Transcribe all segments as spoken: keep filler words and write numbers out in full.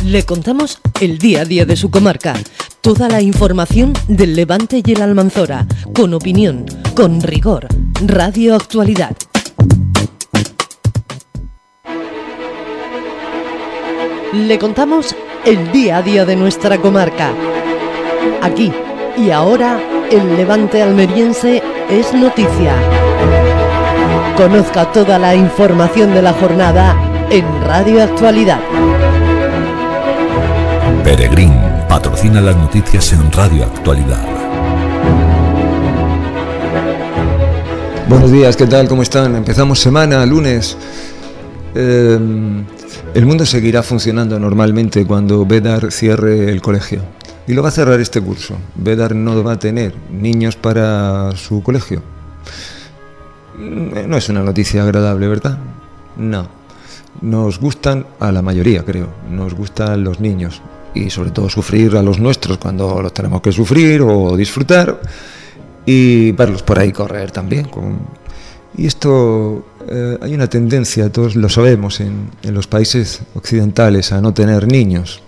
Le contamos el día a día de su comarca, toda la información del Levante y el Almanzora, con opinión, con rigor. Radio Actualidad. Le contamos el día a día de nuestra comarca. Aquí y ahora, el Levante almeriense es noticia. Conozca toda la información de la jornada en Radio Actualidad. Peregrín patrocina las noticias en Radio Actualidad. Buenos días, ¿qué tal? ¿Cómo están? Empezamos semana, lunes. Eh, el mundo seguirá funcionando normalmente cuando Bedar cierre el colegio. Y lo va a cerrar este curso. Bedar no va a tener niños para su colegio. No es una noticia agradable, ¿verdad? No. Nos gustan a la mayoría, creo. Nos gustan los niños. Y sobre todo sufrir a los nuestros cuando los tenemos que sufrir o disfrutar. Y verlos por ahí correr también. Con... Y esto, eh, hay una tendencia, todos lo sabemos, en, en los países occidentales a no tener niños.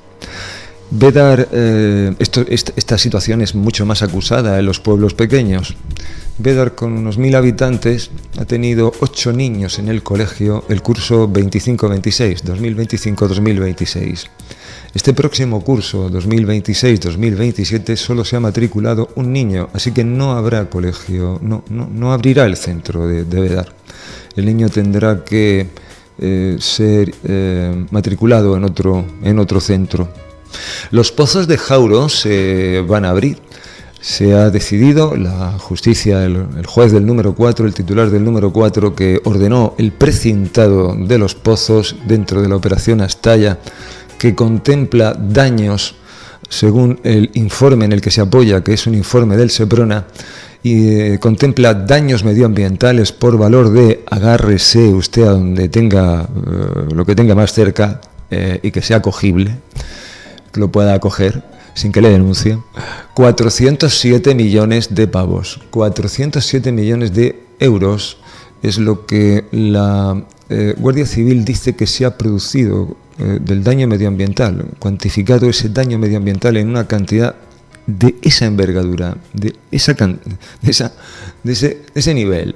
Bedar, eh, esto, esta, esta situación es mucho más acusada en los pueblos pequeños. Bedar, con unos mil habitantes, ha tenido ocho niños en el colegio el curso veinticinco veintiséis, dos mil veinticinco dos mil veintiséis. Este próximo curso, dos mil veintiséis dos mil veintisiete, solo se ha matriculado un niño, así que no habrá colegio, no, no, no abrirá el centro de, de Bedar. El niño tendrá que eh, ser eh, matriculado en otro, en otro centro. Los pozos de Jauro se van a abrir. Se ha decidido, la justicia, el, el juez del número cuatro, el titular del número cuatro, que ordenó el precintado de los pozos dentro de la operación Astalla, que contempla daños, según el informe en el que se apoya, que es un informe del Seprona, y eh, contempla daños medioambientales por valor de, agárrese usted a donde tenga, eh, lo que tenga más cerca, eh, y que sea cogible, que lo pueda acoger sin que le denuncien, cuatrocientos siete millones de pavos, cuatrocientos siete millones de euros es lo que la eh, Guardia Civil dice que se ha producido eh, del daño medioambiental, cuantificado ese daño medioambiental en una cantidad de esa envergadura, de, esa can- de, esa, de, ese, de ese nivel.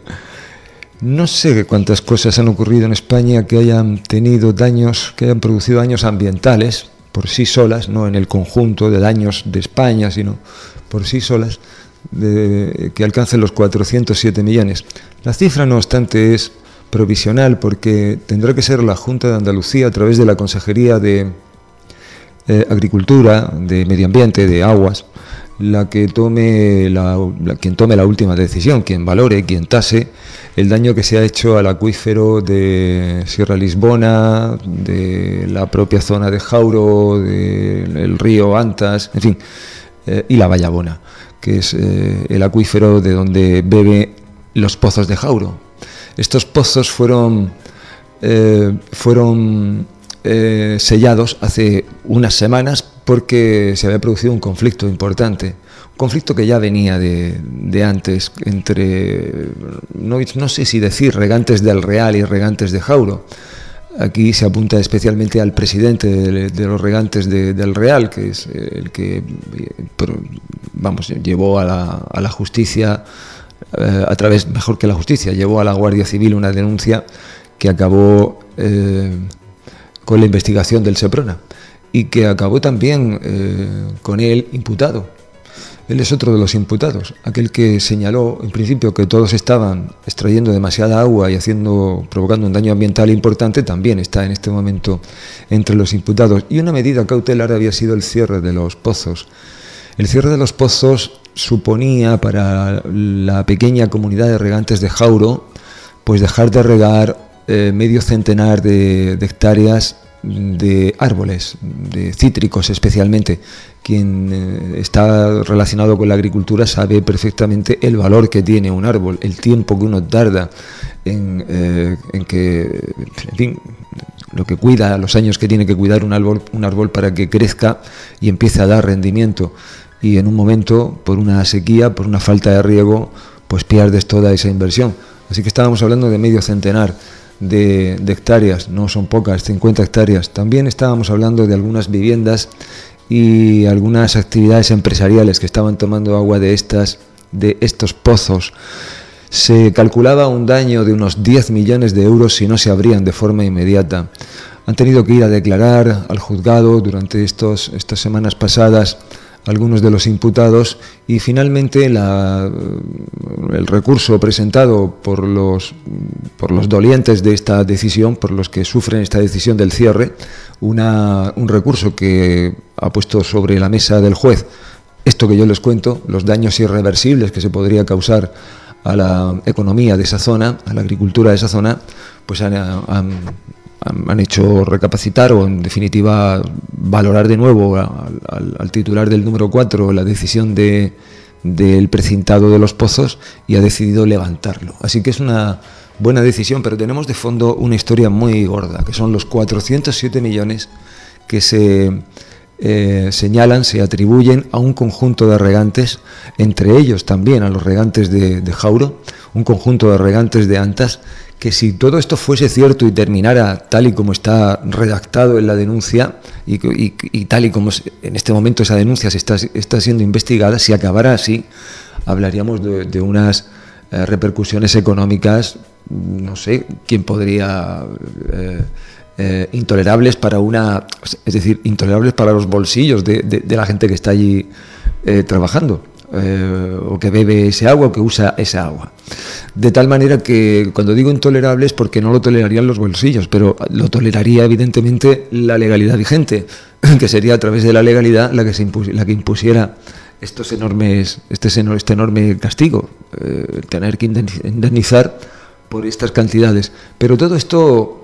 No sé cuántas cosas han ocurrido en España que hayan tenido daños, que hayan producido daños ambientales, por sí solas, no en el conjunto de daños de España, sino por sí solas, de, que alcancen los cuatrocientos siete millones. La cifra, no obstante, es provisional porque tendrá que ser la Junta de Andalucía, a través de la Consejería de eh, Agricultura, de Medio Ambiente, de Aguas, la que tome la, la, quien tome la última decisión, quien valore, quien tase el daño que se ha hecho al acuífero de Sierra Lisbona, de la propia zona de Jauro, del río Antas, en fin, eh, y la Vallabona, que es eh, el acuífero de donde bebe los pozos de Jauro. Estos pozos fueron, eh, fueron eh, sellados hace unas semanas porque se había producido un conflicto importante, un conflicto que ya venía de, de antes entre, no, no sé si decir regantes del Real y regantes de Jauro. Aquí se apunta especialmente al presidente de, de los regantes de, del Real, que es el que, vamos, llevó a la, a la justicia, eh, a través, mejor que la justicia, llevó a la Guardia Civil una denuncia que acabó eh, con la investigación del Seprona, y que acabó también eh, con él imputado. Él es otro de los imputados, aquel que señaló en principio que todos estaban extrayendo demasiada agua y haciendo, provocando un daño ambiental importante, también está en este momento entre los imputados. Y una medida cautelar había sido el cierre de los pozos. El cierre de los pozos suponía para la pequeña comunidad de regantes de Jauro, pues dejar de regar eh, medio centenar de, de hectáreas de árboles, de cítricos especialmente. Quien eh, está relacionado con la agricultura sabe perfectamente el valor que tiene un árbol, el tiempo que uno tarda en, eh, en que, en fin, lo que cuida, los años que tiene que cuidar un árbol, un árbol para que crezca y empiece a dar rendimiento. Y en un momento, por una sequía, por una falta de riego, pues pierdes toda esa inversión. Así que estábamos hablando de medio centenar de, de hectáreas, no son pocas, cincuenta hectáreas. También estábamos hablando de algunas viviendas y algunas actividades empresariales que estaban tomando agua de estas, de estos pozos. Se calculaba un daño de unos diez millones de euros si no se abrían de forma inmediata. Han tenido que ir a declarar al juzgado durante estos, estas semanas pasadas algunos de los imputados y finalmente la, el recurso presentado por los, por los dolientes de esta decisión, por los que sufren esta decisión del cierre, una, un recurso que ha puesto sobre la mesa del juez esto que yo les cuento, los daños irreversibles que se podría causar a la economía de esa zona, a la agricultura de esa zona, pues han, han, han hecho recapacitar o en definitiva valorar de nuevo al, al, al titular del número cuatro la decisión de, del precintado de los pozos y ha decidido levantarlo. Así que es una buena decisión, pero tenemos de fondo una historia muy gorda, que son los cuatrocientos siete millones que se eh, señalan, se atribuyen a un conjunto de regantes, entre ellos también a los regantes de, de Jauro, un conjunto de regantes de Antas, que si todo esto fuese cierto y terminara tal y como está redactado en la denuncia y, y, y tal y como en este momento esa denuncia se está, está siendo investigada, si acabara así, hablaríamos de, de unas eh, repercusiones económicas, no sé, quién podría... Eh, Eh, intolerables para una, es decir, intolerables para los bolsillos de, de, de la gente que está allí eh, trabajando, eh, o que bebe ese agua o que usa esa agua. De tal manera que cuando digo intolerables, porque no lo tolerarían los bolsillos, pero lo toleraría evidentemente la legalidad vigente, que sería a través de la legalidad la que se impus- la que impusiera estos enormes, este, este enorme castigo, eh, tener que indemnizar por estas cantidades. Pero todo esto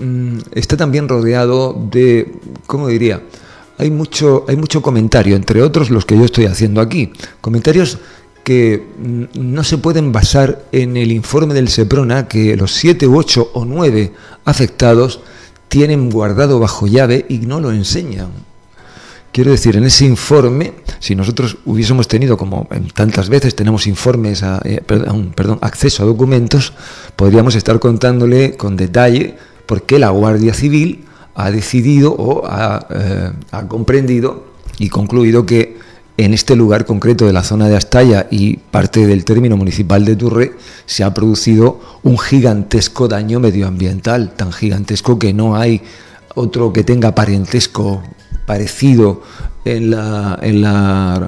está también rodeado de, ¿cómo diría? Hay mucho, hay mucho comentario, entre otros los que yo estoy haciendo aquí. Comentarios que no se pueden basar en el informe del Seprona, que los siete, ocho o nueve afectados tienen guardado bajo llave y no lo enseñan. Quiero decir, en ese informe, si nosotros hubiésemos tenido, como en tantas veces tenemos informes, a, eh, perdón, perdón, acceso a documentos, podríamos estar contándole con detalle por qué la Guardia Civil ha decidido o ha, eh, ha comprendido y concluido que en este lugar concreto de la zona de Astalla y parte del término municipal de Turre se ha producido un gigantesco daño medioambiental, tan gigantesco que no hay otro que tenga parentesco parecido en la, en la,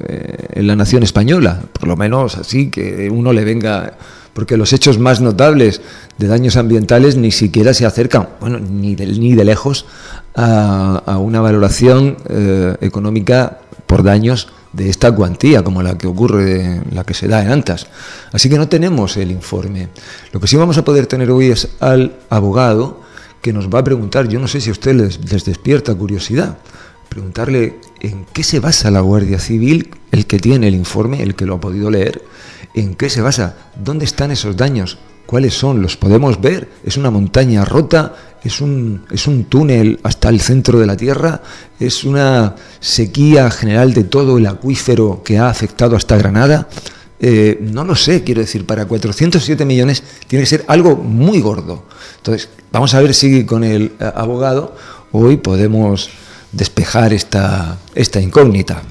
en la nación española, por lo menos así, que uno le venga... Porque los hechos más notables de daños ambientales ni siquiera se acercan, bueno, ni de, ni de lejos, a, a una valoración eh, económica por daños de esta cuantía, como la que ocurre, la que se da en Antas. Así que no tenemos el informe. Lo que sí vamos a poder tener hoy es al abogado que nos va a preguntar, yo no sé si a usted les, les despierta curiosidad, preguntarle en qué se basa la Guardia Civil, el que tiene el informe, el que lo ha podido leer, en qué se basa, dónde están esos daños, cuáles son, los podemos ver, es una montaña rota, es un, es un túnel hasta el centro de la Tierra, es una sequía general de todo el acuífero que ha afectado hasta Granada. Eh, no lo sé, quiero decir, para cuatrocientos siete millones tiene que ser algo muy gordo. Entonces, vamos a ver si con el eh, abogado hoy podemos despejar esta, esta incógnita.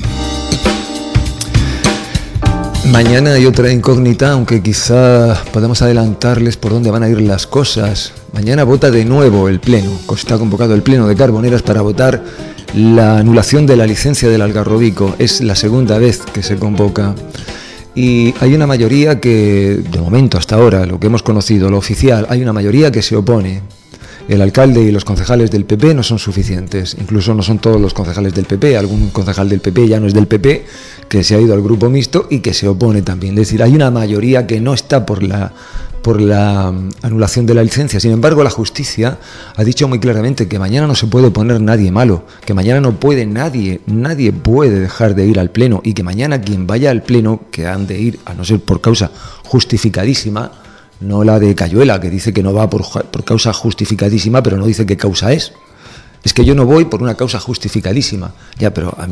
Mañana hay otra incógnita, aunque quizá podamos adelantarles por dónde van a ir las cosas. Mañana vota de nuevo el Pleno. Está convocado el Pleno de Carboneras para votar la anulación de la licencia del Algarrobico. Es la segunda vez que se convoca. Y hay una mayoría que, de momento hasta ahora, lo que hemos conocido, lo oficial, hay una mayoría que se opone. El alcalde y los concejales del P P no son suficientes, incluso no son todos los concejales del P P, algún concejal del P P ya no es del P P, que se ha ido al grupo mixto y que se opone también. Es decir, hay una mayoría que no está por la, por la anulación de la licencia. Sin embargo, la justicia ha dicho muy claramente que mañana no se puede oponer nadie malo, que mañana no puede nadie, nadie puede dejar de ir al Pleno y que mañana quien vaya al Pleno, que han de ir, a no ser por causa justificadísima, no la de Cayuela, que dice que no va por, por causa justificadísima, pero no dice qué causa es. Es que yo no voy por una causa justificadísima. Ya, pero a mí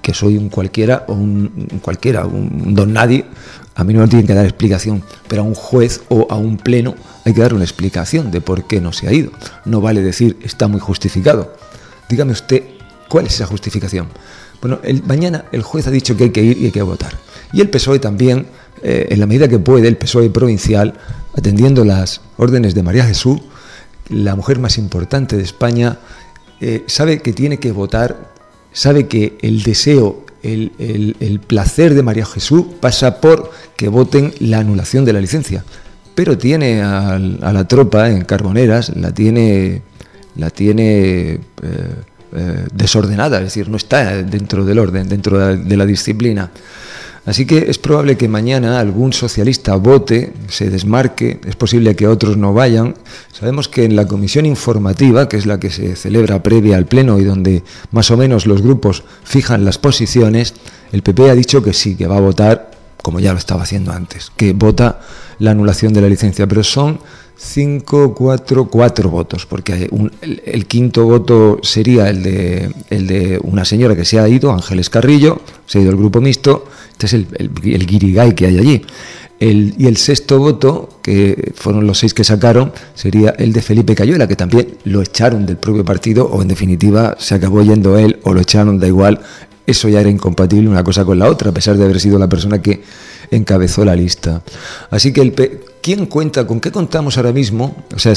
que soy un cualquiera o un, un cualquiera, un don nadie, a mí no me tienen que dar explicación, pero a un juez o a un pleno hay que dar una explicación de por qué no se ha ido. No vale decir está muy justificado. Dígame usted, ¿cuál es esa justificación? Bueno, el, mañana el juez ha dicho que hay que ir y hay que votar. Y el P S O E también, eh, en la medida que puede, el P S O E provincial, atendiendo las órdenes de María Jesús, la mujer más importante de España, eh, sabe que tiene que votar, sabe que el deseo, el, el, el placer de María Jesús pasa por que voten la anulación de la licencia. Pero tiene a, a la tropa en Carboneras, la tiene, la tiene eh, eh, desordenada, es decir, no está dentro del orden, dentro de, de la disciplina. Así que es probable que mañana algún socialista vote, se desmarque, es posible que otros no vayan. Sabemos que en la comisión informativa, que es la que se celebra previa al pleno y donde más o menos los grupos fijan las posiciones, el P P ha dicho que sí, que va a votar, como ya lo estaba haciendo antes, que vota la anulación de la licencia, pero son cinco, cuatro, cuatro votos, porque un, el, el quinto voto sería el de, el de una señora que se ha ido, Ángeles Carrillo, se ha ido el grupo mixto, este es el, el, el guirigay que hay allí. El, y el sexto voto, que fueron los seis que sacaron, sería el de Felipe Cayuela, que también lo echaron del propio partido, o en definitiva se acabó yendo él, o lo echaron, da igual. Eso ya era incompatible una cosa con la otra, a pesar de haber sido la persona que encabezó la lista. Así que, el P ¿quién cuenta? ¿Con qué contamos ahora mismo? O sea,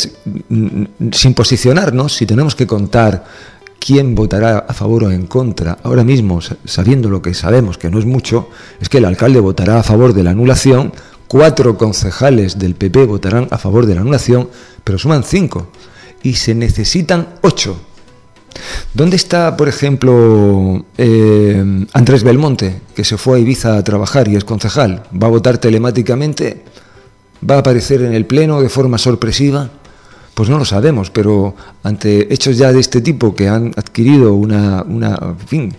sin posicionarnos, si tenemos que contar quién votará a favor o en contra, ahora mismo, sabiendo lo que sabemos, que no es mucho, es que el alcalde votará a favor de la anulación, cuatro concejales del P P votarán a favor de la anulación, pero suman cinco, y se necesitan ocho. ¿Dónde está, por ejemplo, eh, Andrés Belmonte, que se fue a Ibiza a trabajar y es concejal? ¿Va a votar telemáticamente? ¿Va a aparecer en el pleno de forma sorpresiva? Pues no lo sabemos, pero ante hechos ya de este tipo que han adquirido una, una en fin,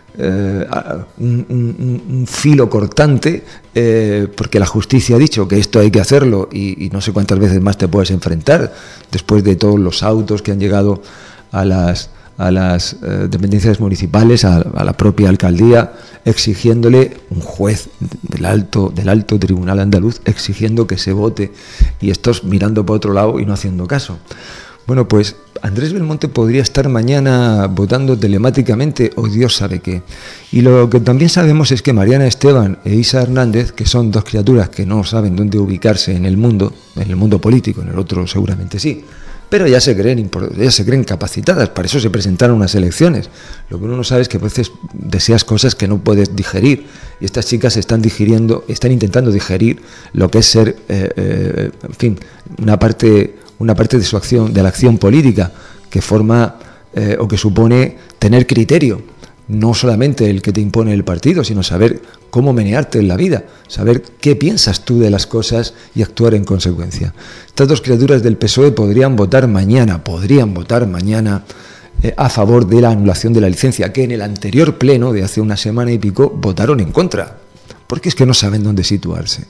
eh, un, un, un filo cortante, eh, porque la justicia ha dicho que esto hay que hacerlo y, y no sé cuántas veces más te puedes enfrentar después de todos los autos que han llegado a las a las eh, dependencias municipales, a, a la propia alcaldía, exigiéndole, un juez del alto, del alto tribunal andaluz, exigiendo que se vote, y estos mirando para otro lado y no haciendo caso. Bueno, pues Andrés Belmonte podría estar mañana votando telemáticamente, o Dios sabe qué. Y lo que también sabemos es que Mariana Esteban e Isa Hernández, que son dos criaturas que no saben dónde ubicarse en el mundo, en el mundo político, en el otro seguramente sí, pero ya se creen ya se creen capacitadas, para eso se presentaron unas elecciones. Lo que uno no sabe es que a veces deseas cosas que no puedes digerir, y estas chicas están digiriendo, están intentando digerir lo que es ser, eh, eh, en fin, una parte, una parte de su acción, de la acción política, que forma eh, o que supone tener criterio. No solamente el que te impone el partido, sino saber cómo menearte en la vida, saber qué piensas tú de las cosas y actuar en consecuencia. Estas dos criaturas del P S O E podrían votar mañana, podrían votar mañana eh, a favor de la anulación de la licencia, que en el anterior pleno de hace una semana y pico votaron en contra, porque es que no saben dónde situarse.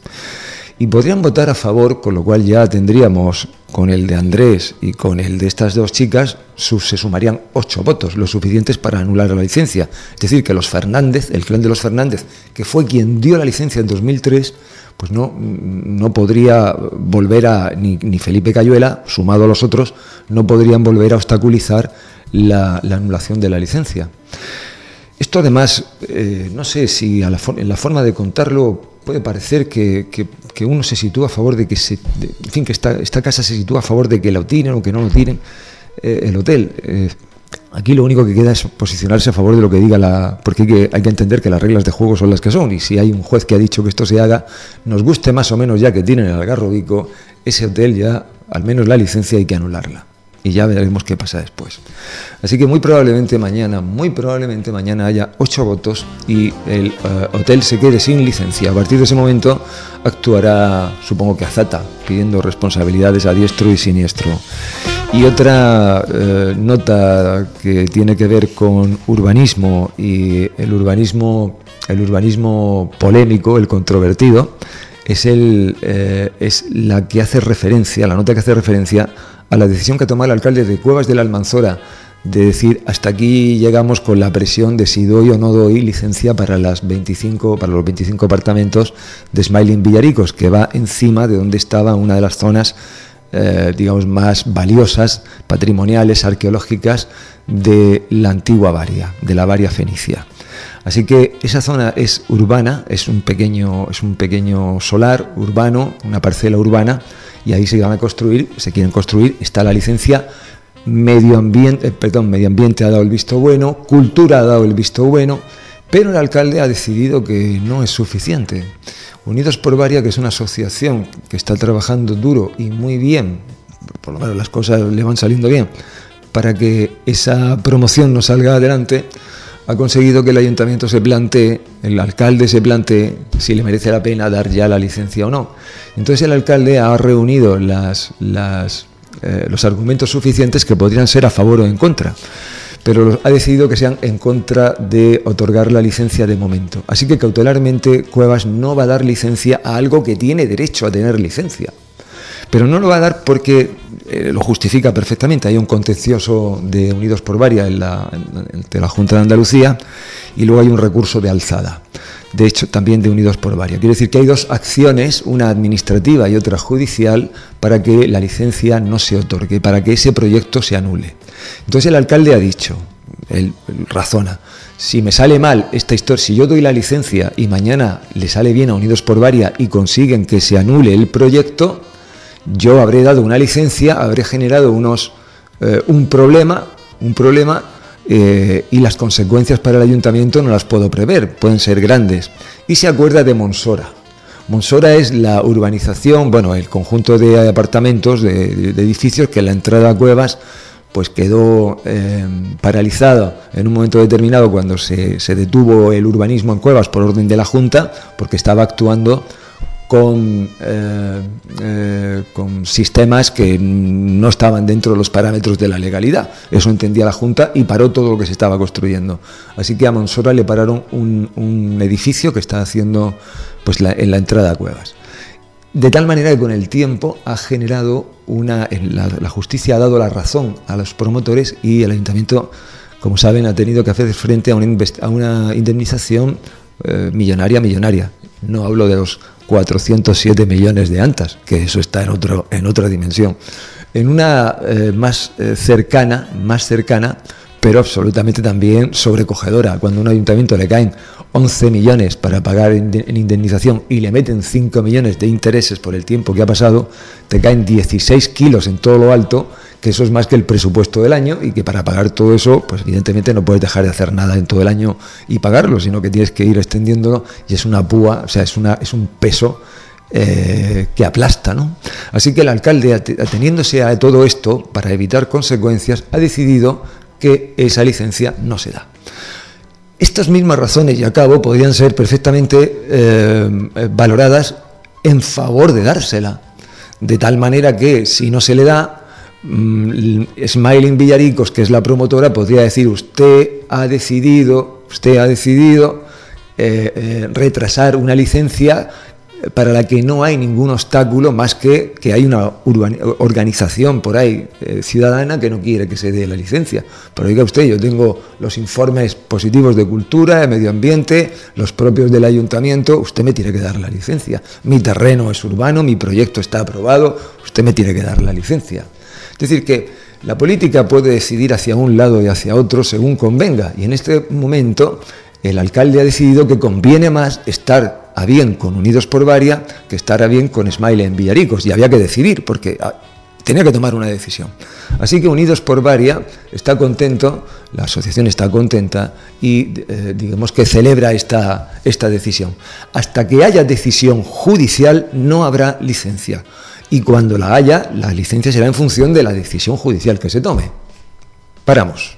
Y podrían votar a favor, con lo cual ya tendríamos, con el de Andrés y con el de estas dos chicas, se sumarían ocho votos, lo suficientes para anular la licencia. Es decir, que los Fernández, el clan de los Fernández, que fue quien dio la licencia en dos mil tres, pues no, no podría volver a, ni, ni Felipe Cayuela, sumado a los otros, no podrían volver a obstaculizar la, la anulación de la licencia. Esto además, eh, no sé si a la, en la forma de contarlo puede parecer que, que, que uno se sitúa a favor de que se, de, en fin, que esta, esta casa se sitúa a favor de que lo tiren o que no lo tiren eh, el hotel. Eh, aquí lo único que queda es posicionarse a favor de lo que diga la, porque hay que, hay que entender que las reglas de juego son las que son, y si hay un juez que ha dicho que esto se haga, nos guste más o menos ya que tienen el Algarrobico, ese hotel ya, al menos la licencia hay que anularla. Y ya veremos qué pasa después. Así que muy probablemente mañana, muy probablemente mañana haya ocho votos y el uh, hotel se quede sin licencia. A partir de ese momento actuará, supongo que Azata, pidiendo responsabilidades a diestro y siniestro. Y otra uh, nota que tiene que ver con urbanismo y el urbanismo, el urbanismo polémico, el controvertido, es, el, eh, es la que hace referencia, la nota que hace referencia a la decisión que tomó el alcalde de Cuevas de la Almanzora de decir hasta aquí llegamos con la presión de si doy o no doy licencia para las veinticinco, para los veinticinco apartamentos de Smiling Villaricos, que va encima de donde estaba una de las zonas eh, digamos más valiosas, patrimoniales, arqueológicas de la antigua Varia, de la Varia fenicia. Así que esa zona es urbana, es un pequeño, es un pequeño solar urbano, una parcela urbana, y ahí se van a construir, se quieren construir, está la licencia. Medio ambiente, eh, perdón, medio ambiente ha dado el visto bueno, cultura ha dado el visto bueno, pero el alcalde ha decidido que no es suficiente. Unidos por Varia, que es una asociación que está trabajando duro y muy bien, por lo menos las cosas le van saliendo bien, para que esa promoción no salga adelante, ha conseguido que el ayuntamiento se plantee, el alcalde se plantee si le merece la pena dar ya la licencia o no. Entonces el alcalde ha reunido las... las Eh, los argumentos suficientes que podrían ser a favor o en contra, pero ha decidido que sean en contra de otorgar la licencia de momento. Así que cautelarmente Cuevas no va a dar licencia a algo que tiene derecho a tener licencia, pero no lo va a dar porque eh, lo justifica perfectamente. Hay un contencioso de Unidos por Varia en la, en, en la Junta de Andalucía, y luego hay un recurso de alzada, de hecho también de Unidos por Varia. Quiere decir que hay dos acciones, una administrativa y otra judicial, para que la licencia no se otorgue, para que ese proyecto se anule. Entonces el alcalde ha dicho, él, él razona, si me sale mal esta historia, si yo doy la licencia y mañana le sale bien a Unidos por Varia y consiguen que se anule el proyecto, yo habré dado una licencia, habré generado unos eh, un problema, un problema Eh, y las consecuencias para el ayuntamiento no las puedo prever, pueden ser grandes. Y se acuerda de Monsora. Monsora es la urbanización, bueno, el conjunto de apartamentos, de, de edificios que en la entrada a Cuevas pues quedó eh, paralizado en un momento determinado cuando se, se detuvo el urbanismo en Cuevas por orden de la Junta, porque estaba actuando Con, eh, eh, con sistemas que no estaban dentro de los parámetros de la legalidad. Eso entendía la Junta y paró todo lo que se estaba construyendo. Así que a Monsora le pararon un, un edificio que está haciendo pues, la, en la entrada a Cuevas. De tal manera que con el tiempo ha generado una... La, la justicia ha dado la razón a los promotores y el ayuntamiento, como saben, ha tenido que hacer frente a una, a una indemnización eh, millonaria, millonaria. No hablo de los cuatrocientos siete millones de antas, que eso está en, otro, en otra dimensión. En una eh, más eh, cercana, más cercana, pero absolutamente también sobrecogedora. Cuando a un ayuntamiento le caen once millones para pagar en indemnización y le meten cinco millones de intereses por el tiempo que ha pasado, te caen dieciséis kilos en todo lo alto, que eso es más que el presupuesto del año, y que para pagar todo eso, pues evidentemente no puedes dejar de hacer nada en todo el año y pagarlo, sino que tienes que ir extendiéndolo, y es una púa, o sea, es, una, es un peso eh, que aplasta, ¿no? Así que el alcalde, ateniéndose a todo esto, para evitar consecuencias, ha decidido que esa licencia no se da. Estas mismas razones, y a cabo, podrían ser perfectamente eh, valoradas en favor de dársela, de tal manera que si no se le da, Smiling Villaricos, que es la promotora, podría decir: usted ha decidido, usted ha decidido eh, eh, retrasar una licencia para la que no hay ningún obstáculo, más que que hay una organización por ahí eh, ciudadana que no quiere que se dé la licencia. Pero oiga usted, yo tengo los informes positivos de cultura, de medio ambiente, los propios del ayuntamiento, usted me tiene que dar la licencia. Mi terreno es urbano, mi proyecto está aprobado, usted me tiene que dar la licencia. Es decir, que la política puede decidir hacia un lado y hacia otro según convenga, y en este momento el alcalde ha decidido que conviene más estar a bien con Unidos por Varia que estar a bien con Smiling Villaricos, y había que decidir porque ah, tenía que tomar una decisión. Así que Unidos por Varia está contento, la asociación está contenta y eh, digamos que celebra esta, esta decisión. Hasta que haya decisión judicial no habrá licencia. Y cuando la haya, la licencia será en función de la decisión judicial que se tome. Paramos.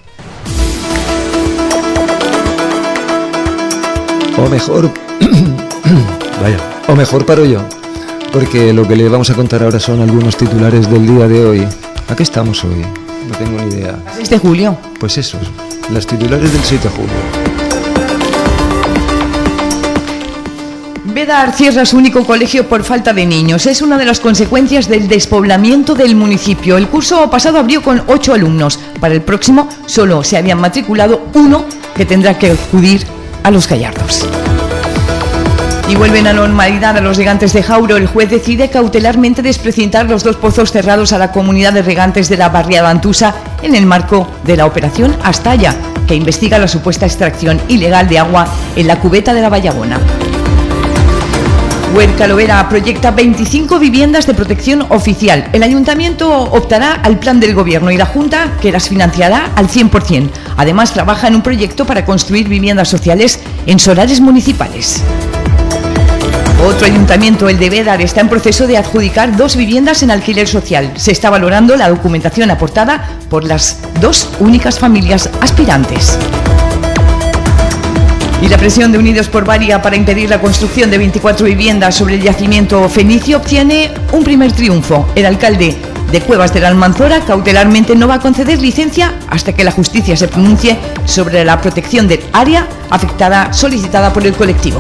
O mejor, vaya, o mejor paro yo, porque lo que le vamos a contar ahora son algunos titulares del día de hoy. ¿A qué estamos hoy? No tengo ni idea. seis de julio. Pues esos, los titulares del seis de julio. Bédar cierra su único colegio por falta de niños. Es una de las consecuencias del despoblamiento del municipio. El curso pasado abrió con ocho alumnos. Para el próximo solo se habían matriculado uno, que tendrá que acudir a Los Gallardos. Y vuelven a normalidad a los regantes de Jauro. El juez decide cautelarmente desprecintar los dos pozos cerrados a la comunidad de regantes de la barriada Antusa en el marco de la operación Astalla, que investiga la supuesta extracción ilegal de agua en la cubeta de la Vallagona. Huerca Lovera proyecta veinticinco viviendas de protección oficial. El ayuntamiento optará al plan del gobierno y la Junta, que las financiará al cien por ciento. Además, trabaja en un proyecto para construir viviendas sociales en solares municipales. Otro ayuntamiento, el de Bédar, está en proceso de adjudicar dos viviendas en alquiler social. Se está valorando la documentación aportada por las dos únicas familias aspirantes. Y la presión de Unidos por Varia para impedir la construcción de veinticuatro viviendas sobre el yacimiento fenicio obtiene un primer triunfo. El alcalde de Cuevas de la Almanzora cautelarmente no va a conceder licencia hasta que la justicia se pronuncie sobre la protección del área afectada solicitada por el colectivo.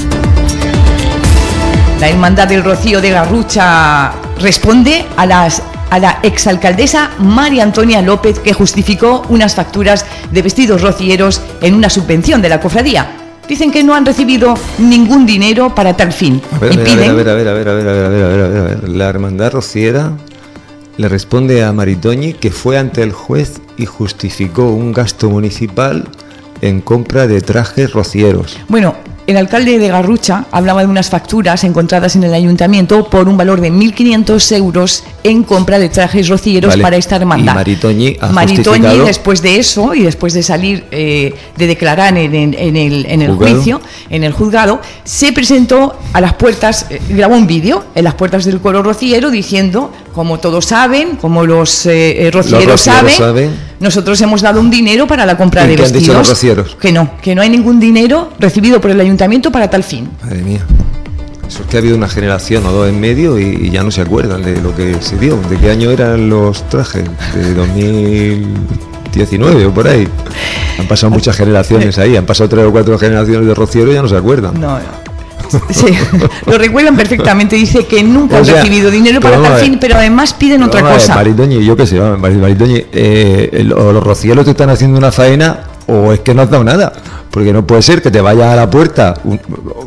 La Hermandad del Rocío de Garrucha responde a, las, a la exalcaldesa María Antonia López, que justificó unas facturas de vestidos rocieros en una subvención de la cofradía. Dicen que no han recibido ningún dinero para tal fin. A ver, y a ver, piden... a ver, a ver, a ver, a ver, a ver, a ver, a ver, a ver, a ver. La Hermandad Rociera le responde a Maritoñi que fue ante el juez y justificó un gasto municipal en compra de trajes rocieros. Bueno, el alcalde de Garrucha hablaba de unas facturas encontradas en el ayuntamiento por un valor de mil quinientos euros en compra de trajes rocieros, vale, para esta hermandad. Y Maritoñi ha Maritoñi, justificado... después de eso y después de salir, eh, de declarar en, en, en el, en el juicio, en el juzgado, se presentó a las puertas, eh, grabó un vídeo en las puertas del coro rociero diciendo, como todos saben, como los eh, rocieros, los rocieros saben, saben, nosotros hemos dado un dinero para la compra de ¿qué vestidos. han dicho los rocieros? Que no, que no hay ningún dinero recibido por el ayuntamiento para tal fin. Madre mía. Eso es que ha habido una generación o dos en medio y, y ya no se acuerdan de lo que se dio. ¿De qué año eran los trajes? ¿De dos mil diecinueve o por ahí? Han pasado muchas generaciones ahí, han pasado tres o cuatro generaciones de rociero y ya no se acuerdan. No, no. Sí, lo recuerdan perfectamente. Dice que nunca han o sea, recibido dinero para tal fin, pero además piden otra cosa. Maritoñi, yo qué sé, Maritoñi, eh, o los rocieros te están haciendo una faena o es que no has dado nada. Porque no puede ser que te vayas a la puerta um,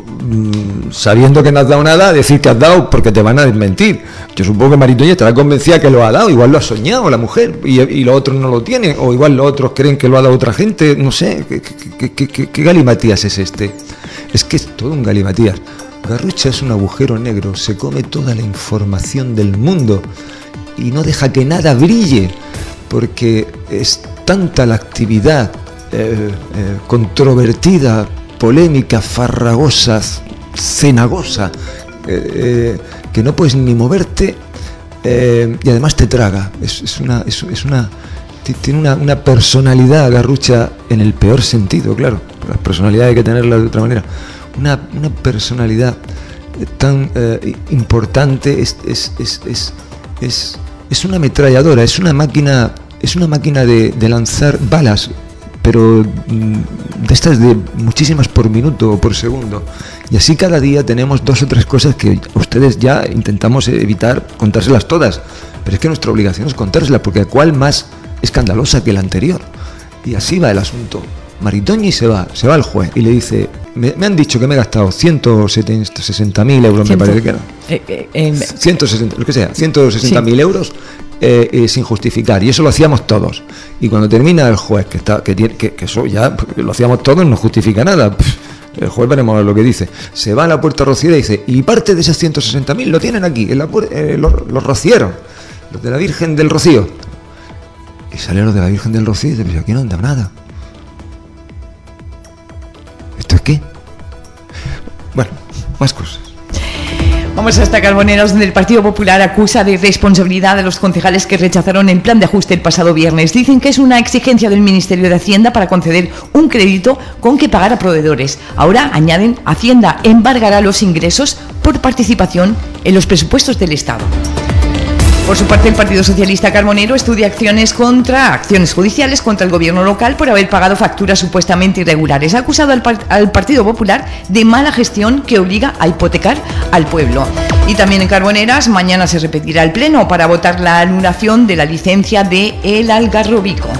um, sabiendo que no has dado nada, decir que has dado porque te van a desmentir. Yo supongo que Maritoñi estará convencida que lo ha dado, igual lo ha soñado la mujer y, y los otros no lo tienen, o igual los otros creen que lo ha dado otra gente, no sé, ¿qué, qué, qué, qué, qué galimatías es este? Es que es todo un galimatías. Garrucha es un agujero negro, se come toda la información del mundo y no deja que nada brille, porque es tanta la actividad Eh, eh, controvertida, polémica, farragosa, cenagosa, eh, eh, que no puedes ni moverte eh, y además te traga. Es, es una, es, es una, tiene una, una personalidad Garrucha en el peor sentido, claro. La personalidad hay que tenerla de otra manera. Una, una personalidad tan eh, importante es, es, es, es, es, es una ametralladora, es una máquina, es una máquina de, de lanzar balas, pero de estas de muchísimas por minuto o por segundo. Y así cada día tenemos dos o tres cosas que ustedes ya intentamos evitar contárselas todas, pero es que nuestra obligación es contárselas, porque ¿cuál más escandalosa que la anterior? Y así va el asunto. Maritoñi se va, se va al juez y le dice, me, me han dicho que me he gastado ciento sesenta mil euros, Ciento, me parece que era. Eh, eh, eh, ciento sesenta, lo que sea, ciento sesenta mil sí. euros eh, eh, sin justificar. Y eso lo hacíamos todos. Y cuando termina el juez, que está, que, tiene, que, que eso ya lo hacíamos todos, no justifica nada. El juez, veremos a ver lo que dice. Se va a la puerta rociera y dice, y parte de esas ciento sesenta mil lo tienen aquí, en la, eh, los, los rocieros, los de la Virgen del Rocío. Y salen los de la Virgen del Rocío y dice, pues aquí no anda nada. ¿Esto es qué? Bueno, más cosas. Vamos hasta Carboneros, donde el Partido Popular acusa de responsabilidad a los concejales que rechazaron el plan de ajuste el pasado viernes. Dicen que es una exigencia del Ministerio de Hacienda para conceder un crédito con que pagar a proveedores. Ahora, añaden, Hacienda embargará los ingresos por participación en los presupuestos del Estado. Por su parte, el Partido Socialista Carbonero estudia acciones contra acciones judiciales contra el gobierno local por haber pagado facturas supuestamente irregulares. Ha acusado al, par- al Partido Popular de mala gestión que obliga a hipotecar al pueblo. Y también en Carboneras, mañana se repetirá el pleno para votar la anulación de la licencia de El Algarrobico.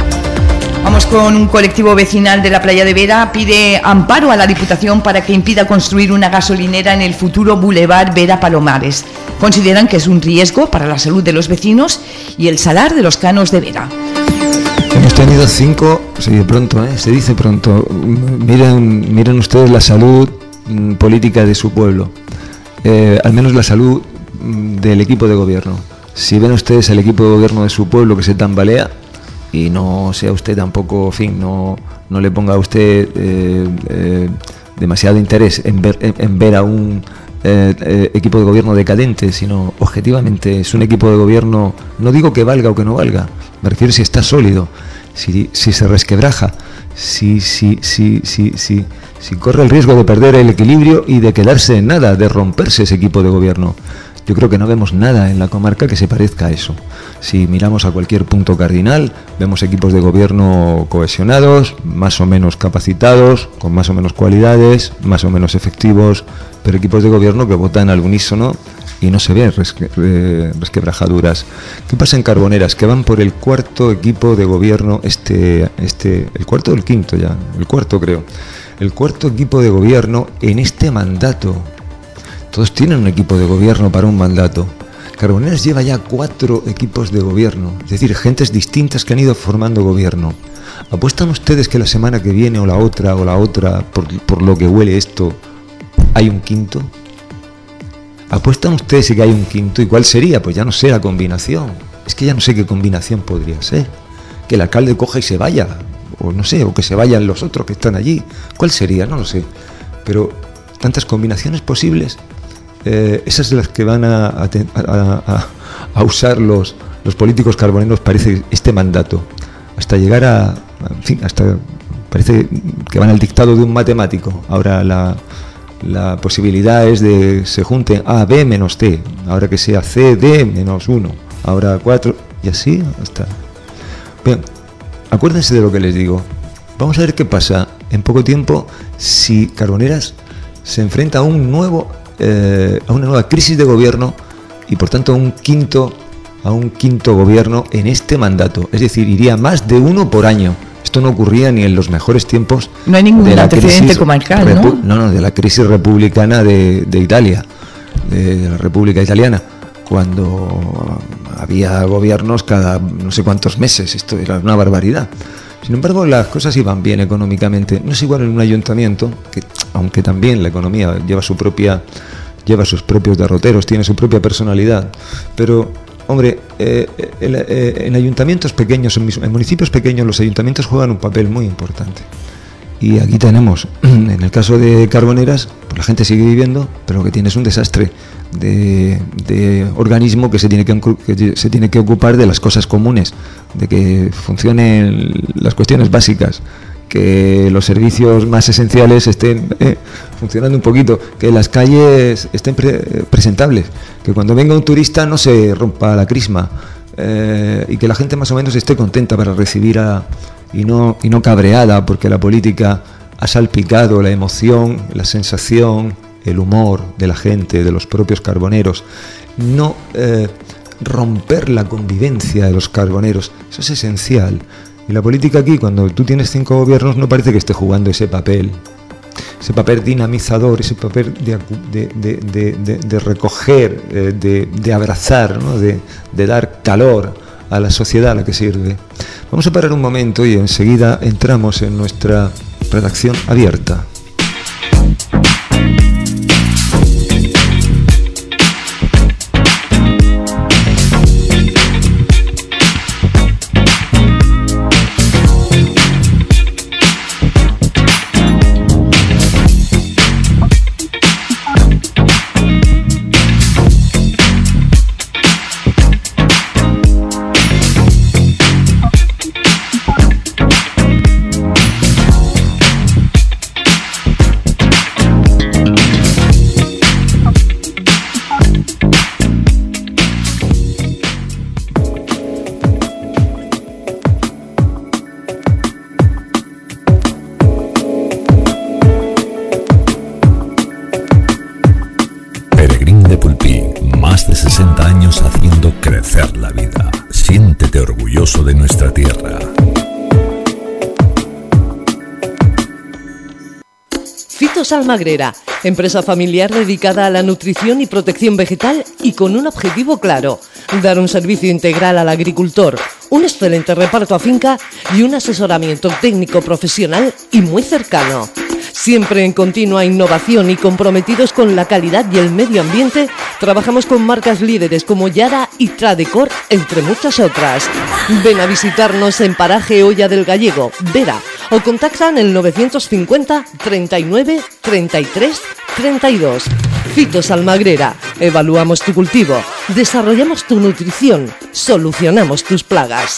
Vamos con un colectivo vecinal de la playa de Vera, pide amparo a la Diputación para que impida construir una gasolinera en el futuro Boulevard Vera Palomares. Consideran que es un riesgo para la salud de los vecinos y el salar de los canos de Vera. Hemos tenido cinco, se dice pronto, ¿eh? se dice pronto. Miren, miren ustedes la salud mm, política de su pueblo, eh, al menos la salud mm, del equipo de gobierno. Si ven ustedes el equipo de gobierno de su pueblo que se tambalea, y no sea usted tampoco, en fin, no, no le ponga a usted eh, eh, demasiado interés en ver, en, en ver a un eh, eh, equipo de gobierno decadente, sino objetivamente es un equipo de gobierno, no digo que valga o que no valga, me refiero si está sólido, si, si se resquebraja, si, si, si, si, si, si corre el riesgo de perder el equilibrio y de quedarse en nada, de romperse ese equipo de gobierno. Yo creo que no vemos nada en la comarca que se parezca a eso. Si miramos a cualquier punto cardinal, vemos equipos de gobierno cohesionados, más o menos capacitados, con más o menos cualidades, más o menos efectivos, pero equipos de gobierno que votan al unísono y no se ven resque, eh, resquebrajaduras. ¿Qué pasa en Carboneras? Que van por el cuarto equipo de gobierno, este, este, el cuarto o el quinto ya, el cuarto creo, el cuarto equipo de gobierno en este mandato. Todos tienen un equipo de gobierno para un mandato. Carboneras lleva ya cuatro equipos de gobierno, es decir, gentes distintas que han ido formando gobierno. ¿Apuestan ustedes que la semana que viene o la otra o la otra, por, por lo que huele esto, hay un quinto? ¿Apuestan ustedes que hay un quinto? ¿Y cuál sería? Pues ya no sé la combinación. Es que ya no sé qué combinación podría ser. Que el alcalde coja y se vaya, o no sé, o que se vayan los otros que están allí. ¿Cuál sería? No lo sé. Pero tantas combinaciones posibles. Eh, esas de las que van a, a, a, a usar los, los políticos carboneros parece este mandato, hasta llegar a, en fin, hasta parece que van al dictado de un matemático. Ahora la, la posibilidad es de se junten A, B menos T, ahora que sea C, D menos uno, ahora cuatro, y así hasta... Bien, acuérdense de lo que les digo. Vamos a ver qué pasa en poco tiempo si Carboneras se enfrenta a un nuevo Eh, a una nueva crisis de gobierno y por tanto a un quinto a un quinto gobierno en este mandato, es decir, iría más de uno por año. Esto no ocurría ni en los mejores tiempos. No hay ningún de la antecedente comarcal, repu- ¿no? No, no, de la crisis republicana de, de Italia, de, de la República Italiana, cuando había gobiernos cada no sé cuántos meses. Esto era una barbaridad. Sin embargo, las cosas iban bien económicamente. No es igual en un ayuntamiento, que aunque también la economía lleva su propia, lleva sus propios derroteros, tiene su propia personalidad. Pero, hombre, eh, el, eh, en ayuntamientos pequeños, en, en municipios pequeños, los ayuntamientos juegan un papel muy importante. Y aquí tenemos, en el caso de Carboneras, pues la gente sigue viviendo, pero lo que tiene es un desastre de, de organismo que se tiene que, que se tiene que ocupar de las cosas comunes, de que funcionen las cuestiones básicas, que los servicios más esenciales estén eh, funcionando un poquito, que las calles estén pre presentables, que cuando venga un turista no se rompa la crisma, eh, y que la gente más o menos esté contenta para recibir a... Y no, y no cabreada, porque la política ha salpicado la emoción, la sensación, el humor de la gente, de los propios carboneros. No eh, romper la convivencia de los carboneros, eso es esencial. Y la política aquí, cuando tú tienes cinco gobiernos, no parece que esté jugando ese papel, ese papel dinamizador, ese papel de, de, de, de, de, de recoger, de, de abrazar, ¿no? de, de dar calor a la sociedad a la que sirve. Vamos a parar un momento y enseguida entramos en nuestra redacción abierta. orgulloso de nuestra tierra. Fitos Almagrera, empresa familiar dedicada a la nutrición y protección vegetal y con un objetivo claro: dar un servicio integral al agricultor, un excelente reparto a finca y un asesoramiento técnico profesional y muy cercano. Siempre en continua innovación y comprometidos con la calidad y el medio ambiente, trabajamos con marcas líderes como Yara y Tradecor, entre muchas otras. Ven a visitarnos en Paraje Olla del Gallego, Vera, o contactan el novecientos cincuenta, treinta y nueve, treinta y tres, treinta y dos. Fitos Almagrera, evaluamos tu cultivo, desarrollamos tu nutrición, solucionamos tus plagas.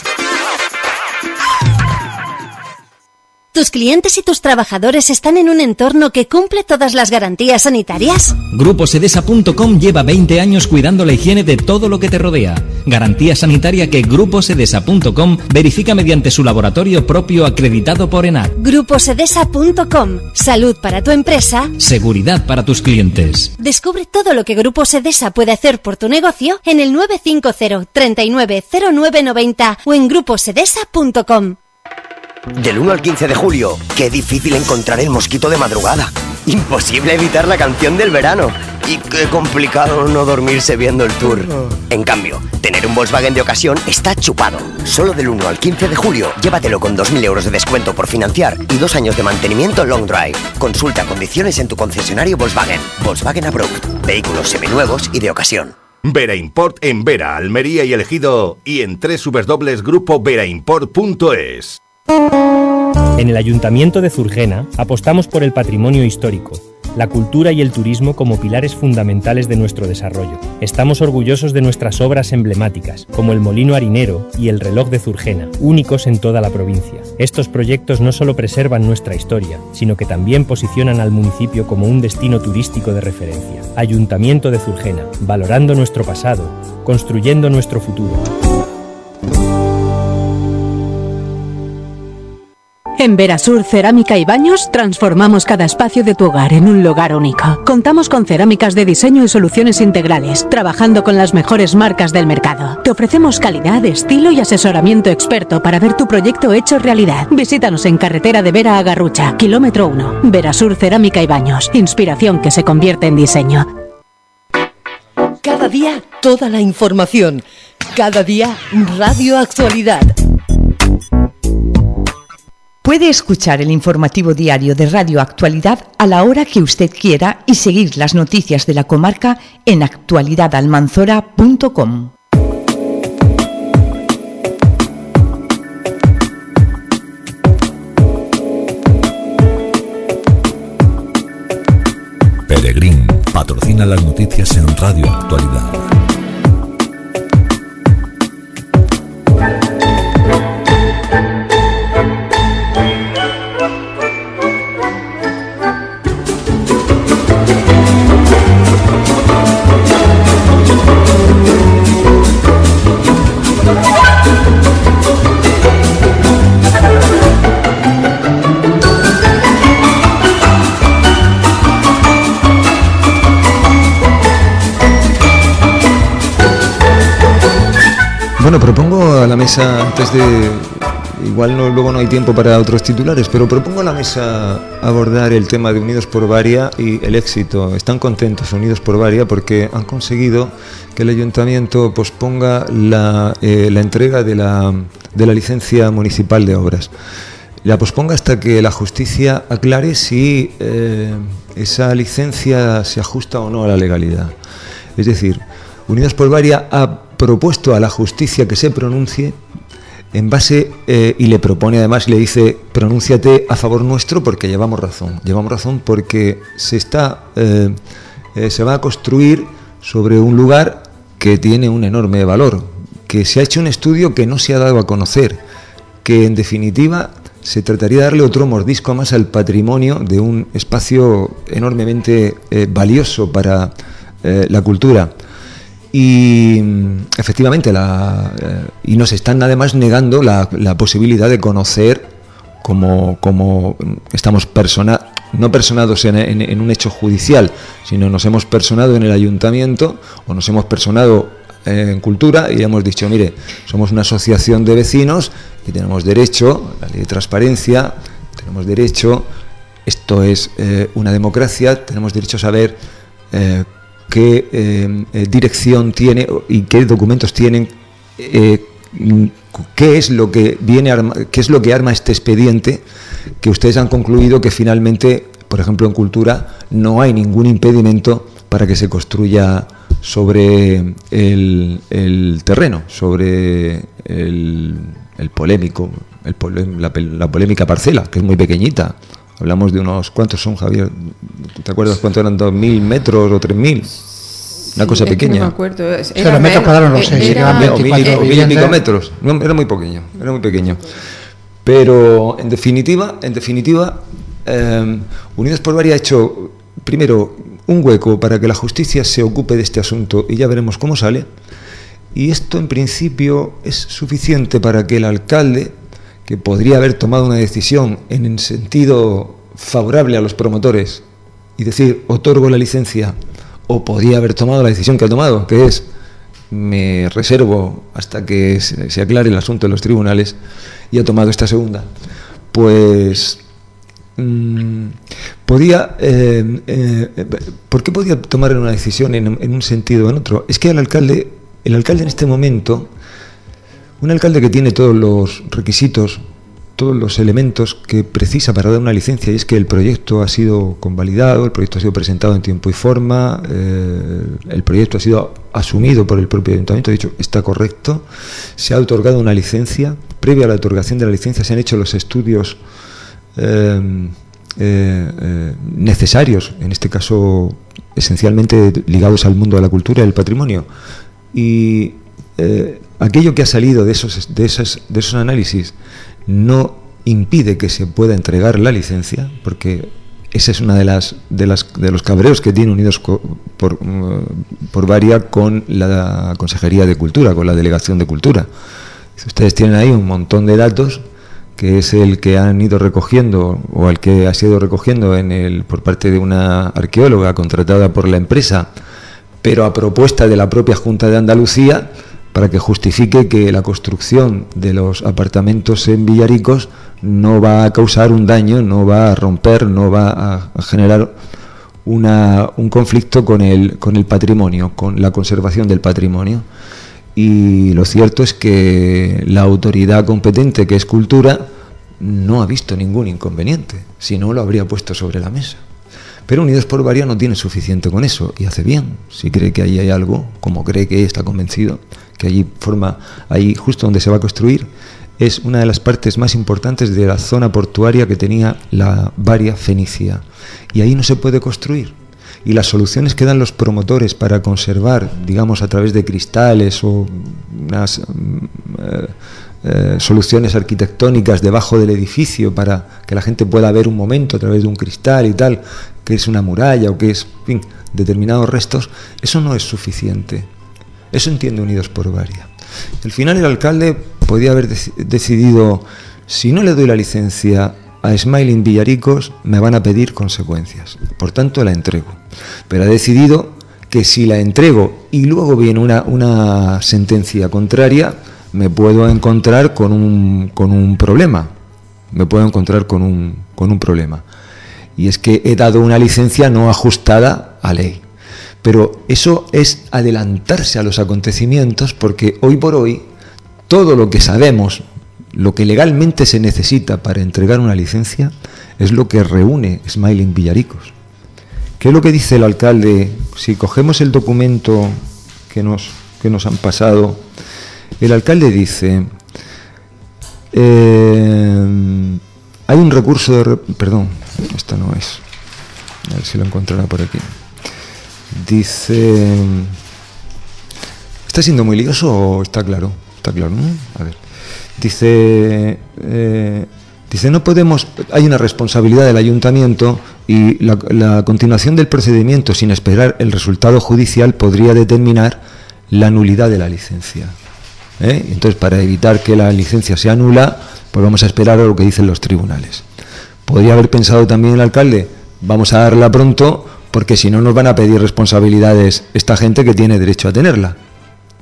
¿Tus clientes y tus trabajadores están en un entorno que cumple todas las garantías sanitarias? Grupo Sedesa punto com lleva veinte años cuidando la higiene de todo lo que te rodea. Garantía sanitaria que Grupo Sedesa punto com verifica mediante su laboratorio propio acreditado por ENAC. Grupo Sedesa punto com. Salud para tu empresa. Seguridad para tus clientes. Descubre todo lo que Grupo Sedesa puede hacer por tu negocio en el nueve cinco cero, treinta y nueve, cero nueve noventa o en grupo sedesa punto com. Del uno al quince de julio, qué difícil encontrar el mosquito de madrugada. Imposible evitar la canción del verano. Y qué complicado no dormirse viendo el tour. En cambio, tener un Volkswagen de ocasión está chupado. Solo del uno al quince de julio, llévatelo con dos mil euros de descuento por financiar y dos años de mantenimiento long drive. Consulta condiciones en tu concesionario Volkswagen. Volkswagen Approved. Vehículos seminuevos y de ocasión. Vera Import en Vera, Almería y El Ejido y en doble u doble u doble u punto grupo vera import punto es. En el Ayuntamiento de Zurgena apostamos por el patrimonio histórico, la cultura y el turismo como pilares fundamentales de nuestro desarrollo. Estamos orgullosos de nuestras obras emblemáticas, como el Molino Harinero y el Reloj de Zurgena, únicos en toda la provincia. Estos proyectos no solo preservan nuestra historia, sino que también posicionan al municipio como un destino turístico de referencia. Ayuntamiento de Zurgena, valorando nuestro pasado, construyendo nuestro futuro. En Verasur Cerámica y Baños transformamos cada espacio de tu hogar en un lugar único. Contamos con cerámicas de diseño y soluciones integrales, trabajando con las mejores marcas del mercado. Te ofrecemos calidad, estilo y asesoramiento experto para ver tu proyecto hecho realidad. Visítanos en carretera de Vera a Garrucha, kilómetro uno. Verasur Cerámica y Baños, inspiración que se convierte en diseño. Cada día toda la información. Cada día Radio Actualidad. Puede escuchar el informativo diario de Radio Actualidad a la hora que usted quiera y seguir las noticias de la comarca en actualidad almanzora punto com. Peregrín patrocina las noticias en Radio Actualidad. Bueno, propongo a la mesa, antes de... Igual no, luego no hay tiempo para otros titulares, pero propongo a la mesa abordar el tema de Unidos por Varia y el éxito. Están contentos Unidos por Varia porque han conseguido que el ayuntamiento posponga la, eh, la entrega de la, de la licencia municipal de obras. La posponga hasta que la justicia aclare si eh, esa licencia se ajusta o no a la legalidad. Es decir, Unidos por Varia ha propuesto a la justicia que se pronuncie en base, eh, y le propone además, le dice, pronúnciate a favor nuestro porque llevamos razón. Llevamos razón porque se está eh, eh, se va a construir sobre un lugar que tiene un enorme valor, que se ha hecho un estudio que no se ha dado a conocer, que en definitiva se trataría de darle otro mordisco más al patrimonio de un espacio enormemente eh, valioso para eh, la cultura. Y efectivamente, la, eh, y nos están además negando la, la posibilidad de conocer como, como estamos persona, no personados en, en, en un hecho judicial, sino nos hemos personado en el ayuntamiento o nos hemos personado eh, en cultura y hemos dicho, mire, somos una asociación de vecinos y tenemos derecho, la ley de transparencia, tenemos derecho, esto es eh, una democracia, tenemos derecho a saber eh, qué eh, eh, dirección tiene y qué documentos tienen, eh, qué es lo que viene arma, qué es lo que arma este expediente, que ustedes han concluido que finalmente, por ejemplo, en cultura no hay ningún impedimento para que se construya sobre el, el terreno, sobre el, el polémico, el pole, la, la polémica parcela, que es muy pequeñita. Hablamos de unos, ¿cuántos son, Javier? ¿Te acuerdas cuántos eran? ¿Dos mil metros o tres mil? Una cosa sí, pequeña. No me acuerdo. Era, o sea, los metros cuadrados no sé, era, o mil, o mil y pico metros. No, era muy pequeño, era muy pequeño. Pero en definitiva, en definitiva, eh, Unidos por Varia ha hecho primero un hueco para que la justicia se ocupe de este asunto y ya veremos cómo sale. Y esto en principio es suficiente para que el alcalde, que podría haber tomado una decisión en el sentido favorable a los promotores y decir, otorgo la licencia, o podría haber tomado la decisión que ha tomado, que es, me reservo hasta que se, se aclare el asunto en los tribunales, y ha tomado esta segunda, pues mmm, podía eh, eh, ¿por qué podía tomar una decisión en, en un sentido o en otro? Es que el alcalde el alcalde en este momento, un alcalde que tiene todos los requisitos, todos los elementos que precisa para dar una licencia, y es que el proyecto ha sido convalidado, el proyecto ha sido presentado en tiempo y forma, eh, el proyecto ha sido asumido por el propio ayuntamiento, ha dicho, está correcto, se ha otorgado una licencia, previo a la otorgación de la licencia se han hecho los estudios eh, eh, eh, necesarios, en este caso esencialmente ligados al mundo de la cultura y del patrimonio, y eh, aquello que ha salido de esos, de esos, de esos análisis no impide que se pueda entregar la licencia, porque esa es una de las de las de los cabreos que tiene Unidos por, por Varia con la Consejería de Cultura, con la Delegación de Cultura. Ustedes tienen ahí un montón de datos que es el que han ido recogiendo o el que ha sido recogiendo en el por parte de una arqueóloga contratada por la empresa, pero a propuesta de la propia Junta de Andalucía, para que justifique que la construcción de los apartamentos en Villaricos no va a causar un daño, no va a romper, no va a, a generar una, un conflicto con el, con el patrimonio, con la conservación del patrimonio. Y lo cierto es que la autoridad competente, que es Cultura, no ha visto ningún inconveniente, si no lo habría puesto sobre la mesa. Pero Unidos por Varia no tiene suficiente con eso, y hace bien, si cree que ahí hay algo, como cree que está convencido, que allí forma, ahí justo donde se va a construir, es una de las partes más importantes de la zona portuaria que tenía la Varia Fenicia, y ahí no se puede construir. Y las soluciones que dan los promotores para conservar, digamos a través de cristales o unas eh, eh, soluciones arquitectónicas debajo del edificio para que la gente pueda ver un momento a través de un cristal y tal, que es una muralla o que es, en fin, determinados restos, eso no es suficiente. Eso entiende Unidos por Varia. Al final el alcalde podía haber dec- decidido, si no le doy la licencia a Smiling Villaricos, me van a pedir consecuencias, por tanto la entrego. Pero ha decidido que si la entrego y luego viene una, una sentencia contraria, me puedo encontrar con un, con un problema, me puedo encontrar con un, con un problema. Y es que he dado una licencia no ajustada a ley. Pero eso es adelantarse a los acontecimientos, porque hoy por hoy todo lo que sabemos, lo que legalmente se necesita para entregar una licencia, es lo que reúne Smiling Villaricos. ¿Qué es lo que dice el alcalde? Si cogemos el documento que nos, que nos han pasado, el alcalde dice, eh, hay un recurso de... Re- perdón, esta no es. A ver si lo encontrará por aquí. Dice... ¿Está siendo muy lioso o está claro? Está claro, ¿no? A ver. Dice... Eh, dice, no podemos... Hay una responsabilidad del ayuntamiento y la, la continuación del procedimiento sin esperar el resultado judicial podría determinar la nulidad de la licencia. ¿Eh? Entonces, para evitar que la licencia sea nula, pues vamos a esperar a lo que dicen los tribunales. Podría haber pensado también el alcalde, vamos a darla pronto, porque si no nos van a pedir responsabilidades esta gente que tiene derecho a tenerla.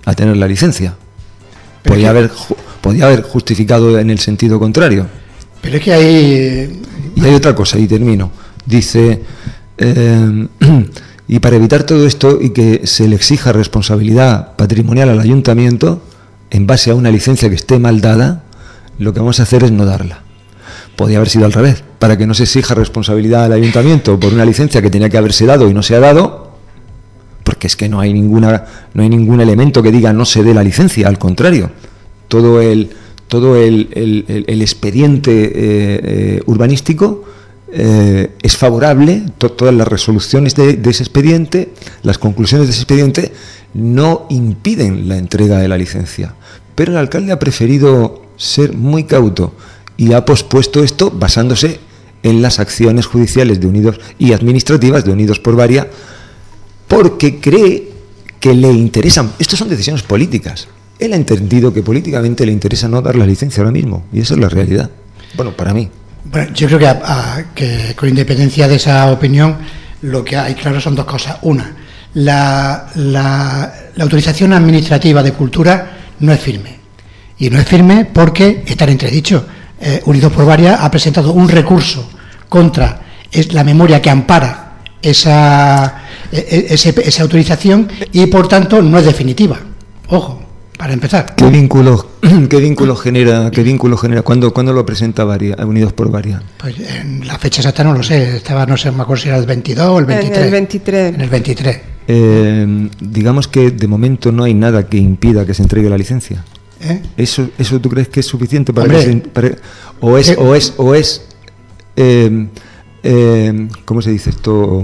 a tener la licencia. Podía haber, podía haber justificado en el sentido contrario. Pero es que hay... Y hay otra cosa, y termino. Dice, eh, y para evitar todo esto y que se le exija responsabilidad patrimonial al ayuntamiento, en base a una licencia que esté mal dada, lo que vamos a hacer es no darla. Podía haber sido al revés, para que no se exija responsabilidad al ayuntamiento por una licencia que tenía que haberse dado y no se ha dado, porque es que no hay ninguna, no hay ningún elemento que diga no se dé la licencia, al contrario, todo el, todo el, el, el, el expediente eh, eh, urbanístico eh, es favorable, to, todas las resoluciones de, de ese expediente, las conclusiones de ese expediente no impiden la entrega de la licencia, pero el alcalde ha preferido ser muy cauto y ha pospuesto esto basándose en las acciones judiciales de Unidos y administrativas de Unidos por Varia, porque cree que le interesan. Estas son decisiones políticas. Él ha entendido que políticamente le interesa no dar la licencia ahora mismo, y esa es la realidad. Bueno, para mí. Bueno, yo creo que, a, a, que con independencia de esa opinión, lo que hay claro son dos cosas. Una, la, la, la autorización administrativa de cultura no es firme. Y no es firme porque está en entredicho. Eh, Unidos por Varia ha presentado un recurso contra es la memoria que ampara esa, ese, esa autorización y por tanto no es definitiva. Ojo, para empezar. ¿Qué vínculo, qué vínculo genera, qué vínculo genera? ¿Cuándo, ¿cuándo lo presenta Varia, Unidos por Varia? Pues en la fecha exacta no lo sé, estaba, no sé, me acuerdo si era el veintidós o el veintitrés. En el veintitrés. En el veintitrés. Eh, digamos que de momento no hay nada que impida que se entregue la licencia. ¿Eh? ¿Eso, ¿Eso tú crees que es suficiente para Hombre, que se, para, o es, o es, o es, eh, eh, ¿cómo se dice esto?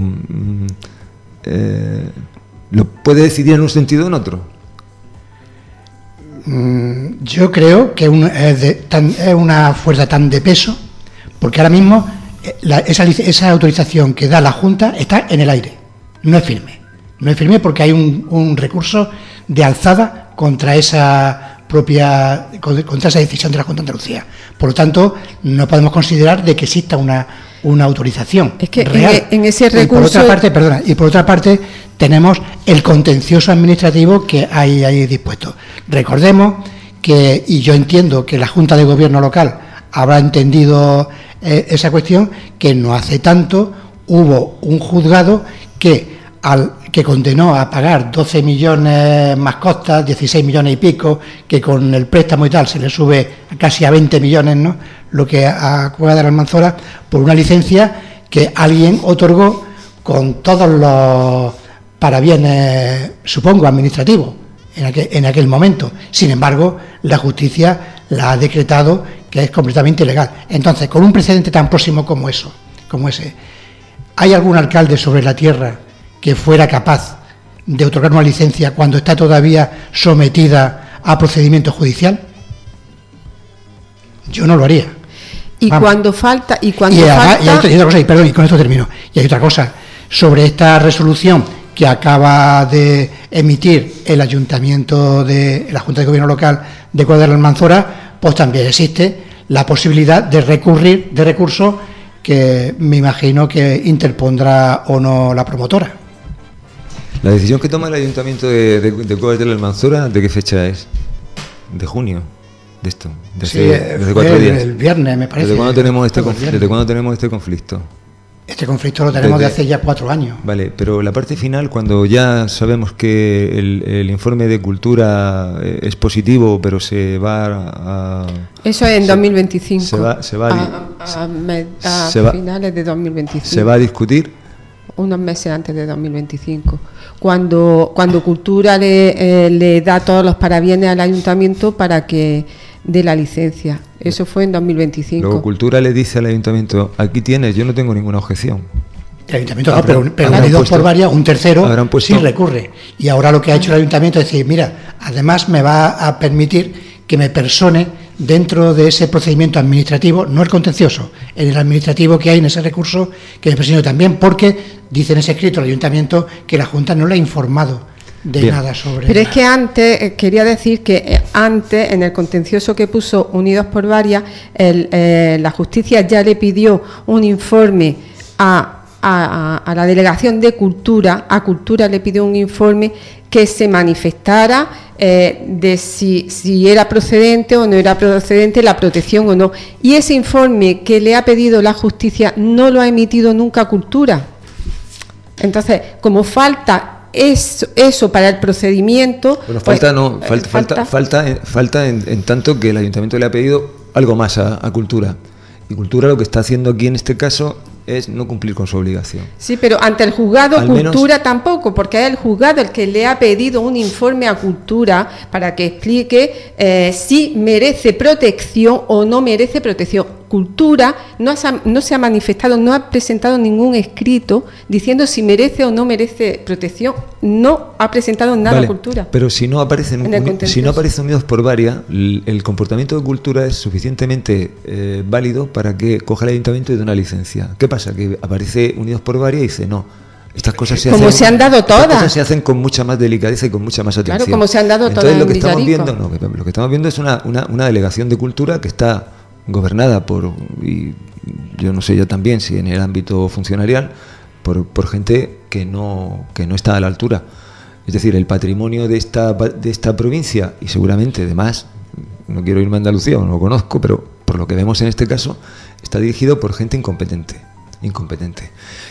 Eh, ¿Lo puede decidir en un sentido o en otro? Mm, yo creo que un, es, de, tan, es una fuerza tan de peso, porque ahora mismo la, esa, esa autorización que da la Junta está en el aire, no es firme. No es firme porque hay un, un recurso de alzada contra esa propia contra esa decisión de la Junta de Andalucía. Por lo tanto, no podemos considerar de que exista una, una autorización es que real. En, en ese recurso... Y por otra parte, perdona, y por otra parte tenemos el contencioso administrativo que hay ahí dispuesto. Recordemos que, y yo entiendo que la Junta de Gobierno local habrá entendido eh, esa cuestión, que no hace tanto hubo un juzgado que al que condenó a pagar doce millones más costas, dieciséis millones y pico, que con el préstamo y tal se le sube casi a veinte millones, ¿no? Lo que a Cueva de la Almanzora, por una licencia que alguien otorgó con todos los parabienes, supongo, administrativos, en aquel, en aquel momento. Sin embargo, la justicia la ha decretado que es completamente ilegal. Entonces, con un precedente tan próximo como eso, como ese, ¿hay algún alcalde sobre la tierra que fuera capaz de otorgar una licencia cuando está todavía sometida a procedimiento judicial? Yo no lo haría. Y Vamos. cuando falta y cuando y, falta y, hay otra, y otra cosa, y perdón, y con esto termino. Y hay otra cosa sobre esta resolución que acaba de emitir el Ayuntamiento de la Junta de Gobierno Local de Cueva de la Almanzora, pues también existe la posibilidad de recurrir de recursos que me imagino que interpondrá o no la promotora. La decisión que toma el Ayuntamiento de, de, de Cuevas de la Almanzora, ¿de qué fecha es? De junio, de esto. Desde, sí, desde cuatro días. El viernes, me parece. ¿Desde cuándo tenemos este conflicto? ¿Desde cuándo tenemos este conflicto? Este conflicto lo tenemos desde, de hace ya cuatro años. Vale, pero la parte final, cuando ya sabemos que el, el informe de cultura es positivo, pero se va a... Eso es en se, dos mil veinticinco. Se va, se va a, a, a, a se va, finales de dos mil veinticinco. ¿Se va a discutir? Unos meses antes de dos mil veinticinco. Cuando, cuando Cultura le, eh, le da todos los parabienes al Ayuntamiento para que dé la licencia. Eso fue en dos mil veinticinco. Luego Cultura le dice al Ayuntamiento, aquí tienes, yo no tengo ninguna objeción. El Ayuntamiento no, pero, pero Unidos por Varia, un tercero sí recurre. Y ahora lo que ha hecho el Ayuntamiento es decir, mira, además me va a permitir que me persone dentro de ese procedimiento administrativo, no el contencioso, en el administrativo que hay en ese recurso, que me persone también, porque dice en ese escrito el Ayuntamiento que la Junta no le ha informado de Bien. nada sobre... Pero es que antes, eh, quería decir que eh, antes, en el contencioso que puso Unidos por Varia, el, eh, la justicia ya le pidió un informe a a, a, a la Delegación de Cultura, a Cultura le pidió un informe que se manifestara eh, de si, si era procedente o no era procedente la protección o no. Y ese informe que le ha pedido la justicia no lo ha emitido nunca Cultura. Entonces, como falta eso, eso para el procedimiento... Bueno, falta pues, no, falta, falta, falta, falta, falta en, en tanto que el Ayuntamiento le ha pedido algo más a, a Cultura. Y Cultura lo que está haciendo aquí en este caso es no cumplir con su obligación. Sí, pero ante el juzgado Al Cultura menos... tampoco, porque es el juzgado el que le ha pedido un informe a Cultura para que explique eh, si merece protección o no merece protección. Cultura no, ha, no se ha manifestado, no ha presentado ningún escrito diciendo si merece o no merece protección. No ha presentado nada vale, Cultura. Pero si no aparecen si no aparece Unidos por Varia, el, el comportamiento de Cultura es suficientemente eh, válido para que coja el Ayuntamiento y dé una licencia. ¿Qué pasa? Que aparece Unidos por Varia y dice no. Estas cosas se como hacen, se han dado todas. Estas cosas se hacen con mucha más delicadeza y con mucha más atención. Claro, como se han dado Entonces, todas. Lo que estamos viendo, no, lo que estamos viendo es una, una, una delegación de Cultura que está gobernada por, y yo no sé yo también si en el ámbito funcionarial, por, por gente que no, que no está a la altura. Es decir, el patrimonio de esta, de esta provincia, y seguramente además, no quiero irme a Andalucía, no lo conozco, pero por lo que vemos en este caso, está dirigido por gente incompetente, incompetente.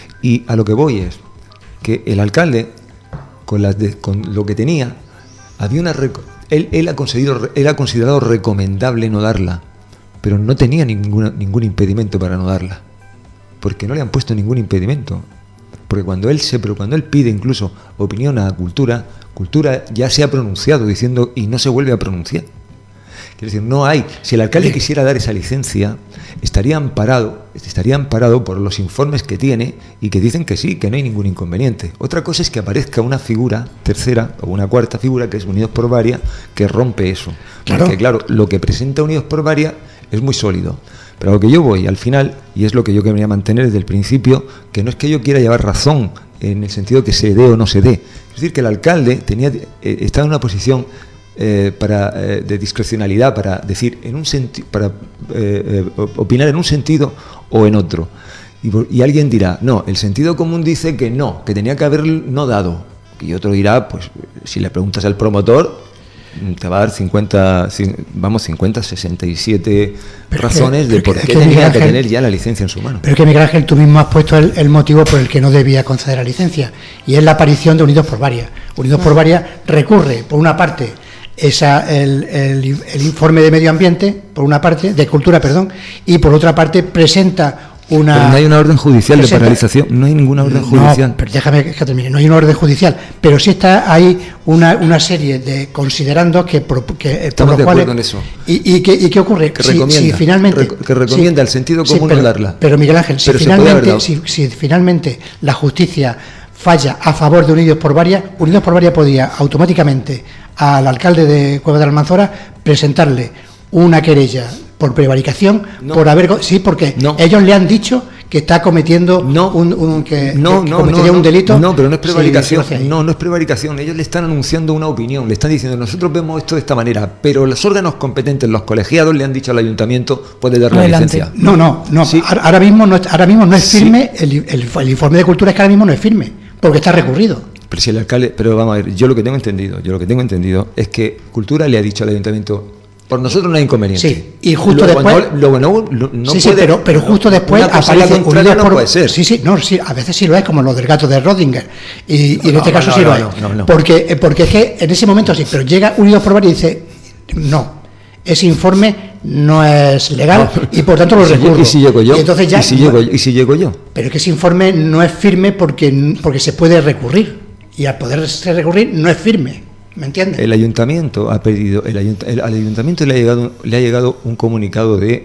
Y a lo que voy es que el alcalde, con, las de, con lo que tenía, había una él, él, ha considerado, él ha considerado recomendable no darla, pero no tenía ninguna, ningún impedimento para no darla, porque no le han puesto ningún impedimento. Porque cuando él se pero cuando él pide incluso opinión a Cultura, Cultura ya se ha pronunciado diciendo y no se vuelve a pronunciar. Quiero decir, no hay. Si el alcalde quisiera dar esa licencia, estaría amparado, estaría amparado por los informes que tiene y que dicen que sí, que no hay ningún inconveniente. Otra cosa es que aparezca una figura tercera o una cuarta figura, que es Unidos por Varia, que rompe eso. Claro. Porque claro, lo que presenta Unidos por Varia es muy sólido. Pero a lo que yo voy al final, y es lo que yo quería mantener desde el principio, que no es que yo quiera llevar razón en el sentido que se dé o no se dé. Es decir, que el alcalde tenía eh, estaba en una posición eh, para eh, de discrecionalidad para decir en un sentido, para eh, eh, opinar en un sentido o en otro. Y, y alguien dirá, no, el sentido común dice que no, que tenía que haber no dado. Y otro dirá, pues si le preguntas al promotor, te va a dar cincuenta, vamos, cincuenta, sesenta y siete pero razones que, de por qué que tenía Ángel, que tener ya la licencia en su mano. Pero es que, Miguel Ángel, tú mismo has puesto el, el motivo por el que no debía conceder la licencia, y es la aparición de Unidos por Varia. Unidos por Varia recurre, por una parte, esa, el, el, el informe de medio ambiente, por una parte, de cultura, perdón, y por otra parte presenta una... Pero no hay una orden judicial presenta, de paralización, no hay ninguna orden judicial. No, pero déjame que termine, no hay una orden judicial, pero sí está hay una, una serie de considerandos que, que estamos por los de acuerdo cuales, en eso. ¿Y, y, qué, y qué ocurre? Que si, recomienda, si finalmente, rec, que recomienda sí, el sentido común sí, pero, no darla. Pero Miguel Ángel, si, pero finalmente, si, si finalmente la justicia falla a favor de Unidos por Varia, Unidos por Varia podía automáticamente al alcalde de Cueva de la Almanzora presentarle una querella por prevaricación, no, por haber... Sí, porque no. ellos le han dicho que está cometiendo no, un, un que, no, que no, cometería no, un delito. No, pero no es prevaricación. Sí, no, no es prevaricación. Ellos le están anunciando una opinión, le están diciendo, nosotros vemos esto de esta manera, pero los órganos competentes, los colegiados, le han dicho al ayuntamiento, puede dar la licencia. No, no, no. ¿Sí? Ahora mismo no, ahora mismo no es firme, sí. el, el, el informe de cultura es que ahora mismo no es firme, porque está recurrido. Pero si el alcalde, pero vamos a ver, yo lo que tengo entendido, yo lo que tengo entendido es que Cultura le ha dicho al ayuntamiento, por nosotros no hay inconveniente. Sí, y justo luego después... No, luego no, no sí, sí, puede, pero, pero justo después aparece Unidos no por... puede ser. Sí, sí, no, sí, a veces sí lo es, como lo del gato de Rodinger. Y, y en no, este caso no, sí no, lo no, es. no, no. Porque, porque es que en ese momento sí, pero llega Unidos por Varia y dice, no, ese informe no es legal no, y por tanto lo recurro. ¿Y si llego yo? Y, entonces ya, ¿Y, si llego, ¿Y si llego yo? Pero es que ese informe no es firme porque, porque se puede recurrir. Y al poderse recurrir no es firme. ¿Me entiendes? El ayuntamiento ha pedido, el ayunt el, al ayuntamiento le ha llegado, le ha llegado un comunicado de,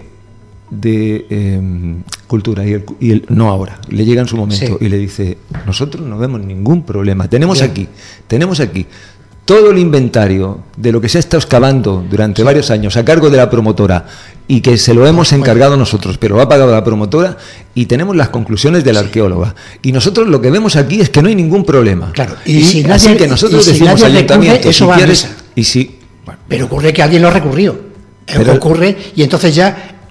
de eh, cultura y, el, y el, no ahora, le llega en su momento sí. y le dice, nosotros no vemos ningún problema, tenemos Bien. aquí, tenemos aquí todo el inventario de lo que se ha estado excavando durante sí. varios años a cargo de la promotora y que se lo hemos encargado nosotros, pero lo ha pagado la promotora y tenemos las conclusiones de la sí. arqueóloga. Y nosotros lo que vemos aquí es que no hay ningún problema. Claro, y, y si así nadie, que nosotros y si decimos nadie ayuntamiento, recurre, eso si va quieres, a misa. y si, bueno, pero ocurre que alguien lo ha recurrido. Pero, ocurre y entonces ya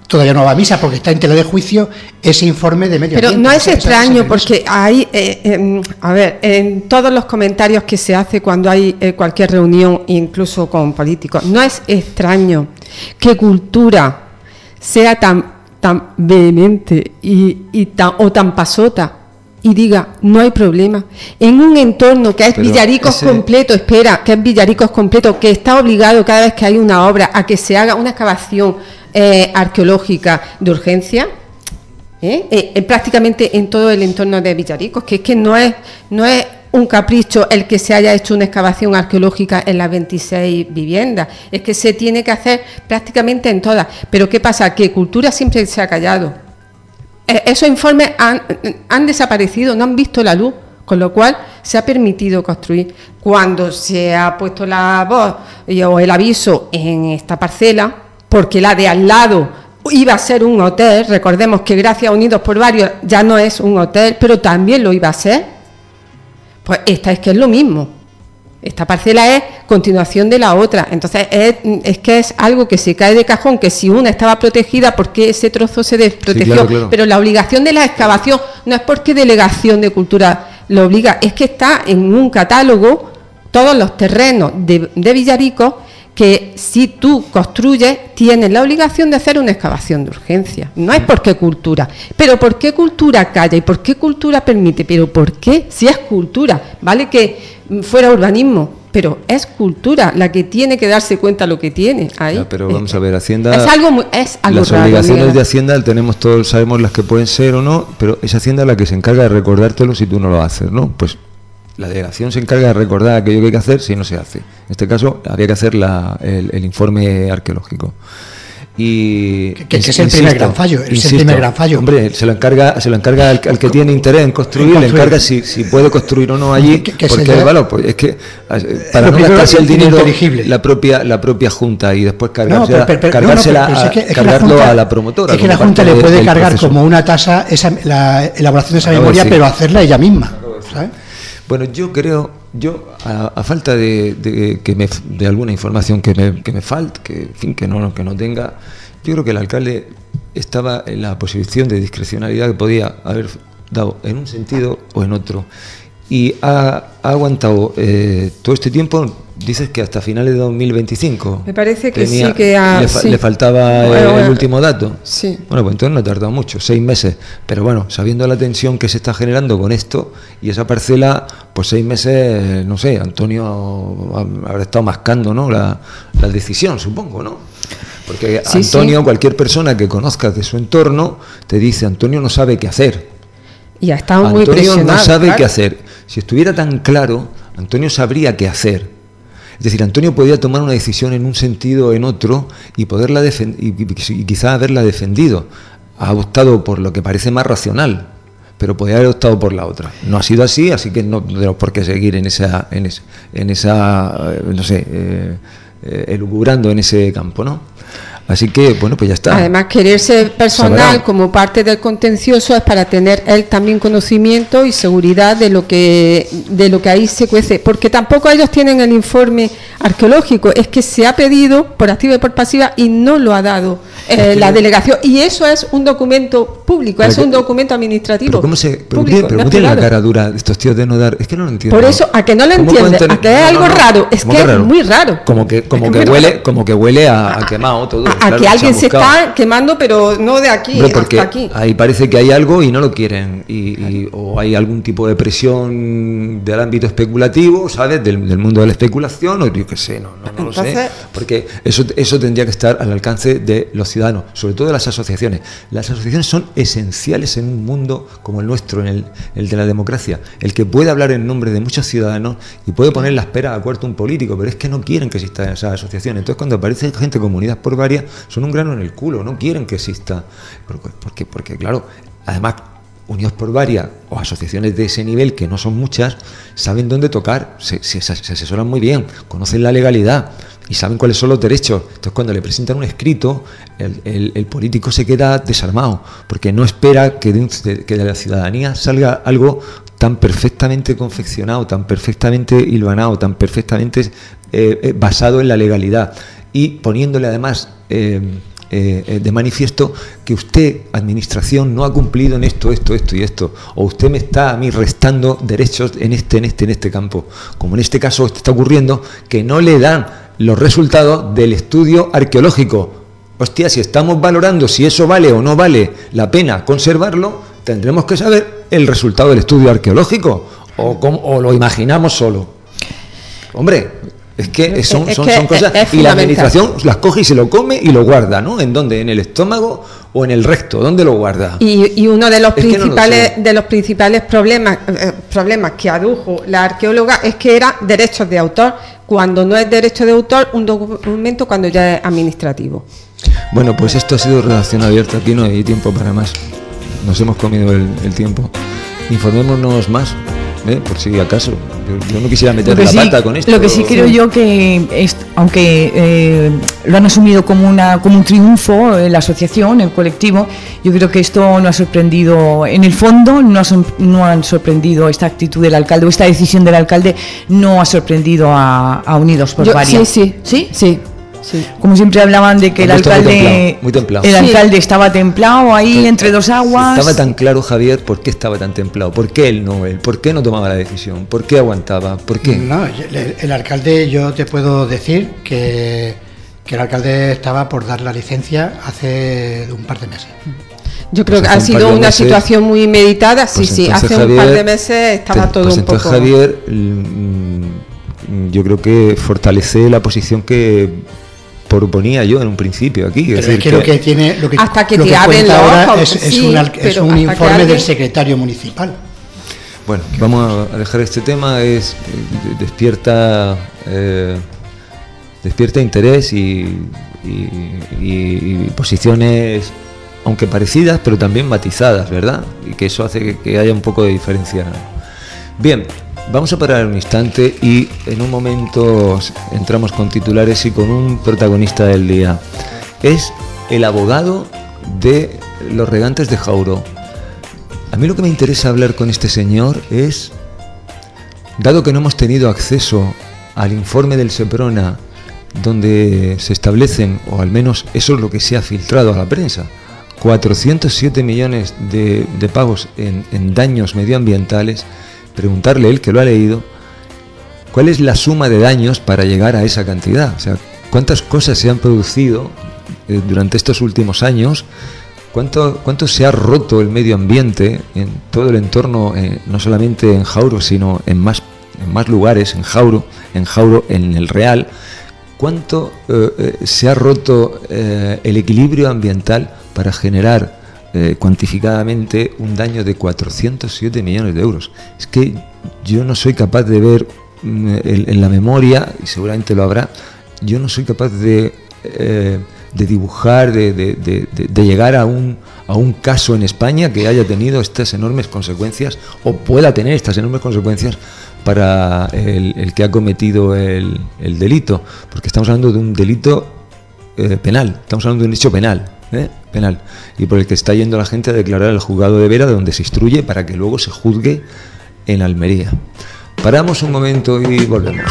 todavía no va a misa porque está en tela de juicio ese informe de medio Pero ambiente. no es Esa- esa- extraño esa porque hay, eh, eh, a ver, en todos los comentarios que se hace cuando hay eh, cualquier reunión, incluso con políticos, no es extraño que cultura sea tan, tan vehemente y, y tan, o tan pasota y diga, no hay problema. En un entorno que es Pero Villaricos ese- completo, espera, que es Villaricos completo, que está obligado cada vez que hay una obra a que se haga una excavación eh, arqueológica de urgencia, ¿eh? Eh, eh, prácticamente en todo el entorno de Villaricos, que es que no es, no es un capricho el que se haya hecho una excavación arqueológica en las veintiséis viviendas, es que se tiene que hacer prácticamente en todas. Pero ¿qué pasa? Que cultura siempre se ha callado. Eh, esos informes han, han desaparecido, no han visto la luz, con lo cual se ha permitido construir. Cuando se ha puesto la voz y- o el aviso en esta parcela, porque la de al lado iba a ser un hotel, recordemos que gracias a Unidos por Varios ya no es un hotel, pero también lo iba a ser, pues esta es que es lo mismo. Esta parcela es continuación de la otra, entonces es, es que es algo que se cae de cajón, que si una estaba protegida, ¿por qué ese trozo se desprotegió? Sí, claro, claro. Pero la obligación de la excavación no es porque Delegación de Cultura lo obliga, es que está en un catálogo todos los terrenos de, de Villaricos que si tú construyes tienes la obligación de hacer una excavación de urgencia. No es porque cultura. Pero ¿por qué cultura calla? ¿Y por qué cultura permite? ¿Pero por qué? Si es cultura, vale que fuera urbanismo, pero es cultura la que tiene que darse cuenta lo que tiene ahí. Ya, pero vamos a ver, Hacienda... Es algo, muy, es algo Las raro, obligaciones Miguel. de Hacienda tenemos todos, sabemos las que pueden ser o no, pero es Hacienda la que se encarga de recordártelo si tú no lo haces, ¿no? Pues la delegación se encarga de recordar aquello que hay que hacer si no se hace. En este caso, habría que hacer la, el, el informe arqueológico. Y Que- que es el primer gran fallo, es el primer gran fallo. Hombre, se lo encarga, se lo encarga al, al que tiene interés en construir, En le construir. encarga si, si puede construir o no allí, Que- que porque se le- bueno, pues es que eh, para Lo no primero gastarse es el dinero ininteligible. la propia la propia junta y después No, cargarse, pero- pero- pero- cargársela no, no, pero- pero a- es que- es que la cargarlo Junta- a la promotora. Es que la como Junta parte le de- puede del cargar proceso. como una tasa esa, la elaboración de esa Acabo de memoria, decir. pero hacerla ella misma, ¿sabes? Bueno, yo creo, yo a, a falta de, de que me, de alguna información que me, que me falte, que en fin que no que no tenga, yo creo que el alcalde estaba en la posición de discrecionalidad que podía haber dado en un sentido o en otro y ha, ha aguantado eh, todo este tiempo. Dices que hasta finales de dos mil veinticinco. Me parece que tenía- sí, que ha- le, fa- sí. le faltaba eh, Bueno, bueno, el último dato. Sí. Bueno, pues entonces no ha tardado mucho, seis meses. Pero bueno, sabiendo la tensión que se está generando con esto y esa parcela, pues seis meses, no sé, Antonio ha- habrá estado mascando, ¿no? La, la decisión, supongo, ¿no? Porque Sí, Antonio, sí. cualquier persona que conozcas de su entorno, te dice, Antonio no sabe qué hacer. Y ha estado muy Antonio presionado. no sabe claro. qué hacer. Si estuviera tan claro, Antonio sabría qué hacer. Es decir, Antonio podía tomar una decisión en un sentido o en otro y poderla defen- y, y- y quizá haberla defendido. Ha optado por lo que parece más racional, pero podría haber optado por la otra. No ha sido así, así que no tenemos por qué seguir en esa, en esa, en esa eh, no sé, eh, eh, elucubrando en ese campo, ¿no? Así que, bueno, pues ya está. Además, querer ser personal Sabrá. como parte del contencioso es para tener él también conocimiento y seguridad de lo que de lo que ahí se cuece, porque tampoco ellos tienen el informe arqueológico, es que se ha pedido por activa y por pasiva y no lo ha dado eh, la delegación, y eso es un documento público, Pero es que- un documento administrativo. Pero ¿cómo se, pero público, ¿por qué- pero no ¿cómo tienen la privado. cara dura estos tíos de no dar? Es que no lo entiendo. Por eso, a que no lo ¿Cómo pueden entiende, tener- a que es no, algo no, no. raro, es ¿Cómo que que es raro? muy raro. Como que, como Es que muy huele, raro. como que huele a, a quemado todo. A claro, que alguien han se buscado. está quemando, pero no de aquí Hombre, porque hasta aquí. ahí parece que hay algo y no lo quieren, y, y- o hay algún tipo de presión del ámbito especulativo, ¿sabes? Del, del mundo de la especulación, o yo qué sé, no, no, no lo sé, Entonces- porque eso, eso tendría que estar al alcance de los ciudadanos, sobre todo de las asociaciones. Las asociaciones son esenciales en un mundo como el nuestro, en el, el de la democracia, el que puede hablar en nombre de muchos ciudadanos y puede poner la espera a cuarto un político, pero es que no quieren que exista esa asociación. Entonces, cuando aparece gente con Unidas por Varias, son un grano en el culo, no quieren que exista. Porque, porque, porque claro, además, Unidos por Varias o asociaciones de ese nivel, que no son muchas, saben dónde tocar, se, se, se asesoran muy bien, conocen la legalidad y saben cuáles son los derechos. Entonces, cuando le presentan un escrito, el, el, el político se queda desarmado, porque no espera que de, un- de- que de la ciudadanía salga algo tan perfectamente confeccionado, tan perfectamente hilvanado, tan perfectamente eh, eh, basado en la legalidad y poniéndole además eh, eh, eh, de manifiesto que usted, administración, no ha cumplido en esto, esto, esto y esto, o usted me está a mí restando derechos en este, en este, en este campo, como en este caso está ocurriendo, que no le dan los resultados del estudio arqueológico. Hostia, si estamos valorando si eso vale o no vale la pena conservarlo, tendremos que saber el resultado del estudio arqueológico, o, cómo, o lo imaginamos solo. Hombre, es que son, es son, que son cosas, es, es y la administración las coge y se lo come y lo guarda, ¿no? ¿En dónde? ¿En el estómago o en el recto? ¿Dónde lo guarda? Y, y uno de los es principales no de los principales problemas eh, problemas que adujo la arqueóloga es que era derechos de autor, cuando no es derecho de autor un documento, cuando ya es administrativo. Bueno, pues esto ha sido redacción abierta, aquí no hay tiempo para más. Nos hemos comido el, el tiempo. Informémonos más, ¿eh? Por si acaso. Yo, yo no quisiera meter la sí, pata con esto. Lo que sí creo yo que, es, aunque eh, lo han asumido como, una, como un triunfo, eh, la asociación, el colectivo, yo creo que esto no ha sorprendido, en el fondo, no, ha, no han sorprendido esta actitud del alcalde, o esta decisión del alcalde, no ha sorprendido a, a Unidos por yo, Varias. Sí, sí, sí. sí. Sí. Como siempre hablaban de que el alcalde, muy templado, muy templado. el Sí. alcalde estaba templado ahí Entonces, entre dos aguas. Estaba tan claro, Javier, ¿por qué estaba tan templado? ¿Por qué él no él? ¿Por qué no tomaba la decisión? ¿Por qué aguantaba? ¿Por qué? No, el, el alcalde, yo te puedo decir que, que el alcalde estaba por dar la licencia hace un par de meses. Yo creo pues que ha sido una meses, situación muy meditada. Sí, pues sí, hace Javier, un par de meses estaba te, todo pues un entonces, poco. Javier, mmm, yo creo que fortalece la posición que proponía yo en un principio aquí. Pero es, decir, es que, lo que tiene, lo que, hasta que lo te que abren cuenta los ahora ojos, es, es, sí, una, es un informe alguien... del secretario municipal. Bueno, vamos a dejar este tema. Es despierta eh, despierta interés y, y, y, y posiciones, aunque parecidas, pero también matizadas, ¿verdad? Y que eso hace que, que haya un poco de diferencia. Bien, vamos a parar un instante y en un momento entramos con titulares y con un protagonista del día. Es el abogado de los regantes de Jauro. A mí lo que me interesa hablar con este señor es, dado que no hemos tenido acceso al informe del Seprona, donde se establecen, o al menos eso es lo que se ha filtrado a la prensa, cuatrocientos siete millones de, de pagos en, en daños medioambientales, preguntarle él, que lo ha leído, cuál es la suma de daños para llegar a esa cantidad. O sea, cuántas cosas se han producido eh, durante estos últimos años, cuánto, cuánto se ha roto el medio ambiente en todo el entorno, eh, no solamente en Jauro, sino en más, en más lugares, en Jauro, en Jauro, en el Real, cuánto eh, eh, se ha roto eh, el equilibrio ambiental para generar Eh, cuantificadamente un daño de cuatrocientos siete millones de euros. Es que yo no soy capaz de ver mm, en, en la memoria, y seguramente lo habrá, yo no soy capaz de, eh, de dibujar, de, de, de, de llegar a un, a un caso en España que haya tenido estas enormes consecuencias, o pueda tener estas enormes consecuencias para el, el que ha cometido el, el delito, porque estamos hablando de un delito eh, penal, estamos hablando de un hecho penal. ¿Eh? penal, y por el que está yendo la gente a declarar al juzgado de Vera, de donde se instruye para que luego se juzgue en Almería. Paramos un momento y volvemos.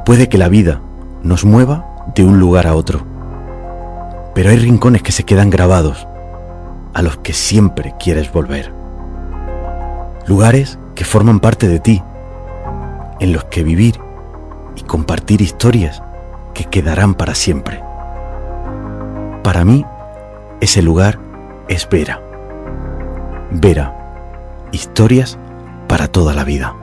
Puede que la vida nos mueva de un lugar a otro, pero hay rincones que se quedan grabados, a los que siempre quieres volver. Lugares que forman parte de ti, en los que vivir y compartir historias que quedarán para siempre. Para mí, ese lugar es Vera. Vera, historias para toda la vida.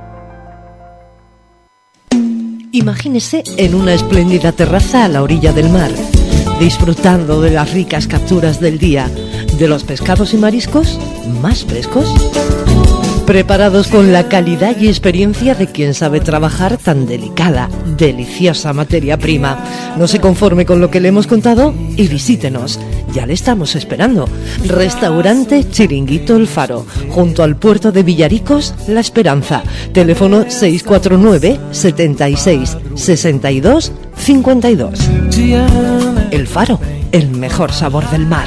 Imagínese en una espléndida terraza a la orilla del mar, disfrutando de las ricas capturas del día, de los pescados y mariscos más frescos, preparados con la calidad y experiencia de quien sabe trabajar tan delicada, deliciosa materia prima. No se conforme con lo que le hemos contado y visítenos. Ya le estamos esperando. Restaurante Chiringuito El Faro, junto al puerto de Villaricos, La Esperanza. Teléfono seis cuatro nueve, setenta y seis, sesenta y dos, cincuenta y dos. El Faro, el mejor sabor del mar.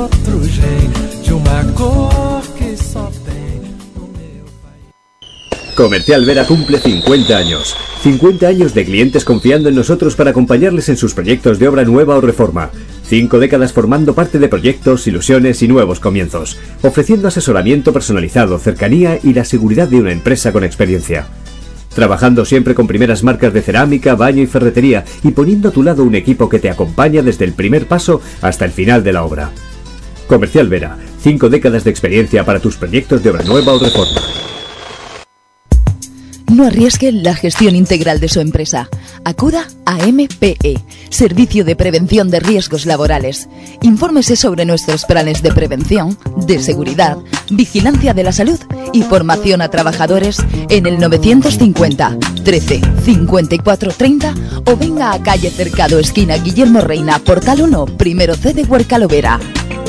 Comercial Vera cumple cincuenta años. cincuenta años de clientes confiando en nosotros para acompañarles en sus proyectos de obra nueva o reforma. Cinco décadas formando parte de proyectos, ilusiones y nuevos comienzos, ofreciendo asesoramiento personalizado, cercanía y la seguridad de una empresa con experiencia. Trabajando siempre con primeras marcas de cerámica, baño y ferretería y poniendo a tu lado un equipo que te acompaña desde el primer paso hasta el final de la obra. Comercial Vera, cinco décadas de experiencia para tus proyectos de obra nueva o reforma. No arriesgue la gestión integral de su empresa. Acuda a M P E, Servicio de Prevención de Riesgos Laborales. Infórmese sobre nuestros planes de prevención, de seguridad, vigilancia de la salud y formación a trabajadores en el novecientos cincuenta, trece, cincuenta y cuatro, treinta o venga a calle Cercado, esquina Guillermo Reina, Portal uno, primero C de Huercalovera.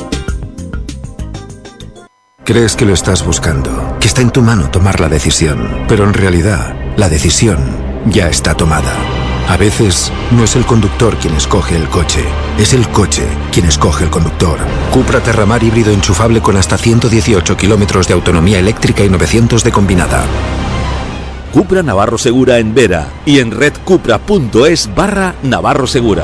Crees que lo estás buscando, que está en tu mano tomar la decisión, pero en realidad la decisión ya está tomada. A veces no es el conductor quien escoge el coche, es el coche quien escoge el conductor. Cupra Terramar híbrido enchufable con hasta ciento dieciocho kilómetros de autonomía eléctrica y novecientos de combinada. Cupra Navarro Segura en Vera y en redcupra.es barra Navarro Segura.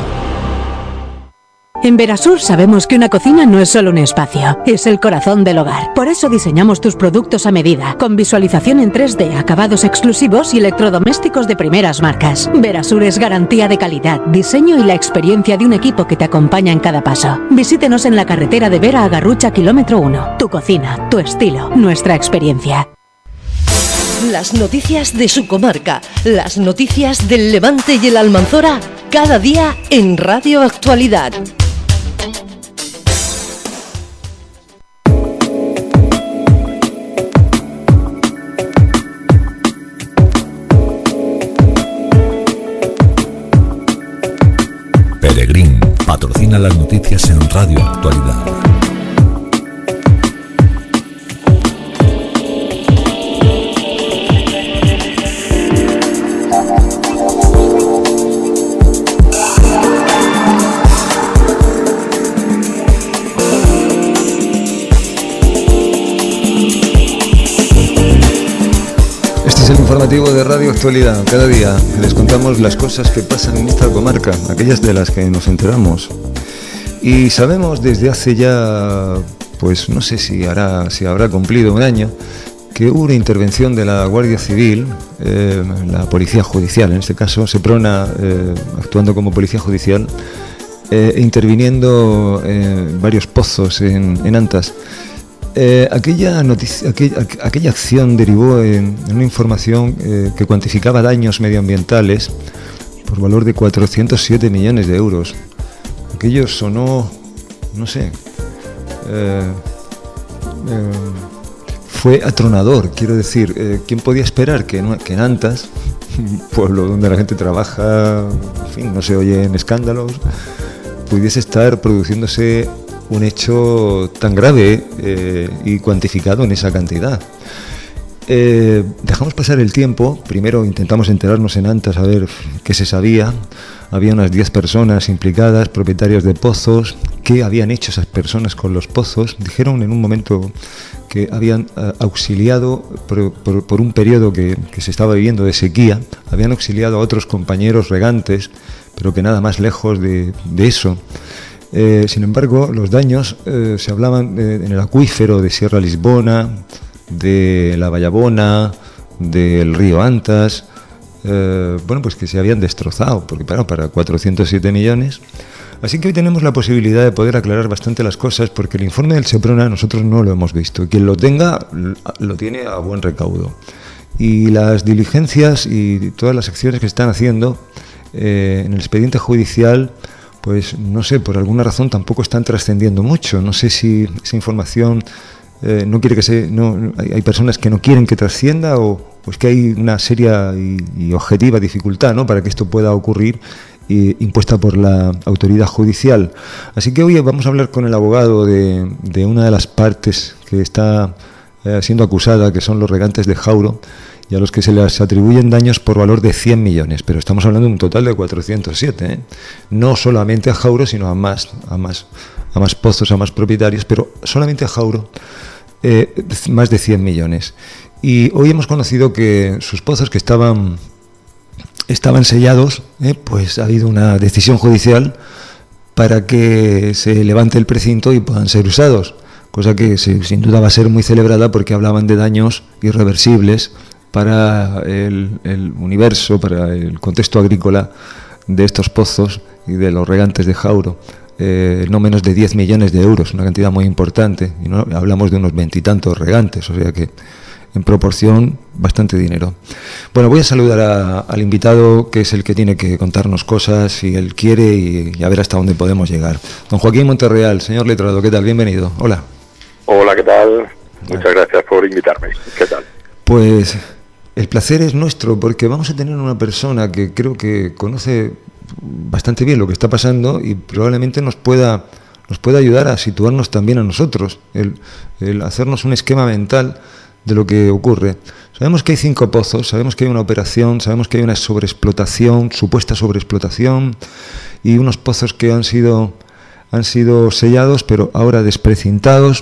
En Verasur sabemos que una cocina no es solo un espacio, es el corazón del hogar. Por eso diseñamos tus productos a medida, con visualización en tres D, acabados exclusivos y electrodomésticos de primeras marcas. Verasur es garantía de calidad, diseño y la experiencia de un equipo que te acompaña en cada paso. Visítenos en la carretera de Vera a Garrucha, kilómetro uno. Tu cocina, tu estilo, nuestra experiencia. Las noticias de su comarca, las noticias del Levante y el Almanzora, cada día en Radio Actualidad. Peregrín patrocina las noticias en Radio Actualidad. Es el informativo de Radio Actualidad. Cada día les contamos las cosas que pasan en esta comarca, aquellas de las que nos enteramos. Y sabemos desde hace ya, pues no sé si hará, si habrá cumplido un año, que hubo una intervención de la Guardia Civil, eh, la Policía Judicial, en este caso, Seprona, eh, actuando como Policía Judicial, eh, interviniendo en varios pozos en, en Antas. Eh, aquella, noticia, aquella, aquella acción derivó en, en una información eh, que cuantificaba daños medioambientales por valor de cuatrocientos siete millones de euros. Aquello sonó, no sé, eh, eh, fue atronador, quiero decir. Eh, ¿Quién podía esperar que en, que en Antas, un pueblo donde la gente trabaja, en fin, no se oyen escándalos, pudiese estar produciéndose un hecho tan grave eh, y cuantificado en esa cantidad? Eh, dejamos pasar el tiempo. Primero intentamos enterarnos en Antas a ver qué se sabía. Había unas diez personas implicadas, propietarios de pozos. ¿Qué habían hecho esas personas con los pozos? Dijeron en un momento que habían uh, auxiliado por, por, por un periodo que, que se estaba viviendo de sequía, habían auxiliado a otros compañeros regantes, pero que nada más lejos de, de eso. Eh, sin embargo, los daños eh, se hablaban eh, en el acuífero de Sierra Lisbona, de la Vallabona, del río Antas, eh, bueno, pues que se habían destrozado, porque para, para cuatrocientos siete millones. Así que hoy tenemos la posibilidad de poder aclarar bastante las cosas, porque el informe del Seprona nosotros no lo hemos visto. Quien lo tenga, lo tiene a buen recaudo. Y las diligencias y todas las acciones que están haciendo eh, en el expediente judicial, pues no sé, por alguna razón tampoco están trascendiendo mucho. No sé si esa información eh, no quiere que se... No, hay, hay personas que no quieren que trascienda o pues que hay una seria y, y objetiva dificultad, ¿no?, para que esto pueda ocurrir, y impuesta por la autoridad judicial. Así que hoy vamos a hablar con el abogado de, de una de las partes que está eh, siendo acusada, que son los regantes de Jauro, y a los que se les atribuyen daños por valor de cien millones, pero estamos hablando de un total de cuatrocientos siete, ¿eh? No solamente a Jauro, sino a más, a más, a más pozos, a más propietarios, pero solamente a Jauro eh, más de cien millones. Y hoy hemos conocido que sus pozos, que estaban estaban sellados, eh, pues ha habido una decisión judicial para que se levante el precinto y puedan ser usados, cosa que se, sin duda va a ser muy celebrada, porque hablaban de daños irreversibles para el, el universo, para el contexto agrícola de estos pozos y de los regantes de Jauro. Eh, no menos de diez millones de euros, una cantidad muy importante, y no hablamos de unos veintitantos regantes, o sea que en proporción bastante dinero. Bueno, voy a saludar a, al invitado, que es el que tiene que contarnos cosas, si él quiere, y, y a ver hasta dónde podemos llegar. Don Joaquín Monterreal, señor letrado, ¿qué tal? Bienvenido. Hola. Hola, ¿qué tal? Muchas gracias por invitarme. ¿Qué tal? Pues el placer es nuestro, porque vamos a tener una persona que creo que conoce bastante bien lo que está pasando y probablemente nos pueda, nos pueda ayudar a situarnos también a nosotros, el, el hacernos un esquema mental de lo que ocurre. Sabemos que hay cinco pozos, sabemos que hay una operación, sabemos que hay una sobreexplotación, supuesta sobreexplotación, y unos pozos que han sido, han sido sellados, pero ahora desprecintados,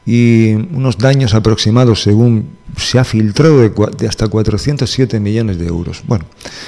y unos daños aproximados, según se ha filtrado, de, de hasta cuatrocientos siete millones de euros. Bueno,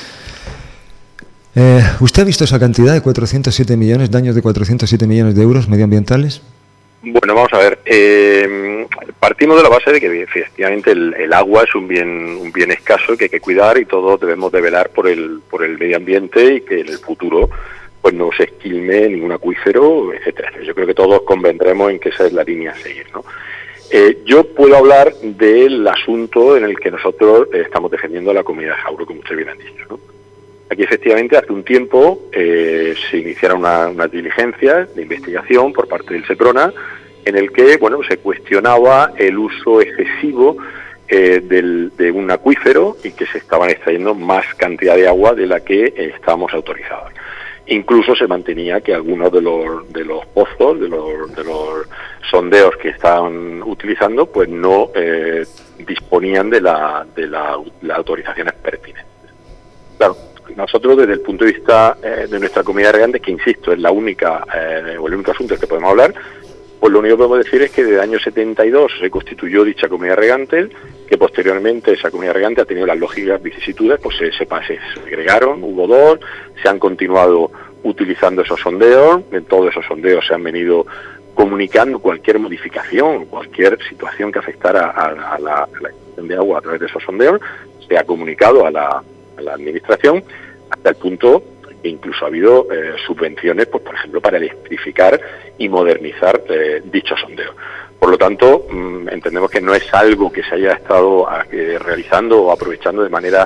eh, ¿usted ha visto esa cantidad de cuatrocientos siete millones, daños de cuatrocientos siete millones de euros medioambientales? Bueno, vamos a ver. Eh, partimos de la base de que efectivamente el, el agua es un bien un bien escaso que hay que cuidar, y todos debemos de velar por el por el medio ambiente, y que en el futuro pues no se esquilme ningún acuífero, etcétera. Yo creo que todos convendremos en que esa es la línea a seguir, ¿no? Eh, yo puedo hablar del asunto en el que nosotros eh, estamos defendiendo a la comunidad de Jauro, como ustedes bien han dicho, ¿no? Aquí efectivamente hace un tiempo eh, se iniciaron una, unas diligencias de investigación por parte del Seprona, en el que bueno se cuestionaba el uso excesivo eh, del, de un acuífero, y que se estaban extrayendo más cantidad de agua de la que eh, estábamos autorizados. Incluso se mantenía que algunos de los de los pozos, de los, de los sondeos que estaban utilizando, pues no eh, disponían de la de la, las autorizaciones pertinentes. Claro, nosotros desde el punto de vista eh, de nuestra comunidad de regantes, que insisto, es la única eh, o el único asunto del que podemos hablar, pues lo único que podemos decir es que desde el año setenta y dos se constituyó dicha comunidad de regantes, que posteriormente esa comunidad de regantes ha tenido las lógicas vicisitudes, pues se, se, se segregaron, hubo dos, se han continuado utilizando esos sondeos, en todos esos sondeos se han venido comunicando cualquier modificación, cualquier situación que afectara a, a la extracción de agua a través de esos sondeos, se ha comunicado a la a la administración, hasta el punto que incluso ha habido eh, subvenciones, pues por ejemplo, para electrificar y modernizar eh, dichos sondeos. Por lo tanto, mmm, entendemos que no es algo que se haya estado eh, realizando o aprovechando de manera,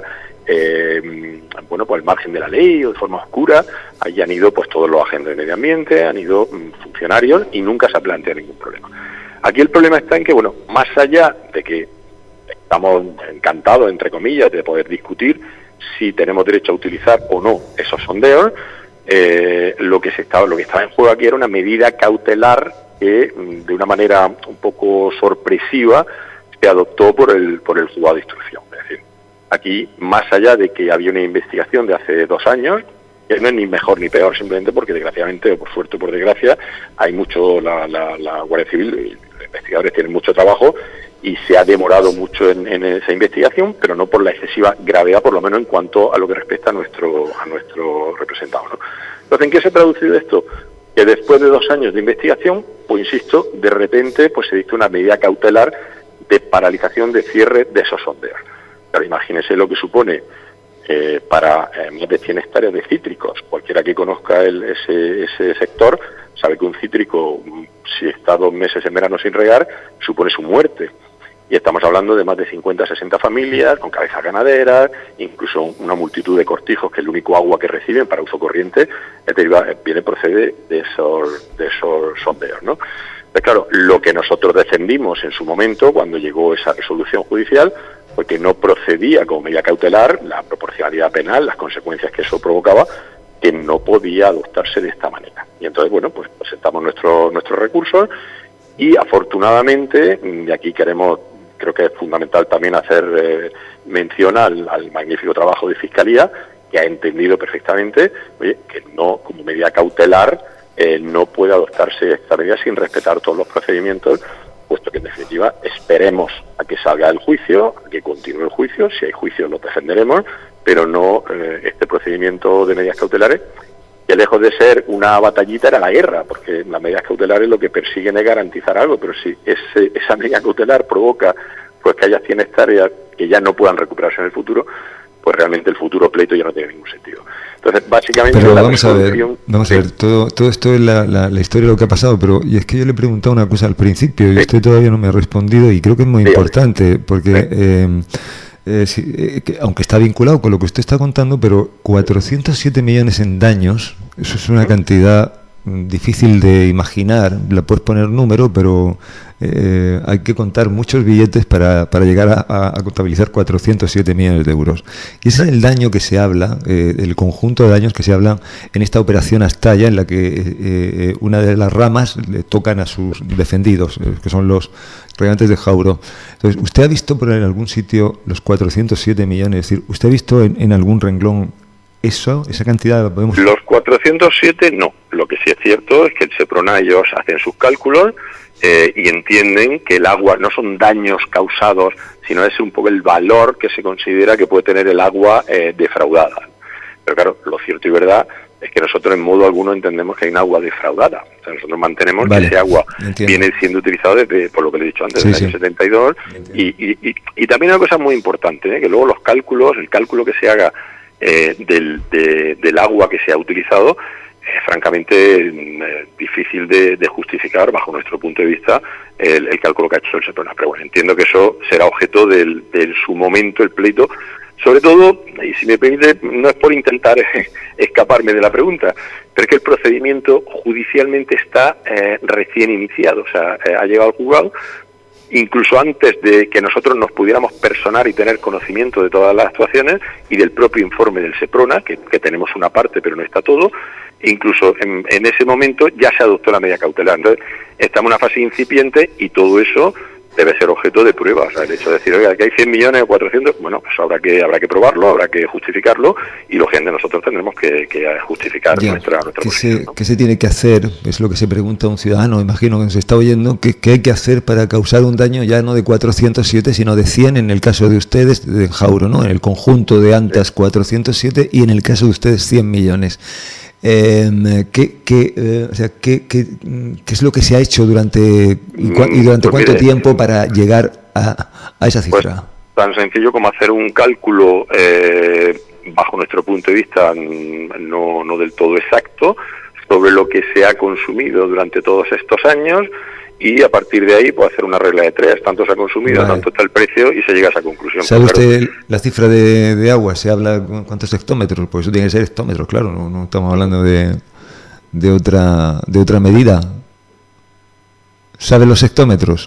eh, bueno, pues al margen de la ley o de forma oscura. Ahí han ido pues todos los agentes de medio ambiente, han ido mmm, funcionarios, y nunca se ha planteado ningún problema. Aquí el problema está en que, bueno, más allá de que estamos encantados, entre comillas, de poder discutir si tenemos derecho a utilizar o no esos sondeos, eh, lo que se estaba, lo que estaba en juego aquí era una medida cautelar que, de una manera un poco sorpresiva, se adoptó por el, por el juzgado de instrucción. Es decir, aquí, más allá de que había una investigación de hace dos años, que no es ni mejor ni peor, simplemente porque desgraciadamente, o por suerte o por desgracia, hay mucho, la, la, la Guardia Civil y los investigadores tienen mucho trabajo y se ha demorado mucho en, en esa investigación, pero no por la excesiva gravedad, por lo menos en cuanto a lo que respecta a nuestro, a nuestro representado, ¿no? Entonces, ¿en qué se ha traducido esto? Que después de dos años de investigación, pues insisto, de repente pues se dicta una medida cautelar de paralización de cierre de esos sondeos. Claro, imagínense lo que supone eh, para eh, más de cien hectáreas de cítricos. Cualquiera que conozca el, ese, ese sector sabe que un cítrico, si está dos meses en verano sin regar, supone su muerte. Y estamos hablando de más de cincuenta, sesenta familias, con cabezas ganaderas, incluso una multitud de cortijos, que es el único agua que reciben para uso corriente, viene procede de esos, de esos sondeos, ¿no? Pues claro, lo que nosotros defendimos en su momento, cuando llegó esa resolución judicial, fue que no procedía como medida cautelar la proporcionalidad penal, las consecuencias que eso provocaba, que no podía adoptarse de esta manera. Y entonces, bueno, pues presentamos nuestro, nuestros recursos y afortunadamente, y aquí queremos, creo que es fundamental también hacer eh, mención al, al magnífico trabajo de Fiscalía, que ha entendido perfectamente, oye, que no, como medida cautelar, eh, no puede adoptarse esta medida sin respetar todos los procedimientos, puesto que en definitiva esperemos a que salga el juicio, a que continúe el juicio, si hay juicio lo defenderemos, pero no eh, este procedimiento de medidas cautelares, que lejos de ser una batallita era la guerra, porque las medidas cautelares lo que persiguen es garantizar algo, pero si ese, esa medida cautelar provoca pues que haya cien hectáreas que ya no puedan recuperarse en el futuro, pues realmente el futuro pleito ya no tiene ningún sentido. Entonces, básicamente... Pero la vamos a ver, resolución... vamos a ver, todo, todo esto es la, la, la historia de lo que ha pasado, pero y es que yo le he preguntado una cosa al principio y Sí. usted todavía no me ha respondido y creo que es muy Sí, importante, porque... Eh, Eh, sí, eh, que, aunque está vinculado con lo que usted está contando, pero cuatrocientos siete millones en daños, eso es una cantidad mm, difícil de imaginar, la puedes poner número, pero eh, hay que contar muchos billetes para, para llegar a, a, a contabilizar cuatrocientos siete millones de euros. Y ese es el daño que se habla, eh, el conjunto de daños que se hablan en esta operación Astalla, en la que eh, una de las ramas le tocan a sus defendidos, eh, que son los regantes de Jauro. Entonces, ¿usted ha visto por en algún sitio los cuatrocientos siete millones? Es decir, ¿usted ha visto en, en algún renglón eso, esa cantidad? Podemos... Los cuatrocientos siete no. Lo que sí es cierto es que el Seprona, ellos hacen sus cálculos eh, y entienden que el agua no son daños causados, sino es un poco el valor que se considera que puede tener el agua eh, defraudada. Pero claro, lo cierto y verdad es que nosotros en modo alguno entendemos que hay un agua defraudada. O sea, nosotros mantenemos vale, que ese agua entiendo. viene siendo utilizado desde, por lo que le he dicho antes, sí, del año sí. setenta y dos. Y, y, y, y también una cosa muy importante, ¿eh? que luego los cálculos, el cálculo que se haga eh, del, de, del agua que se ha utilizado, es francamente eh, difícil de, de justificar, bajo nuestro punto de vista, el, el cálculo que ha hecho el Seprona. Pero bueno, entiendo que eso será objeto del, de su momento, el pleito. Sobre todo, y si me permite, no es por intentar eh, escaparme de la pregunta, pero es que el procedimiento judicialmente está eh, recién iniciado, o sea, eh, ha llegado al juzgado, incluso antes de que nosotros nos pudiéramos personar y tener conocimiento de todas las actuaciones y del propio informe del Seprona, que, que tenemos una parte pero no está todo, incluso en, en ese momento ya se adoptó la medida cautelar. Entonces, estamos en una fase incipiente y todo eso debe ser objeto de prueba. O sea, el hecho de decir, oiga, que hay cien millones o cuatrocientos, bueno, pues habrá que habrá que probarlo, habrá que justificarlo y lógicamente nosotros tendremos que, que justificar ya, nuestra, nuestra ¿qué posición, se, ¿no? ¿Qué se tiene que hacer? Es lo que se pregunta un ciudadano, imagino que nos está oyendo, ¿qué, qué hay que hacer para causar un daño ya no de cuatrocientos siete, sino de cien en el caso de ustedes, de Jauro, ¿no? En el conjunto de Antas cuatrocientos siete y en el caso de ustedes cien millones. Eh, ¿qué, qué, eh, o sea, ¿qué, qué, ¿Qué es lo que se ha hecho durante y, cua, y durante pues cuánto mire, tiempo para llegar a, a esa cifra? Pues, tan sencillo como hacer un cálculo eh, bajo nuestro punto de vista no, no del todo exacto sobre lo que se ha consumido durante todos estos años y a partir de ahí pues hacer una regla de tres, tanto se ha consumido, vale. tanto está el precio y se llega a esa conclusión. ¿Sabe usted claro. la cifra de, de agua? ¿Se habla cuántos hectómetros? Pues eso tiene que ser hectómetros, claro, no, no estamos hablando de, de otra de otra medida. ¿Sabe los hectómetros?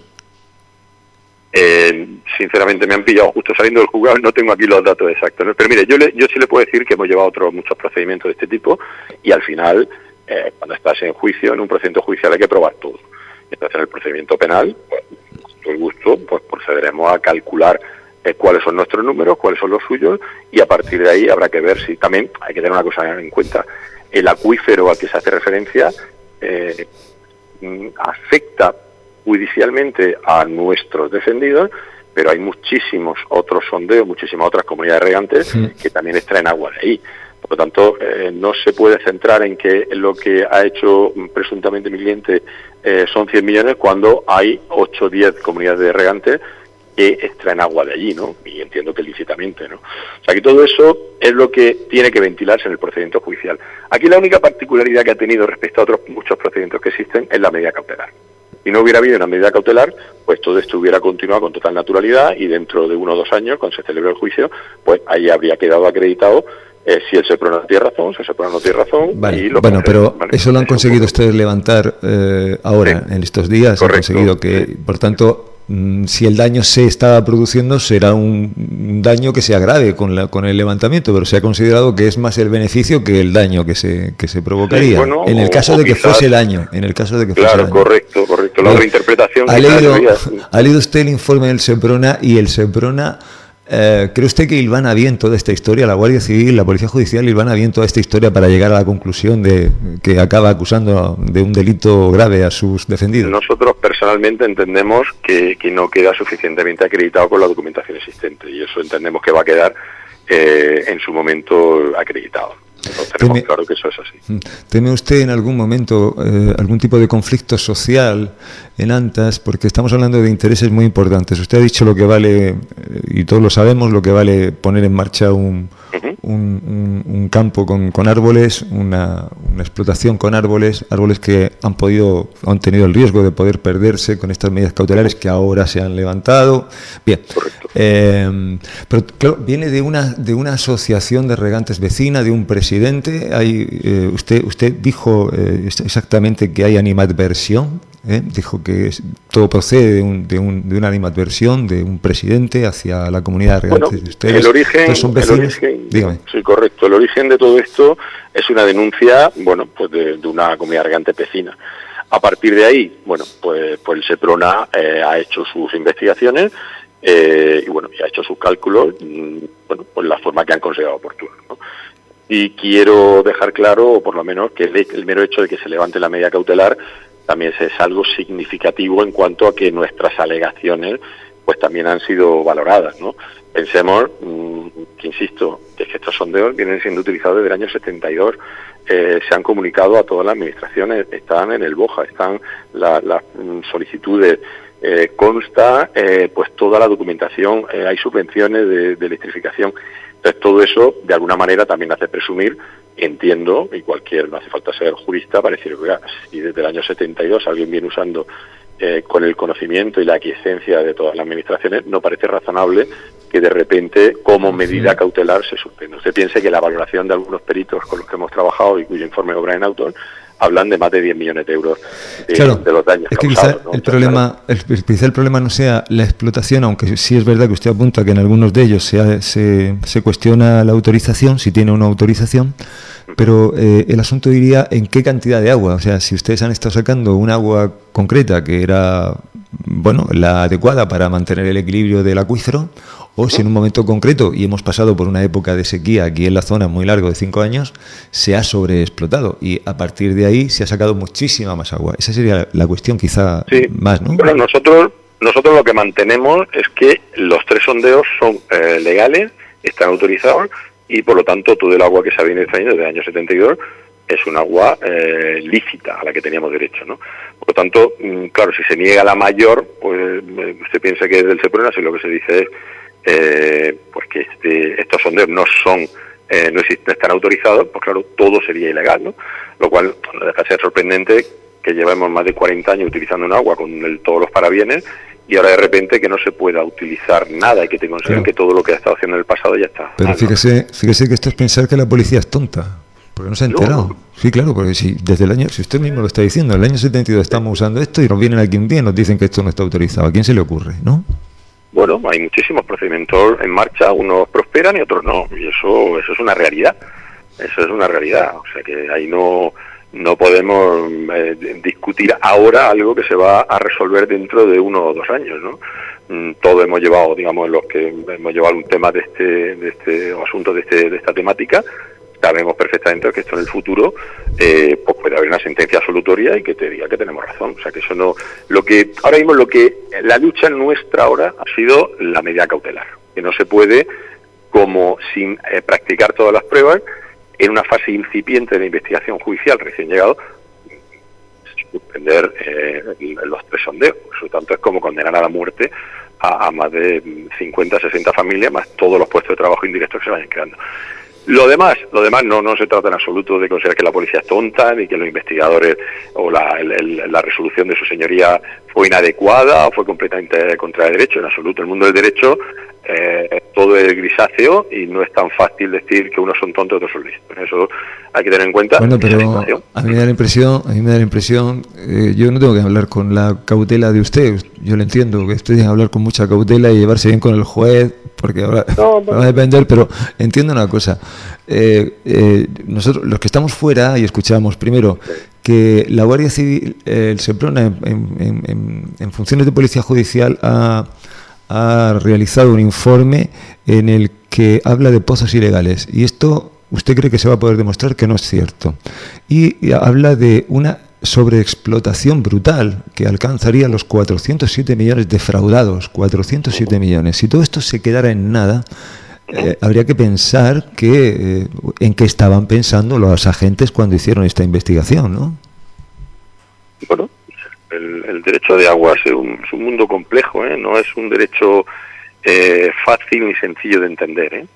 Eh, sinceramente me han pillado justo saliendo del juzgado, no tengo aquí los datos exactos, ¿no? Pero mire, yo le, yo sí le puedo decir que hemos llevado otros muchos procedimientos de este tipo y al final, eh, cuando estás en juicio, en un procedimiento judicial hay que probar todo. Entonces, en el procedimiento penal, pues, gusto el gusto, pues procederemos a calcular eh, cuáles son nuestros números, cuáles son los suyos, y a partir de ahí habrá que ver si también hay que tener una cosa en cuenta. El acuífero al que se hace referencia eh, afecta judicialmente a nuestros defendidos, pero hay muchísimos otros sondeos, muchísimas otras comunidades regantes sí. que también extraen agua de ahí. Por lo tanto, eh, no se puede centrar en que lo que ha hecho presuntamente mi cliente eh, son cien millones cuando hay ocho o diez comunidades de regantes que extraen agua de allí, ¿no? Y entiendo que lícitamente, ¿no? O sea, que todo eso es lo que tiene que ventilarse en el procedimiento judicial. Aquí la única particularidad que ha tenido respecto a otros muchos procedimientos que existen es la medida cautelar. Si no hubiera habido una medida cautelar, pues todo esto hubiera continuado con total naturalidad y dentro de uno o dos años, cuando se celebre el juicio, pues ahí habría quedado acreditado eh, si el Seprona tiene razón, si el Seprona no tiene razón. Vale. Y lo bueno, que pero vale, eso lo han conseguido ustedes levantar eh, ahora, sí. en estos días. Correcto. Han conseguido que, sí. por tanto, si el daño se estaba produciendo, será un, un daño que se agrave con, la, con el levantamiento, pero se ha considerado que es más el beneficio que el daño que se que se provocaría. Sí, bueno, en el caso o, de que quizás, fuese daño, en el caso de que claro, fuese daño. correcto, correcto. La reinterpretación. ¿Ha leído, ¿Ha leído usted el informe del Seprona y el Seprona? Eh, ¿Cree usted que hilvana bien toda esta historia, la Guardia Civil, la Policía Judicial hilvana bien toda esta historia para llegar a la conclusión de que acaba acusando de un delito grave a sus defendidos? Nosotros personalmente entendemos que, que no queda suficientemente acreditado con la documentación existente y eso entendemos que va a quedar eh, en su momento acreditado. Entonces, tenemos claro que eso es así. ¿Teme usted en algún momento eh, algún tipo de conflicto social en Antas? Porque estamos hablando de intereses muy importantes. Usted ha dicho lo que vale, eh, y todos lo sabemos, lo que vale poner en marcha un, uh-huh. un, un, un campo con, con árboles, una, una explotación con árboles, árboles que han podido, han tenido el riesgo de poder perderse con estas medidas cautelares que ahora se han levantado. Bien. Correcto. Eh, pero claro, viene de una, de una asociación de regantes vecina, de un presidente. Hay, eh, usted, usted dijo eh, exactamente que hay animadversión. ¿Eh? Dijo que es, todo procede de, un, de, un, de una animadversión de un presidente hacia la comunidad de regantes bueno, de ustedes. El origen, son el origen Dígame. Sí, correcto. El origen de todo esto es una denuncia, bueno, pues de, de una comunidad de regantes vecina. A partir de ahí, bueno, pues, pues el Seprona eh, ha hecho sus investigaciones eh, y bueno, y ha hecho sus cálculos, mmm, bueno, pues la forma que han considerado oportuna, ¿no? Y quiero dejar claro, por lo menos, que el, el mero hecho de que se levante la medida cautelar también es algo significativo en cuanto a que nuestras alegaciones pues también han sido valoradas, ¿no? Pensemos, mmm, que insisto, que, es que estos sondeos vienen siendo utilizados desde el año setenta y dos, eh, se han comunicado a todas las administraciones, están en el BOJA, están las la, solicitudes, eh, consta eh, pues toda la documentación, eh, hay subvenciones de, de electrificación. Entonces todo eso de alguna manera también hace presumir, entiendo, y cualquier, no hace falta ser jurista para decir, oiga, si desde el año setenta y dos alguien viene usando eh, con el conocimiento y la aquiescencia de todas las administraciones, no parece razonable que de repente como medida sí. cautelar se suspenda. Usted piense que la valoración de algunos peritos con los que hemos trabajado y cuyo informe obra en autor hablan de más de diez millones de euros de, claro, de los daños es que causados, quizá ¿no? el problema, el, quizá el problema no sea la explotación, aunque sí es verdad que usted apunta que en algunos de ellos se, se, se cuestiona la autorización, si tiene una autorización, pero eh, el asunto iría en qué cantidad de agua. O sea, si ustedes han estado sacando un agua concreta que era, bueno, la adecuada para mantener el equilibrio del acuífero, o si en un momento concreto, y hemos pasado por una época de sequía aquí en la zona muy largo de cinco años, se ha sobreexplotado y a partir de ahí se ha sacado muchísima más agua. Esa sería la cuestión quizá sí. más, ¿no? Bueno, nosotros, nosotros lo que mantenemos es que los tres sondeos son eh, legales, están autorizados y por lo tanto todo el agua que se ha venido extrayendo desde el año setenta y dos es un agua eh, lícita a la que teníamos derecho, ¿no? Por lo tanto, claro, si se niega la mayor, pues usted piensa que es del Seprona, si lo que se dice es Eh, pues que este, estos sondeos no son, eh, no existen, están autorizados, pues claro, todo sería ilegal, ¿no? Lo cual no deja de ser sorprendente que llevemos más de cuarenta años utilizando un agua con el, todos los parabienes y ahora de repente que no se pueda utilizar nada y que te consideren que todo lo que ha estado haciendo en el pasado ya está. Pero mal, fíjese, ¿no? fíjese que esto es pensar que la policía es tonta. Porque no se ha enterado. No. Sí, claro, porque si desde el año, si usted mismo lo está diciendo, en el año setenta y dos estamos usando esto y nos vienen aquí un día y nos dicen que esto no está autorizado. ¿A quién se le ocurre, no? Bueno, hay muchísimos procedimientos en marcha, unos prosperan y otros no, y eso eso es una realidad, eso es una realidad, o sea que ahí no No podemos eh, discutir ahora algo que se va a resolver dentro de uno o dos años, ¿no? Mm, Todos hemos llevado, digamos, los que hemos llevado un tema de este, de este asunto, de, este, de esta temática, sabemos perfectamente que esto en el futuro eh, pues puede haber una sentencia absolutoria y que te diga que tenemos razón. O sea, que eso no... Lo que ahora mismo, lo que la lucha nuestra ahora ha sido la medida cautelar, que no se puede, como sin eh, practicar todas las pruebas, en una fase incipiente de la investigación judicial recién llegado, suspender eh, los tres sondeos. Por lo tanto, es como condenar a la muerte a, a más de cincuenta, sesenta familias, más todos los puestos de trabajo indirectos que se vayan creando. Lo demás, lo demás no, no se trata en absoluto de considerar que la policía es tonta, ni que los investigadores o la, el, el, la resolución de su señoría fue inadecuada o fue completamente contra el derecho. En absoluto, el mundo del derecho eh, todo es grisáceo y no es tan fácil decir que unos son tontos y otros son listos. Eso hay que tener en cuenta. Bueno, pero a mí me da la impresión, a mí me da la impresión, eh, yo no tengo que hablar con la cautela de usted. Yo le entiendo que usted tiene que hablar con mucha cautela y llevarse bien con el juez, porque ahora no, bueno. va a depender, pero entiendo una cosa. Eh, eh, nosotros, los que estamos fuera y escuchamos primero que la Guardia Civil, eh, el Seprona, en, en, en, en funciones de policía judicial, ha, ha realizado un informe en el que habla de pozos ilegales, y esto usted cree que se va a poder demostrar que no es cierto, y, y habla de una sobreexplotación brutal que alcanzaría los cuatrocientos siete millones defraudados, cuatrocientos siete millones. Si todo esto se quedara en nada, eh, habría que pensar que eh, en qué estaban pensando los agentes cuando hicieron esta investigación, ¿no? Bueno, el, el derecho de aguas es un, es un mundo complejo, ¿eh? No es un derecho eh, fácil ni sencillo de entender, ¿eh?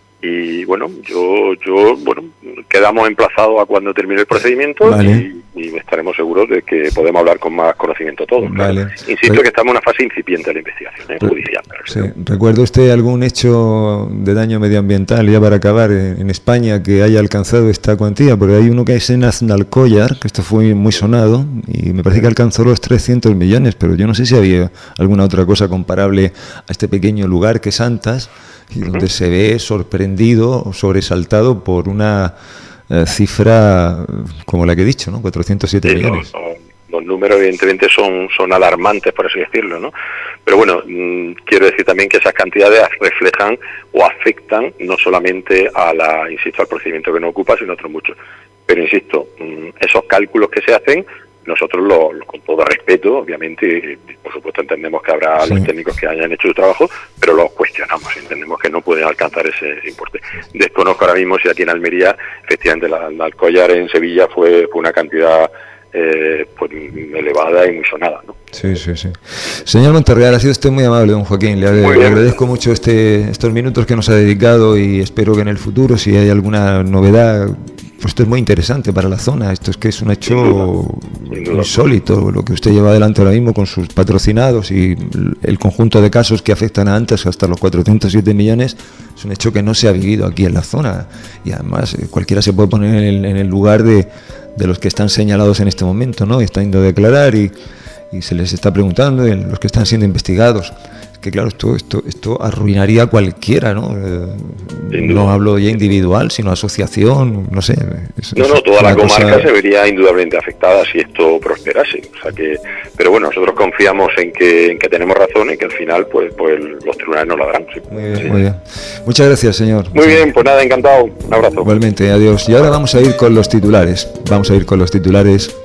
Y bueno, yo, yo, bueno, quedamos emplazados a cuando termine el procedimiento. Vale. y, y estaremos seguros de que podemos hablar con más conocimiento todos. Vale. Claro. Insisto Re- que estamos en una fase incipiente de la investigación ¿eh? Re- judicial. Sí. ¿Recuerda usted algún hecho de daño medioambiental, ya para acabar, en, en España que haya alcanzado esta cuantía? Porque hay uno que es en Aznalcóllar, que esto fue muy sonado, y me parece que alcanzó los trescientos millones, pero yo no sé si había alguna otra cosa comparable a este pequeño lugar que es Santas, y donde se ve sorprendido o sobresaltado por una eh, cifra como la que he dicho, ¿no? cuatrocientos siete sí, millones. No, no, los números evidentemente son, son alarmantes, por así decirlo, ¿no? Pero bueno, mmm, quiero decir también que esas cantidades reflejan o afectan no solamente a la, insisto, al procedimiento que nos ocupa, sino a otros muchos. Pero insisto, mmm, esos cálculos que se hacen, nosotros, lo, lo, con todo respeto, obviamente, y por supuesto entendemos que habrá sí. los técnicos que hayan hecho su trabajo, pero los cuestionamos, entendemos que no pueden alcanzar ese, ese importe. Desconozco ahora mismo si aquí en Almería, efectivamente, la, la Alcóllar en Sevilla fue, fue una cantidad eh, pues, elevada y muy sonada, ¿no? Sí, sí, sí. Señor Monterreal, ha sido usted muy amable, don Joaquín. Le, le agradezco mucho este, estos minutos que nos ha dedicado, y espero que en el futuro, si hay alguna novedad, pues esto es muy interesante para la zona. Esto es que es un hecho Sin duda. Sin duda. insólito, lo que usted lleva adelante ahora mismo con sus patrocinados y el conjunto de casos que afectan a antes hasta los cuatrocientos siete millones. Es un hecho que no se ha vivido aquí en la zona, y además eh, cualquiera se puede poner en el, en el lugar de, de los que están señalados en este momento, ¿no? Y están yendo a declarar y, y se les está preguntando, y los que están siendo investigados. Que claro, esto esto esto arruinaría a cualquiera, ¿no? Eh, no hablo ya individual, sino asociación, no sé. Es, no, no, toda la comarca cosa... se vería indudablemente afectada si esto prosperase. O sea que, pero bueno, nosotros confiamos en que en que tenemos razón y que al final, pues, pues los tribunales nos lo darán. Sí. Muy bien, sí. muy bien. Muchas gracias, señor. Muy bien, pues nada, encantado. Un abrazo. Igualmente, adiós. Y ahora vamos a ir con los titulares. Vamos a ir con los titulares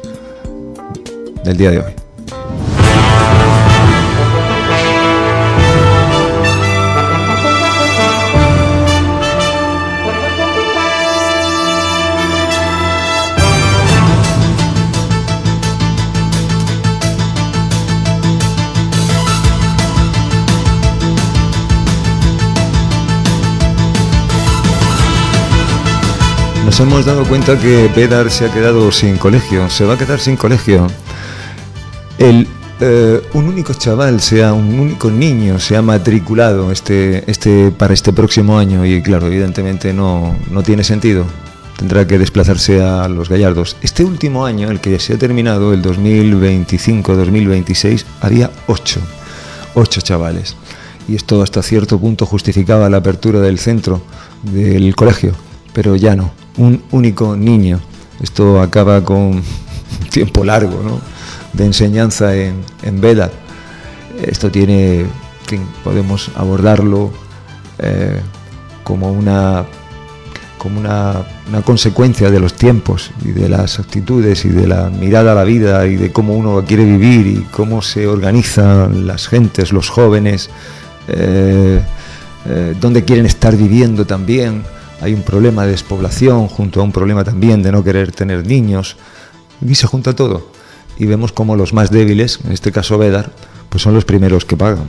del día de hoy. Nos hemos dado cuenta que Pedar se ha quedado sin colegio, se va a quedar sin colegio. El, eh, un único chaval, sea un único niño, se ha matriculado este, este, para este próximo año, y claro, evidentemente no, no tiene sentido. Tendrá que desplazarse a Los Gallardos. Este último año, el que se ha terminado, el dos mil veinticinco dos mil veintiséis, había ocho, ocho chavales. Y esto hasta cierto punto justificaba la apertura del centro del colegio, pero ya no. Un único niño Esto acaba con un tiempo largo, ¿no?, de enseñanza en, en Veda. Esto tiene, en fin, podemos abordarlo eh, como una como una, una consecuencia de los tiempos y de las actitudes y de la mirada a la vida y de cómo uno quiere vivir y cómo se organizan las gentes, los jóvenes, eh, eh, dónde quieren estar viviendo también. Hay un problema de despoblación junto a un problema también de no querer tener niños, y se junta todo y vemos como los más débiles, en este caso Vedar, pues son los primeros que pagan.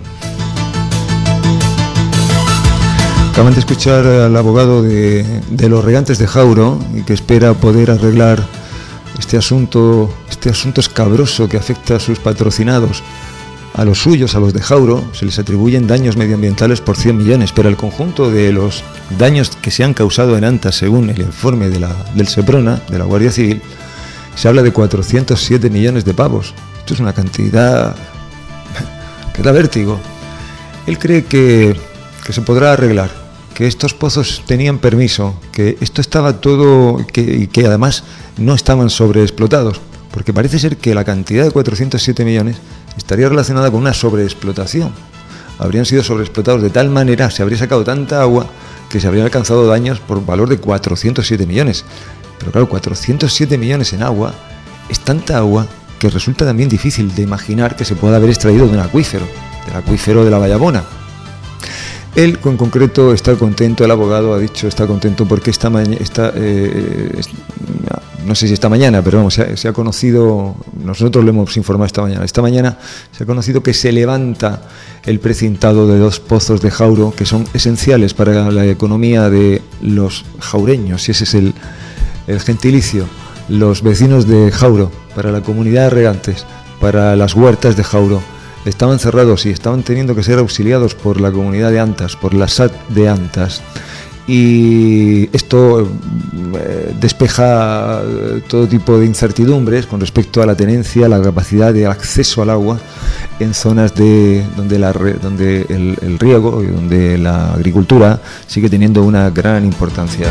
Acaban de escuchar al abogado de, de los regantes de Jauro y que espera poder arreglar este asunto, este asunto escabroso que afecta a sus patrocinados. A los suyos, a los de Jauro, se les atribuyen daños medioambientales por cien millones, pero el conjunto de los daños que se han causado en Antas, según el informe de la, del Seprona, de la Guardia Civil, se habla de cuatrocientos siete millones de pavos. Esto es una cantidad que da vértigo. Él cree que, que se podrá arreglar, que estos pozos tenían permiso, que esto estaba todo, que, y que además no estaban sobreexplotados, porque parece ser que la cantidad de cuatrocientos siete millones estaría relacionada con una sobreexplotación. Habrían sido sobreexplotados de tal manera, se habría sacado tanta agua que se habrían alcanzado daños por valor de cuatrocientos siete millones. Pero claro, cuatrocientos siete millones en agua es tanta agua que resulta también difícil de imaginar que se pueda haber extraído de un acuífero, del acuífero de la Vallabona. Él, en concreto, está contento, el abogado ha dicho está contento porque esta mañana, esta, eh, no sé si esta mañana, pero vamos, se ha, se ha conocido, nosotros lo hemos informado esta mañana, esta mañana se ha conocido que se levanta el precintado de dos pozos de Jauro que son esenciales para la economía de los jaureños, y ese es el, el gentilicio, los vecinos de Jauro, para la comunidad de regantes, para las huertas de Jauro. Estaban cerrados y estaban teniendo que ser auxiliados por la comunidad de Antas, por la S A T de Antas. Y esto eh, despeja todo tipo de incertidumbres con respecto a la tenencia, la capacidad de acceso al agua en zonas de donde, la, donde el, el riego y donde la agricultura sigue teniendo una gran importancia.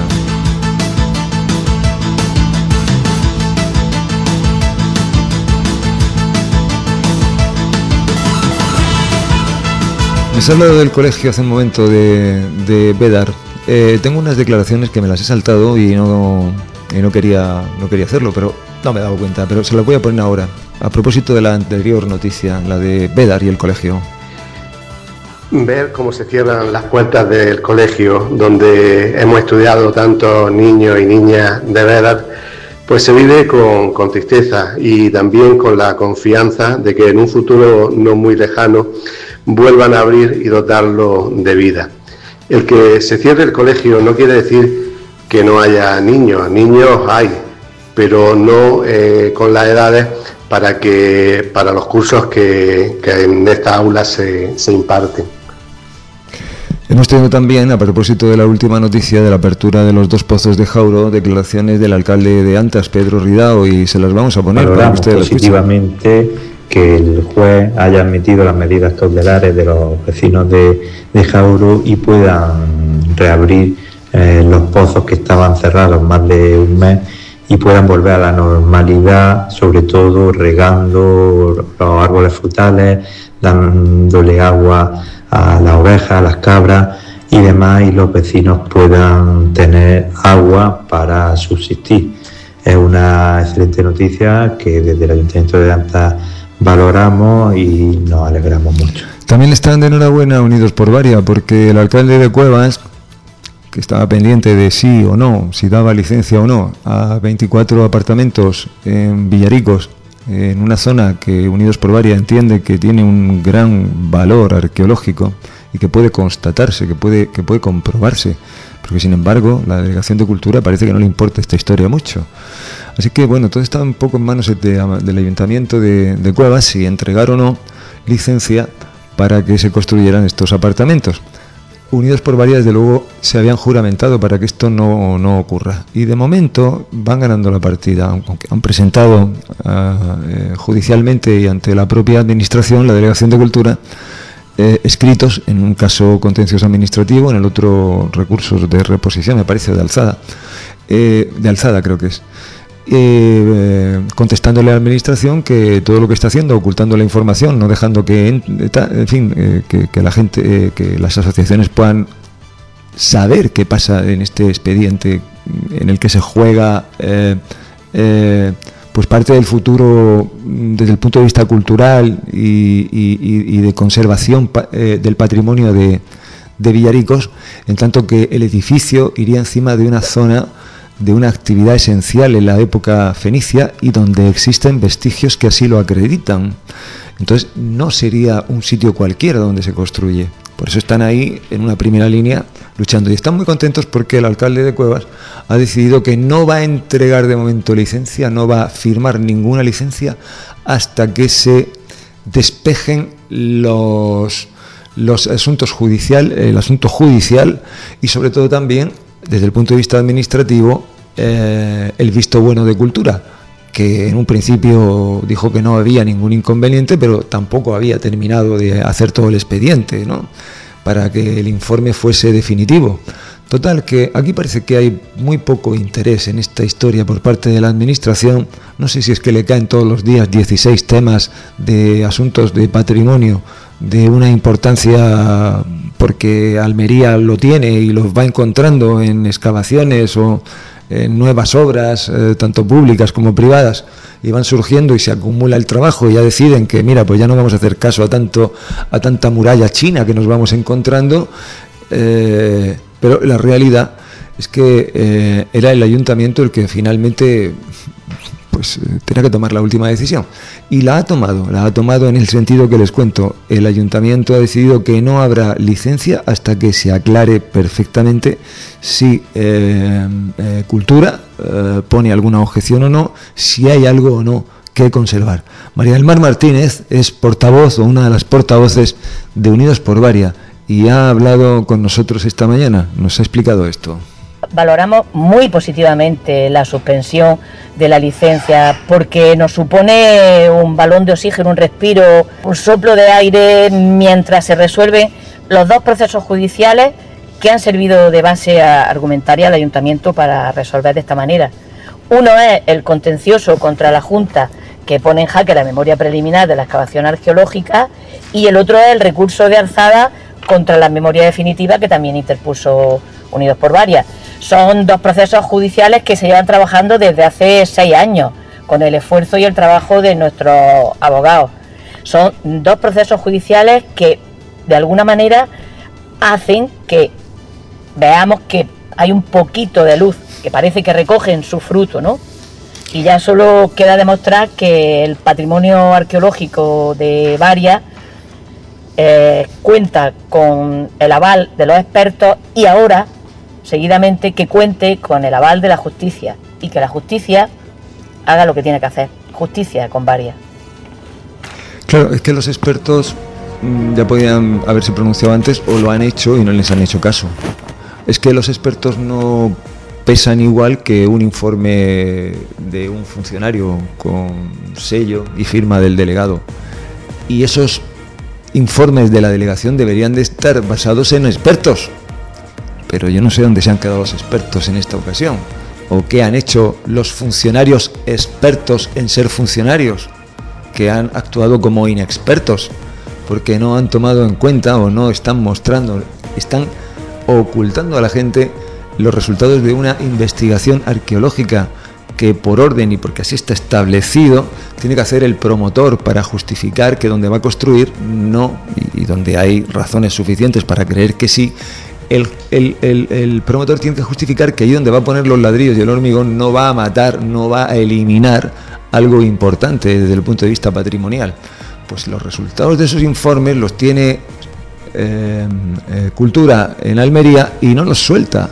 Les he hablado del colegio hace un momento de, de Vedar. Eh, tengo unas declaraciones que me las he saltado y no, y no quería no quería hacerlo, pero no me he dado cuenta, pero se las voy a poner ahora. A propósito de la anterior noticia, la de Vedar y el colegio. Ver cómo se cierran las puertas del colegio donde hemos estudiado tantos niños y niñas de Vedar, pues se vive con, con tristeza y también con la confianza de que en un futuro no muy lejano vuelvan a abrir y dotarlo de vida. El que se cierre el colegio no quiere decir que no haya niños, niños hay, pero no eh, con las edades para que para los cursos que, que en estas aulas se, se imparten. Hemos tenido también, a propósito de la última noticia de la apertura de los dos pozos de Jauro, declaraciones del alcalde de Antas, Pedro Ridao, y se las vamos a poner para que ustedes positivamente que el juez haya admitido las medidas cautelares de los vecinos de, de Jauro y puedan reabrir eh, los pozos que estaban cerrados más de un mes y puedan volver a la normalidad, sobre todo regando los árboles frutales, dándole agua a las ovejas, a las cabras y demás, y los vecinos puedan tener agua para subsistir. Es una excelente noticia que desde el Ayuntamiento de Antas valoramos y nos alegramos mucho. También están de enhorabuena Unidos por Varia, porque el alcalde de Cuevas, que estaba pendiente de sí o no, si daba licencia o no a veinticuatro apartamentos en Villaricos, en una zona que Unidos por Varia entiende que tiene un gran valor arqueológico y que puede constatarse, que puede, que puede comprobarse, porque sin embargo la Delegación de Cultura parece que no le importa esta historia mucho. Así que bueno, todo está un poco en manos de, del Ayuntamiento de, de Cuevas, si entregar o no licencia para que se construyeran estos apartamentos. Unidos por Varia, desde luego, se habían juramentado para que esto no, no ocurra. Y de momento van ganando la partida, aunque han presentado uh, eh, judicialmente y ante la propia Administración, la Delegación de Cultura, eh, escritos en un caso contencioso administrativo, en el otro recursos de reposición, me parece, de alzada, eh, de alzada creo que es. eh, contestándole a la administración que todo lo que está haciendo, ocultando la información, no dejando que, en fin, eh, que, que la gente, eh, que las asociaciones puedan saber qué pasa en este expediente en el que se juega eh, eh, pues parte del futuro desde el punto de vista cultural y, y, y de conservación pa, eh, del patrimonio de, de Villaricos, en tanto que el edificio iría encima de una zona de una actividad esencial en la época fenicia y donde existen vestigios que así lo acreditan. Entonces no sería un sitio cualquiera donde se construye. Por eso están ahí en una primera línea luchando. Y están muy contentos porque el alcalde de Cuevas ha decidido que no va a entregar de momento licencia, no va a firmar ninguna licencia hasta que se despejen los, los asuntos judicial, el asunto judicial y sobre todo también desde el punto de vista administrativo eh, el visto bueno de Cultura, que en un principio dijo que no había ningún inconveniente, pero tampoco había terminado de hacer todo el expediente, ¿no?, para que el informe fuese definitivo. Total, que aquí parece que hay muy poco interés en esta historia por parte de la administración. No sé si es que le caen todos los días dieciséis temas de asuntos de patrimonio de una importancia porque Almería lo tiene y los va encontrando en excavaciones o en nuevas obras, eh, tanto públicas como privadas, y van surgiendo y se acumula el trabajo y ya deciden que mira, pues ya no vamos a hacer caso a tanto a tanta muralla china que nos vamos encontrando, eh, pero la realidad es que eh, era el ayuntamiento el que finalmente pues eh, tenía que tomar la última decisión y la ha tomado, la ha tomado en el sentido que les cuento. El ayuntamiento ha decidido que no habrá licencia hasta que se aclare perfectamente si eh, eh, Cultura eh, pone alguna objeción o no, si hay algo o no que conservar. María del Mar Martínez es portavoz o una de las portavoces de Unidos por Varia y ha hablado con nosotros esta mañana, nos ha explicado esto. Valoramos muy positivamente la suspensión de la licencia porque nos supone un balón de oxígeno, un respiro, un soplo de aire mientras se resuelven los dos procesos judiciales que han servido de base argumentaria al ayuntamiento para resolver de esta manera. Uno es el contencioso contra la Junta que pone en jaque la memoria preliminar de la excavación arqueológica y el otro es el recurso de alzada contra la memoria definitiva que también interpuso Unidos por Varia. Son dos procesos judiciales que se llevan trabajando desde hace seis años, con el esfuerzo y el trabajo de nuestros abogados. Son dos procesos judiciales que, de alguna manera, hacen que veamos que hay un poquito de luz, que parece que recogen su fruto, ¿no? Y ya solo queda demostrar que el patrimonio arqueológico de Varia eh, cuenta con el aval de los expertos y ahora seguidamente que cuente con el aval de la justicia y que la justicia haga lo que tiene que hacer, justicia con Varia. Claro, es que los expertos mmm, ya podían haberse pronunciado antes o lo han hecho y no les han hecho caso. Es que los expertos no pesan igual que un informe de un funcionario con sello y firma del delegado. Y esos informes de la delegación deberían de estar basados en expertos. Pero yo no sé dónde se han quedado los expertos en esta ocasión, o qué han hecho los funcionarios expertos en ser funcionarios, que han actuado como inexpertos, porque no han tomado en cuenta o no están mostrando, están ocultando a la gente los resultados de una investigación arqueológica que por orden y porque así está establecido tiene que hacer el promotor para justificar que donde va a construir no, y donde hay razones suficientes para creer que sí. El, el, el, el promotor tiene que justificar que ahí donde va a poner los ladrillos y el hormigón no va a matar, no va a eliminar algo importante desde el punto de vista patrimonial. Pues los resultados de esos informes los tiene eh, eh, Cultura en Almería y no los suelta.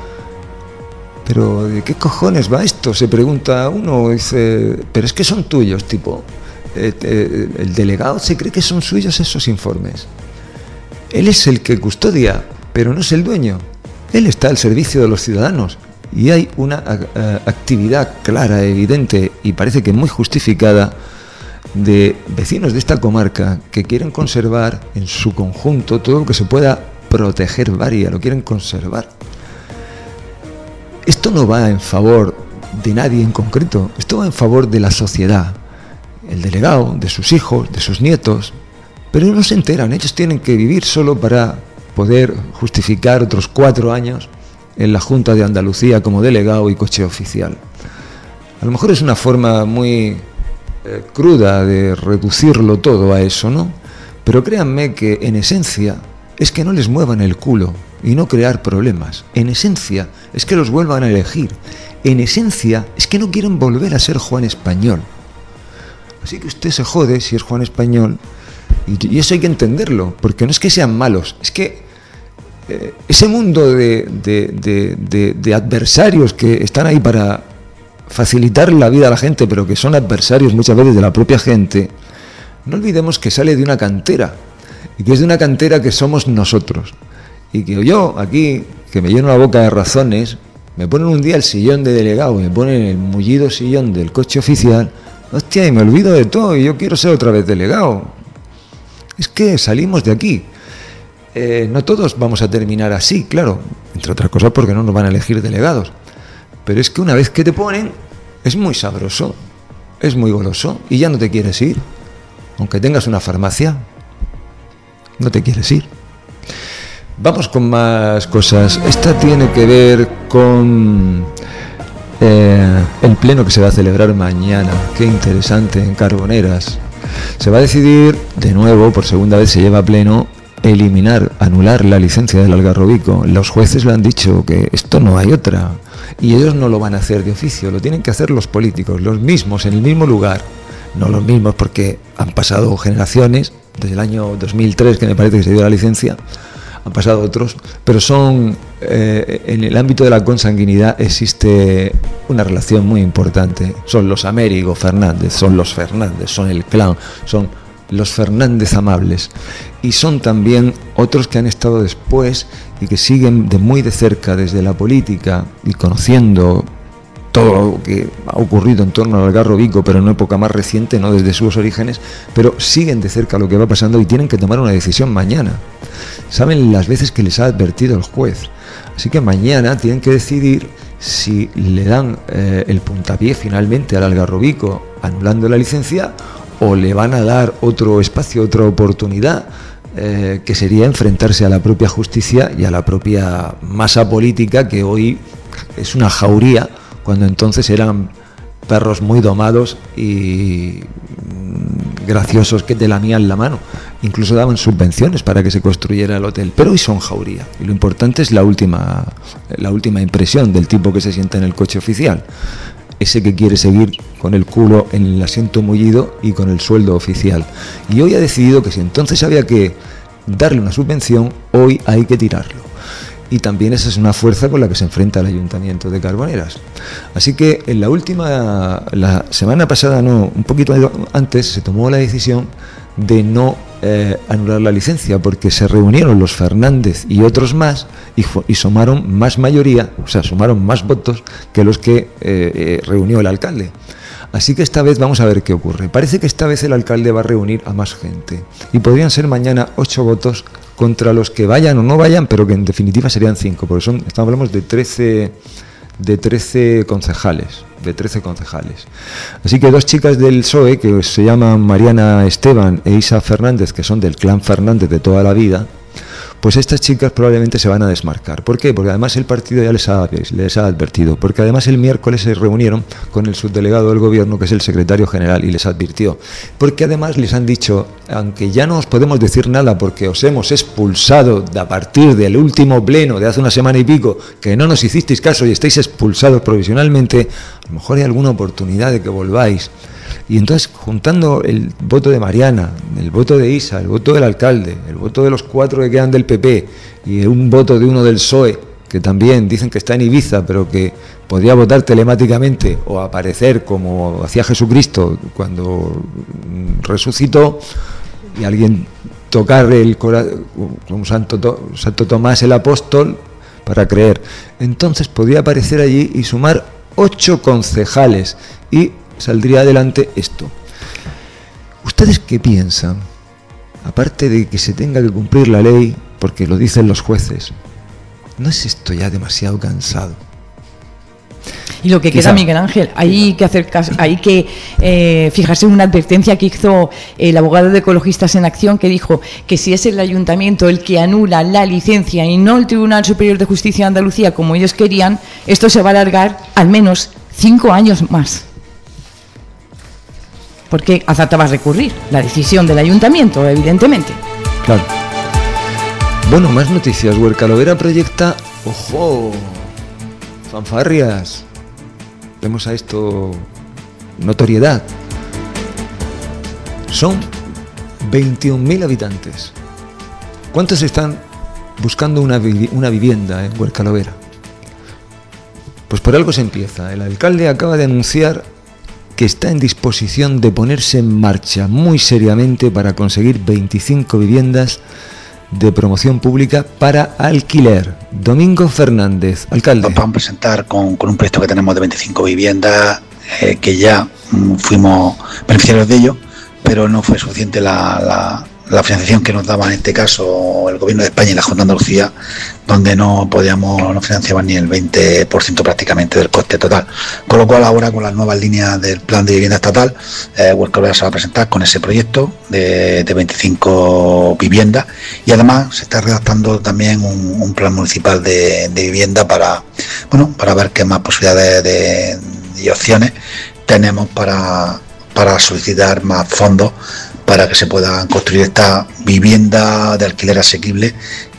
Pero ¿de qué cojones va esto? Se pregunta uno, dice, pero es que son tuyos, tipo, eh, eh, el delegado se cree que son suyos esos informes. Él es el que custodia, pero no es el dueño. Él está al servicio de los ciudadanos y hay una uh, actividad clara, evidente y parece que muy justificada de vecinos de esta comarca que quieren conservar en su conjunto todo lo que se pueda proteger Varia, lo quieren conservar. Esto no va en favor de nadie en concreto, esto va en favor de la sociedad, el delegado, de sus hijos, de sus nietos, pero no se enteran, ellos tienen que vivir solo para poder justificar otros cuatro años en la Junta de Andalucía como delegado y coche oficial. A lo mejor es una forma muy eh, cruda de reducirlo todo a eso, ¿no? Pero créanme que en esencia es que no les muevan el culo y no crear problemas. En esencia es que los vuelvan a elegir. En esencia es que no quieren volver a ser Juan Español. Así que usted se jode si es Juan Español, y, y eso hay que entenderlo, porque no es que sean malos, es que eh, ese mundo de, de, de, de, de adversarios que están ahí para facilitar la vida a la gente, pero que son adversarios muchas veces de la propia gente, no olvidemos que sale de una cantera, y que es de una cantera que somos nosotros, y que yo aquí, que me lleno la boca de razones, me ponen un día el sillón de delegado, me ponen el mullido sillón del coche oficial, hostia, y me olvido de todo, y yo quiero ser otra vez delegado. Es que salimos de aquí. Eh, no todos vamos a terminar así, claro, entre otras cosas porque no nos van a elegir delegados, pero es que una vez que te ponen, es muy sabroso, es muy goloso, y ya no te quieres ir. Aunque tengas una farmacia, no te quieres ir. Vamos con más cosas. Esta tiene que ver con eh, el pleno que se va a celebrar mañana. Qué interesante, en Carboneras. Se va a decidir, de nuevo, por segunda vez se lleva a pleno, eliminar, anular la licencia del Algarrobico. Los jueces lo han dicho, que esto no hay otra. Y ellos no lo van a hacer de oficio, lo tienen que hacer los políticos, los mismos, en el mismo lugar. No los mismos porque han pasado generaciones, desde el año dos mil tres que me parece que se dio la licencia, han pasado otros, pero son, eh, en el ámbito de la consanguinidad existe una relación muy importante. Son los Américo Fernández, son los Fernández, son el clan, son los Fernández amables, y son también otros que han estado después y que siguen de muy de cerca desde la política y conociendo todo lo que ha ocurrido en torno al Algarrobico, pero en una época más reciente, no desde sus orígenes, pero siguen de cerca lo que va pasando y tienen que tomar una decisión mañana. Saben las veces que les ha advertido el juez, así que mañana tienen que decidir si le dan eh, el puntapié finalmente al Algarrobico anulando la licencia, o le van a dar otro espacio, otra oportunidad, eh, que sería enfrentarse a la propia justicia y a la propia masa política, que hoy es una jauría, cuando entonces eran perros muy domados y graciosos que te lamían la mano. Incluso daban subvenciones para que se construyera el hotel, pero hoy son jauría. Y lo importante es la última, la última impresión del tipo que se sienta en el coche oficial. Ese que quiere seguir con el culo en el asiento mullido y con el sueldo oficial. Y hoy ha decidido que si entonces había que darle una subvención, hoy hay que tirarlo. Y también esa es una fuerza con la que se enfrenta el Ayuntamiento de Carboneras. Así que en la última, la semana pasada, no, un poquito antes, se tomó la decisión de no eh, anular la licencia, porque se reunieron los Fernández y otros más y, y sumaron más mayoría, o sea, sumaron más votos que los que eh, eh, reunió el alcalde. Así que esta vez vamos a ver qué ocurre. Parece que esta vez el alcalde va a reunir a más gente y podrían ser mañana ocho votos contra los que vayan o no vayan, pero que en definitiva serían cinco, porque son, estamos hablamos de trece, de trece concejales, de trece concejales. Así que dos chicas del P S O E, que se llaman Mariana Esteban e Isa Fernández, que son del clan Fernández de toda la vida, pues estas chicas probablemente se van a desmarcar. ¿Por qué? Porque además el partido ya les ha, les ha advertido, porque además el miércoles se reunieron con el subdelegado del gobierno, que es el secretario general, y les advirtió, porque además les han dicho, aunque ya no os podemos decir nada porque os hemos expulsado de a partir del último pleno de hace una semana y pico, que no nos hicisteis caso y estáis expulsados provisionalmente, a lo mejor hay alguna oportunidad de que volváis. Y entonces, juntando el voto de Mariana, el voto de Isa, el voto del alcalde, el voto de los cuatro que quedan del P P y un voto de uno del P S O E, que también dicen que está en Ibiza, pero que podría votar telemáticamente o aparecer como hacía Jesucristo cuando resucitó, y alguien tocar el corazón como Santo, Santo Tomás el apóstol para creer. Entonces podría aparecer allí y sumar ocho concejales y saldría adelante esto. ¿Ustedes qué piensan? Aparte de que se tenga que cumplir la ley, porque lo dicen los jueces, ¿no es esto ya demasiado cansado? Y lo que Quizá. queda, Miguel Ángel, hay que hacer caso, hay que eh, fijarse en una advertencia que hizo el abogado de Ecologistas en Acción, que dijo que si es el ayuntamiento el que anula la licencia y no el Tribunal Superior de Justicia de Andalucía como ellos querían, esto se va a alargar al menos cinco años más. Porque Azata va a recurrir la decisión del ayuntamiento, evidentemente. Claro. Bueno, más noticias. Huercalovera proyecta... ¡Ojo! Fanfarrias. Demos a esto notoriedad. Son veintiún mil habitantes. ¿Cuántos están buscando una, vi- una vivienda en Huercalovera? Pues por algo se empieza. El alcalde acaba de anunciar que está en disposición de ponerse en marcha muy seriamente para conseguir veinticinco viviendas de promoción pública para alquiler. Domingo Fernández, alcalde. Nos vamos a presentar con, con un proyecto que tenemos de veinticinco viviendas, eh, que ya mm, fuimos beneficiarios de ello, pero no fue suficiente la, la, la financiación que nos daba en este caso el Gobierno de España y la Junta de Andalucía, donde no podíamos, no financiaban ni el veinte por ciento prácticamente del coste total. Con lo cual ahora, con las nuevas líneas del plan de vivienda estatal, eh, Huercalovera se va a presentar con ese proyecto de, de veinticinco viviendas, y además se está redactando también un, un plan municipal de, de vivienda para, bueno, para ver qué más posibilidades de, y opciones tenemos para, para solicitar más fondos para que se puedan construir esta vivienda de alquiler asequible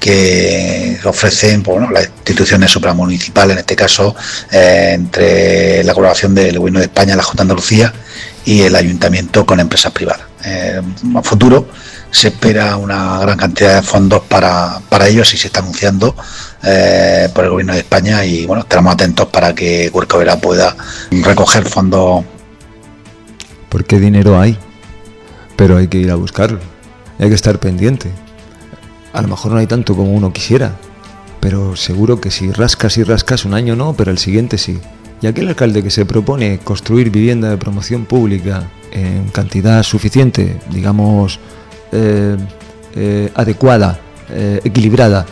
que ofrecen, bueno, las instituciones supramunicipales, en este caso eh, entre la colaboración del Gobierno de España, la Junta de Andalucía y el Ayuntamiento con empresas privadas. Eh, a futuro se espera una gran cantidad de fondos para, para ello, así se está anunciando eh, por el Gobierno de España, y bueno, estaremos atentos para que Huercalovera pueda recoger fondos. Porque dinero hay, pero hay que ir a buscarlo, hay que estar pendiente. A lo mejor no hay tanto como uno quisiera, pero seguro que si rascas y rascas un año no, pero el siguiente sí. Y aquel alcalde que se propone construir vivienda de promoción pública en cantidad suficiente, digamos, eh, eh, adecuada, eh, equilibrada,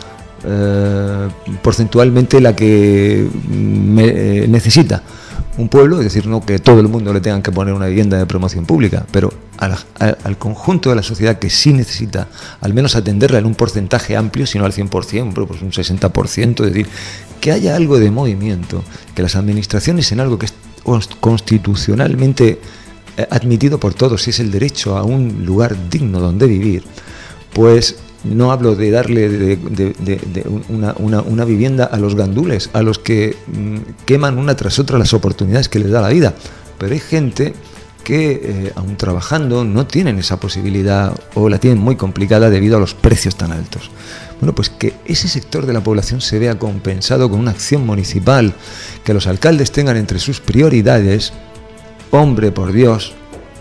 eh, porcentualmente la que me, eh, necesita un pueblo, es decir, no que todo el mundo le tengan que poner una vivienda de promoción pública, pero al, al, al conjunto de la sociedad que sí necesita al menos atenderla en un porcentaje amplio, si no al cien por ciento, pues un sesenta por ciento, es decir, que haya algo de movimiento, que las administraciones en algo que es constitucionalmente admitido por todos, si es el derecho a un lugar digno donde vivir, pues no hablo de darle de, de, de, de una, una, una vivienda a los gandules, a los que mmm, queman una tras otra las oportunidades que les da la vida, pero hay gente que, eh, aun trabajando, no tienen esa posibilidad o la tienen muy complicada debido a los precios tan altos. Bueno, pues que ese sector de la población se vea compensado con una acción municipal, que los alcaldes tengan entre sus prioridades, hombre por Dios,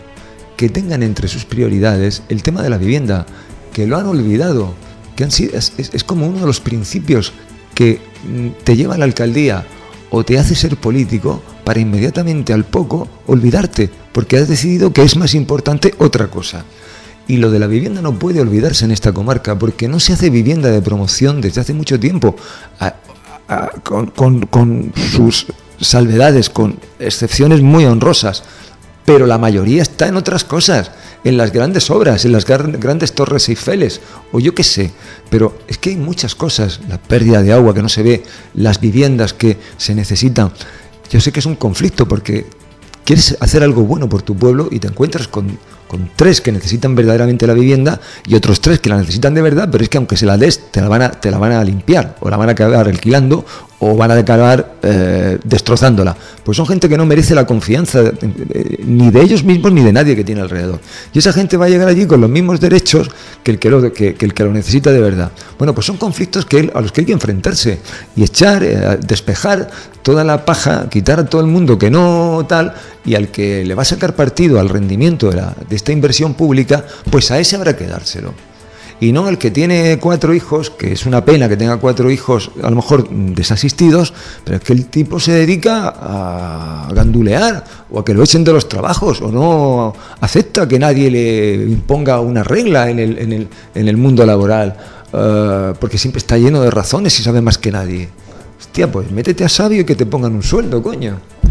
que tengan entre sus prioridades el tema de la vivienda, que lo han olvidado, que han sido, es, es, es como uno de los principios que te lleva a la alcaldía o te hace ser político para inmediatamente al poco olvidarte, porque has decidido que es más importante otra cosa. Y lo de la vivienda no puede olvidarse en esta comarca, porque no se hace vivienda de promoción desde hace mucho tiempo, a, a, con, con, con sus salvedades, con excepciones muy honrosas, pero la mayoría está en otras cosas, en las grandes obras, en las gar- grandes torres Eiffel, o yo qué sé, pero es que hay muchas cosas, la pérdida de agua que no se ve, las viviendas que se necesitan. Yo sé que es un conflicto porque quieres hacer algo bueno por tu pueblo y te encuentras con, con tres que necesitan verdaderamente la vivienda y otros tres que la necesitan de verdad, pero es que aunque se la des, te la van a, te la van a limpiar, o la van a acabar alquilando, o van a acabar eh, destrozándola. Pues son gente que no merece la confianza eh, eh, ni de ellos mismos ni de nadie que tiene alrededor. Y esa gente va a llegar allí con los mismos derechos que el que lo, que, que el que lo necesita de verdad. Bueno, pues son conflictos que, a los que hay que enfrentarse y echar, eh, despejar toda la paja, quitar a todo el mundo que no tal, y al que le va a sacar partido al rendimiento de, la, de esta inversión pública, pues a ese habrá que dárselo. Y no el que tiene cuatro hijos, que es una pena que tenga cuatro hijos, a lo mejor desasistidos, pero es que el tipo se dedica a gandulear o a que lo echen de los trabajos, o no acepta que nadie le imponga una regla en el, en el, en el mundo laboral, uh, porque siempre está lleno de razones y sabe más que nadie. Hostia, pues métete a sabio y que te pongan un sueldo, coño.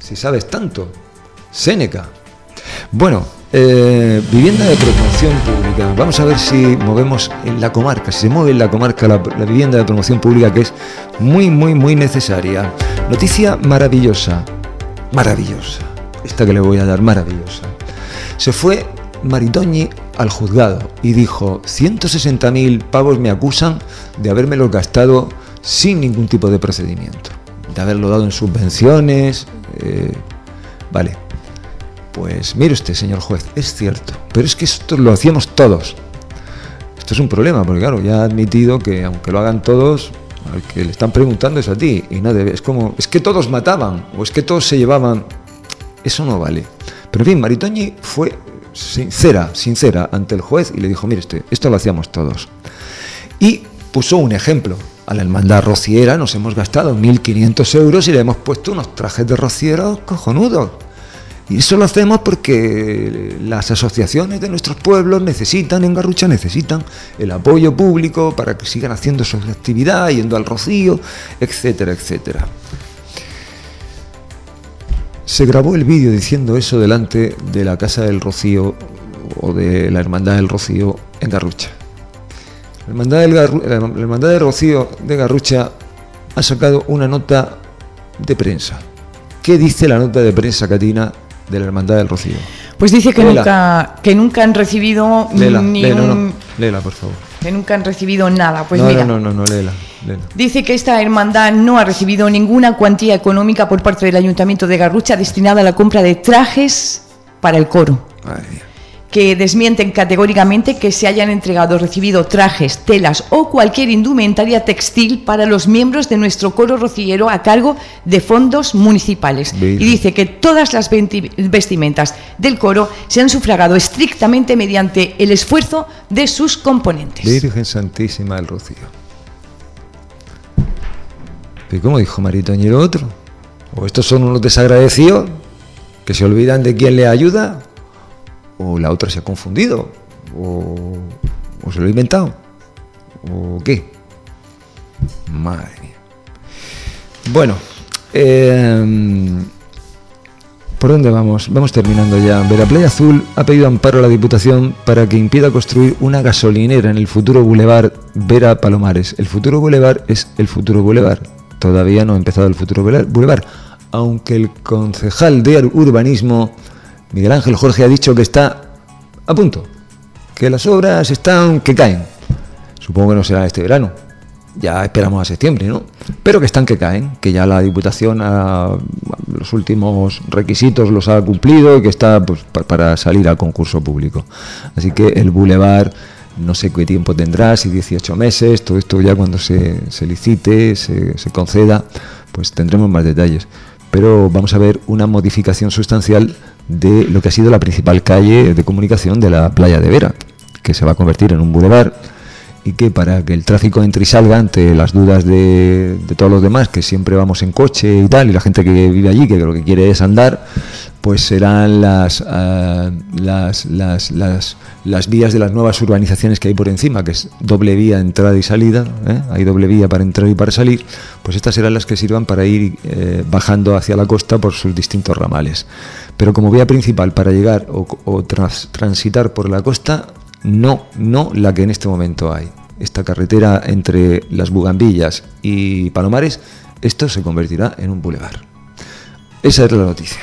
Si sabes tanto. Séneca. Bueno, eh, vivienda de promoción pública. Vamos a ver si movemos en la comarca, si se mueve en la comarca la, la vivienda de promoción pública, que es muy, muy, muy necesaria. Noticia maravillosa. Maravillosa. Esta que le voy a dar, maravillosa. Se fue Maritoñi al juzgado y dijo: ciento sesenta mil pavos me acusan de habérmelos gastado sin ningún tipo de procedimiento, de haberlo dado en subvenciones. Eh, vale, pues mire usted, señor juez, es cierto, pero es que esto lo hacíamos todos. Esto es un problema, porque claro, ya ha admitido que aunque lo hagan todos, al que le están preguntando es a ti, y no debe, es como, es que todos mataban, o es que todos se llevaban. Eso no vale. Pero en fin, Maritoñi fue sincera, sincera ante el juez y le dijo: mire usted, esto lo hacíamos todos. Y puso un ejemplo. A la hermandad rociera nos hemos gastado mil quinientos euros y le hemos puesto unos trajes de rocieros cojonudos. Y eso lo hacemos porque las asociaciones de nuestros pueblos necesitan, en Garrucha necesitan el apoyo público para que sigan haciendo su actividad, yendo al rocío, etcétera, etcétera. Se grabó el vídeo diciendo eso delante de la Casa del Rocío o de la Hermandad del Rocío en Garrucha. La Hermandad del, Garru- la Hermandad del Rocío de Garrucha ha sacado una nota de prensa. ¿Qué dice la nota de prensa, Catina, de la Hermandad del Rocío? Pues dice que Léela. nunca que nunca han recibido Léela, ni léela, un, no, léela, por favor. que nunca han recibido nada. Pues no, mira, no, no, no, no, léela, léela. dice que esta hermandad no ha recibido ninguna cuantía económica por parte del Ayuntamiento de Garrucha destinada a la compra de trajes para el coro. Madre mía. Que desmienten categóricamente que se hayan entregado o recibido trajes, telas o cualquier indumentaria textil para los miembros de nuestro coro rociero a cargo de fondos municipales. Virgen. Y dice que todas las venti- vestimentas del coro se han sufragado estrictamente mediante el esfuerzo de sus componentes. Virgen Santísima del Rocío. ¿Y cómo dijo Maritoñi lo otro? ¿O estos son unos desagradecidos que se olvidan de quién les ayuda? ¿O la otra se ha confundido? ¿O, o se lo ha inventado? ¿O qué? Madre mía. Bueno, eh, ¿por dónde vamos? Vamos terminando ya. Veraplaya Azul ha pedido amparo a la Diputación para que impida construir una gasolinera en el futuro Boulevard Vera Palomares. El futuro Boulevard es el futuro Boulevard. Todavía no ha empezado el futuro Boulevard, aunque el concejal de urbanismo, Miguel Ángel Jorge, ha dicho que está a punto, que las obras están que caen. Supongo que no será este verano, ya esperamos a septiembre, ¿no? Pero que están que caen, que ya la Diputación ha, los últimos requisitos los ha cumplido y que está pues, pa, para salir al concurso público. Así que el Boulevard, no sé qué tiempo tendrá, si dieciocho meses, todo esto ya cuando se, se licite, se, se conceda, pues tendremos más detalles. Pero vamos a ver una modificación sustancial de lo que ha sido la principal calle de comunicación de la playa de Vera, que se va a convertir en un boulevard y que para que el tráfico entre y salga ante las dudas de, de todos los demás, que siempre vamos en coche y tal, y la gente que vive allí, que lo que quiere es andar, pues serán las, uh, las, las, las, las vías de las nuevas urbanizaciones que hay por encima, que es doble vía entrada y salida, ¿eh? Hay doble vía para entrar y para salir, pues estas serán las que sirvan para ir eh, bajando hacia la costa por sus distintos ramales. Pero como vía principal para llegar o, o trans, transitar por la costa, no, no la que en este momento hay. Esta carretera entre las Bugambillas y Palomares, esto se convertirá en un boulevard. Esa es la noticia.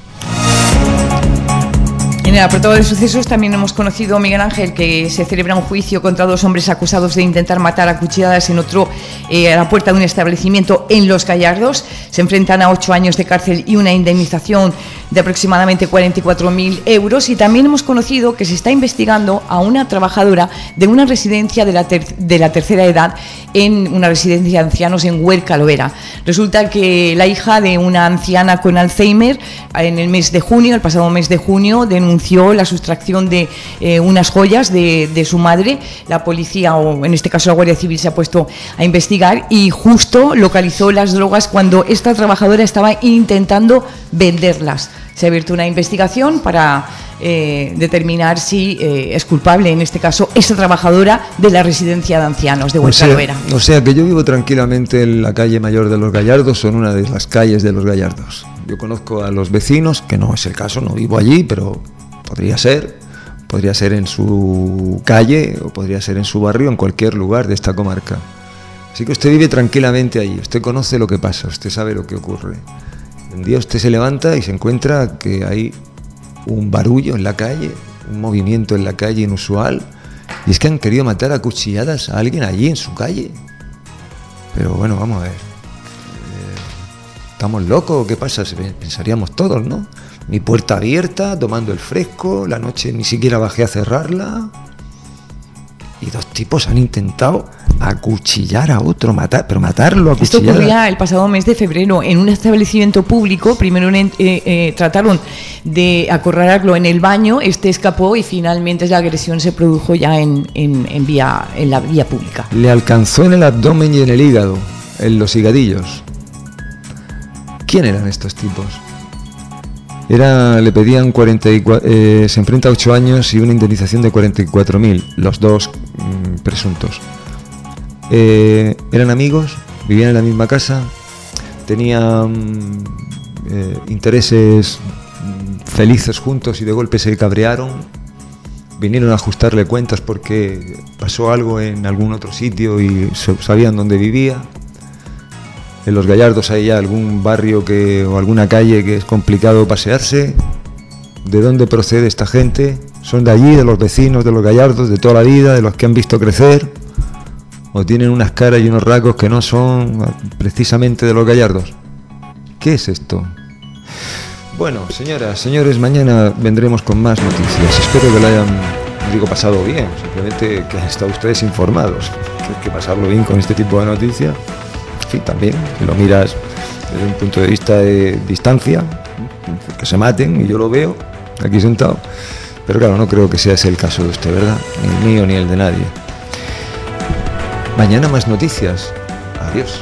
En el apartado de sucesos también hemos conocido, Miguel Ángel, que se celebra un juicio contra dos hombres acusados de intentar matar a cuchilladas en otro, eh, a la puerta de un establecimiento en Los Gallardos. Se enfrentan a ocho años de cárcel y una indemnización de aproximadamente cuarenta y cuatro mil euros. Y también hemos conocido que se está investigando a una trabajadora de una residencia de la, ter- de la tercera edad, en una residencia de ancianos en Huerca Lovera. Resulta que la hija de una anciana con Alzheimer, en el mes de junio, el pasado mes de junio, denunció la sustracción de eh, unas joyas de, de su madre. La policía, o en este caso la Guardia Civil, se ha puesto a investigar y justo localizó las drogas cuando esta trabajadora estaba intentando venderlas. Se ha abierto una investigación para eh, determinar si eh, es culpable, en este caso, esa trabajadora de la residencia de ancianos de Huerta Lovera. O sea, o sea que yo vivo tranquilamente en la calle Mayor de los Gallardos o en una de las calles de los Gallardos. Yo conozco a los vecinos, que no es el caso, no vivo allí, pero podría ser. Podría ser en su calle o podría ser en su barrio, en cualquier lugar de esta comarca. Así que usted vive tranquilamente allí, usted conoce lo que pasa, usted sabe lo que ocurre. Un día usted se levanta y se encuentra que hay un barullo en la calle, un movimiento en la calle inusual, y es que han querido matar a cuchilladas a alguien allí en su calle. Pero bueno, vamos a ver. Eh, ¿Estamos locos o qué pasa? Pensaríamos todos, ¿no? Mi puerta abierta, tomando el fresco, la noche ni siquiera bajé a cerrarla. Y dos tipos han intentado acuchillar a otro, matar, pero matarlo a cuchilladas. Esto ocurría el pasado mes de febrero en un establecimiento público. Primero eh, eh, trataron de acorralarlo en el baño, este escapó y finalmente la agresión se produjo ya en, en, en, vía, en la vía pública. Le alcanzó en el abdomen y en el hígado, en los higadillos. ¿Quién eran estos tipos? Era, le pedían cuarenta y cuatro, eh, se enfrenta a ocho años y una indemnización de cuarenta y cuatro mil, los dos mmm, presuntos. Eh, eran amigos, vivían en la misma casa, tenían eh, intereses felices juntos y de golpe se cabrearon, vinieron a ajustarle cuentas porque pasó algo en algún otro sitio y sabían dónde vivía. En los Gallardos hay ya algún barrio que, o alguna calle que es complicado pasearse. ¿De dónde procede esta gente? ¿Son de allí, de los vecinos de los Gallardos, de toda la vida, de los que han visto crecer? ¿O tienen unas caras y unos rasgos que no son precisamente de los Gallardos? ¿Qué es esto? Bueno, señoras, señores, mañana vendremos con más noticias. Espero que lo hayan, digo, pasado bien. Simplemente que han estado ustedes informados. Que hay que pasarlo bien con este tipo de noticias. Sí, también, si lo miras desde un punto de vista de distancia, que se maten, y yo lo veo aquí sentado, pero claro, no creo que sea ese el caso de usted, ¿verdad? Ni el mío ni el de nadie. Mañana más noticias. Adiós.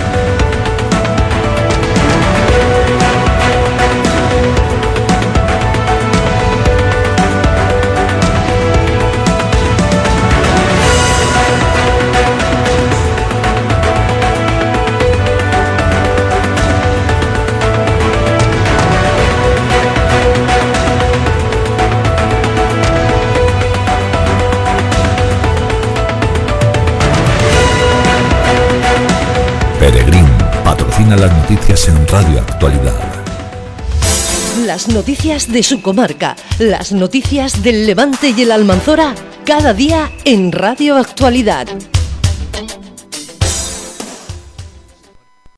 Peregrín patrocina las noticias en Radio Actualidad. Las noticias de su comarca, las noticias del Levante y el Almanzora, cada día en Radio Actualidad.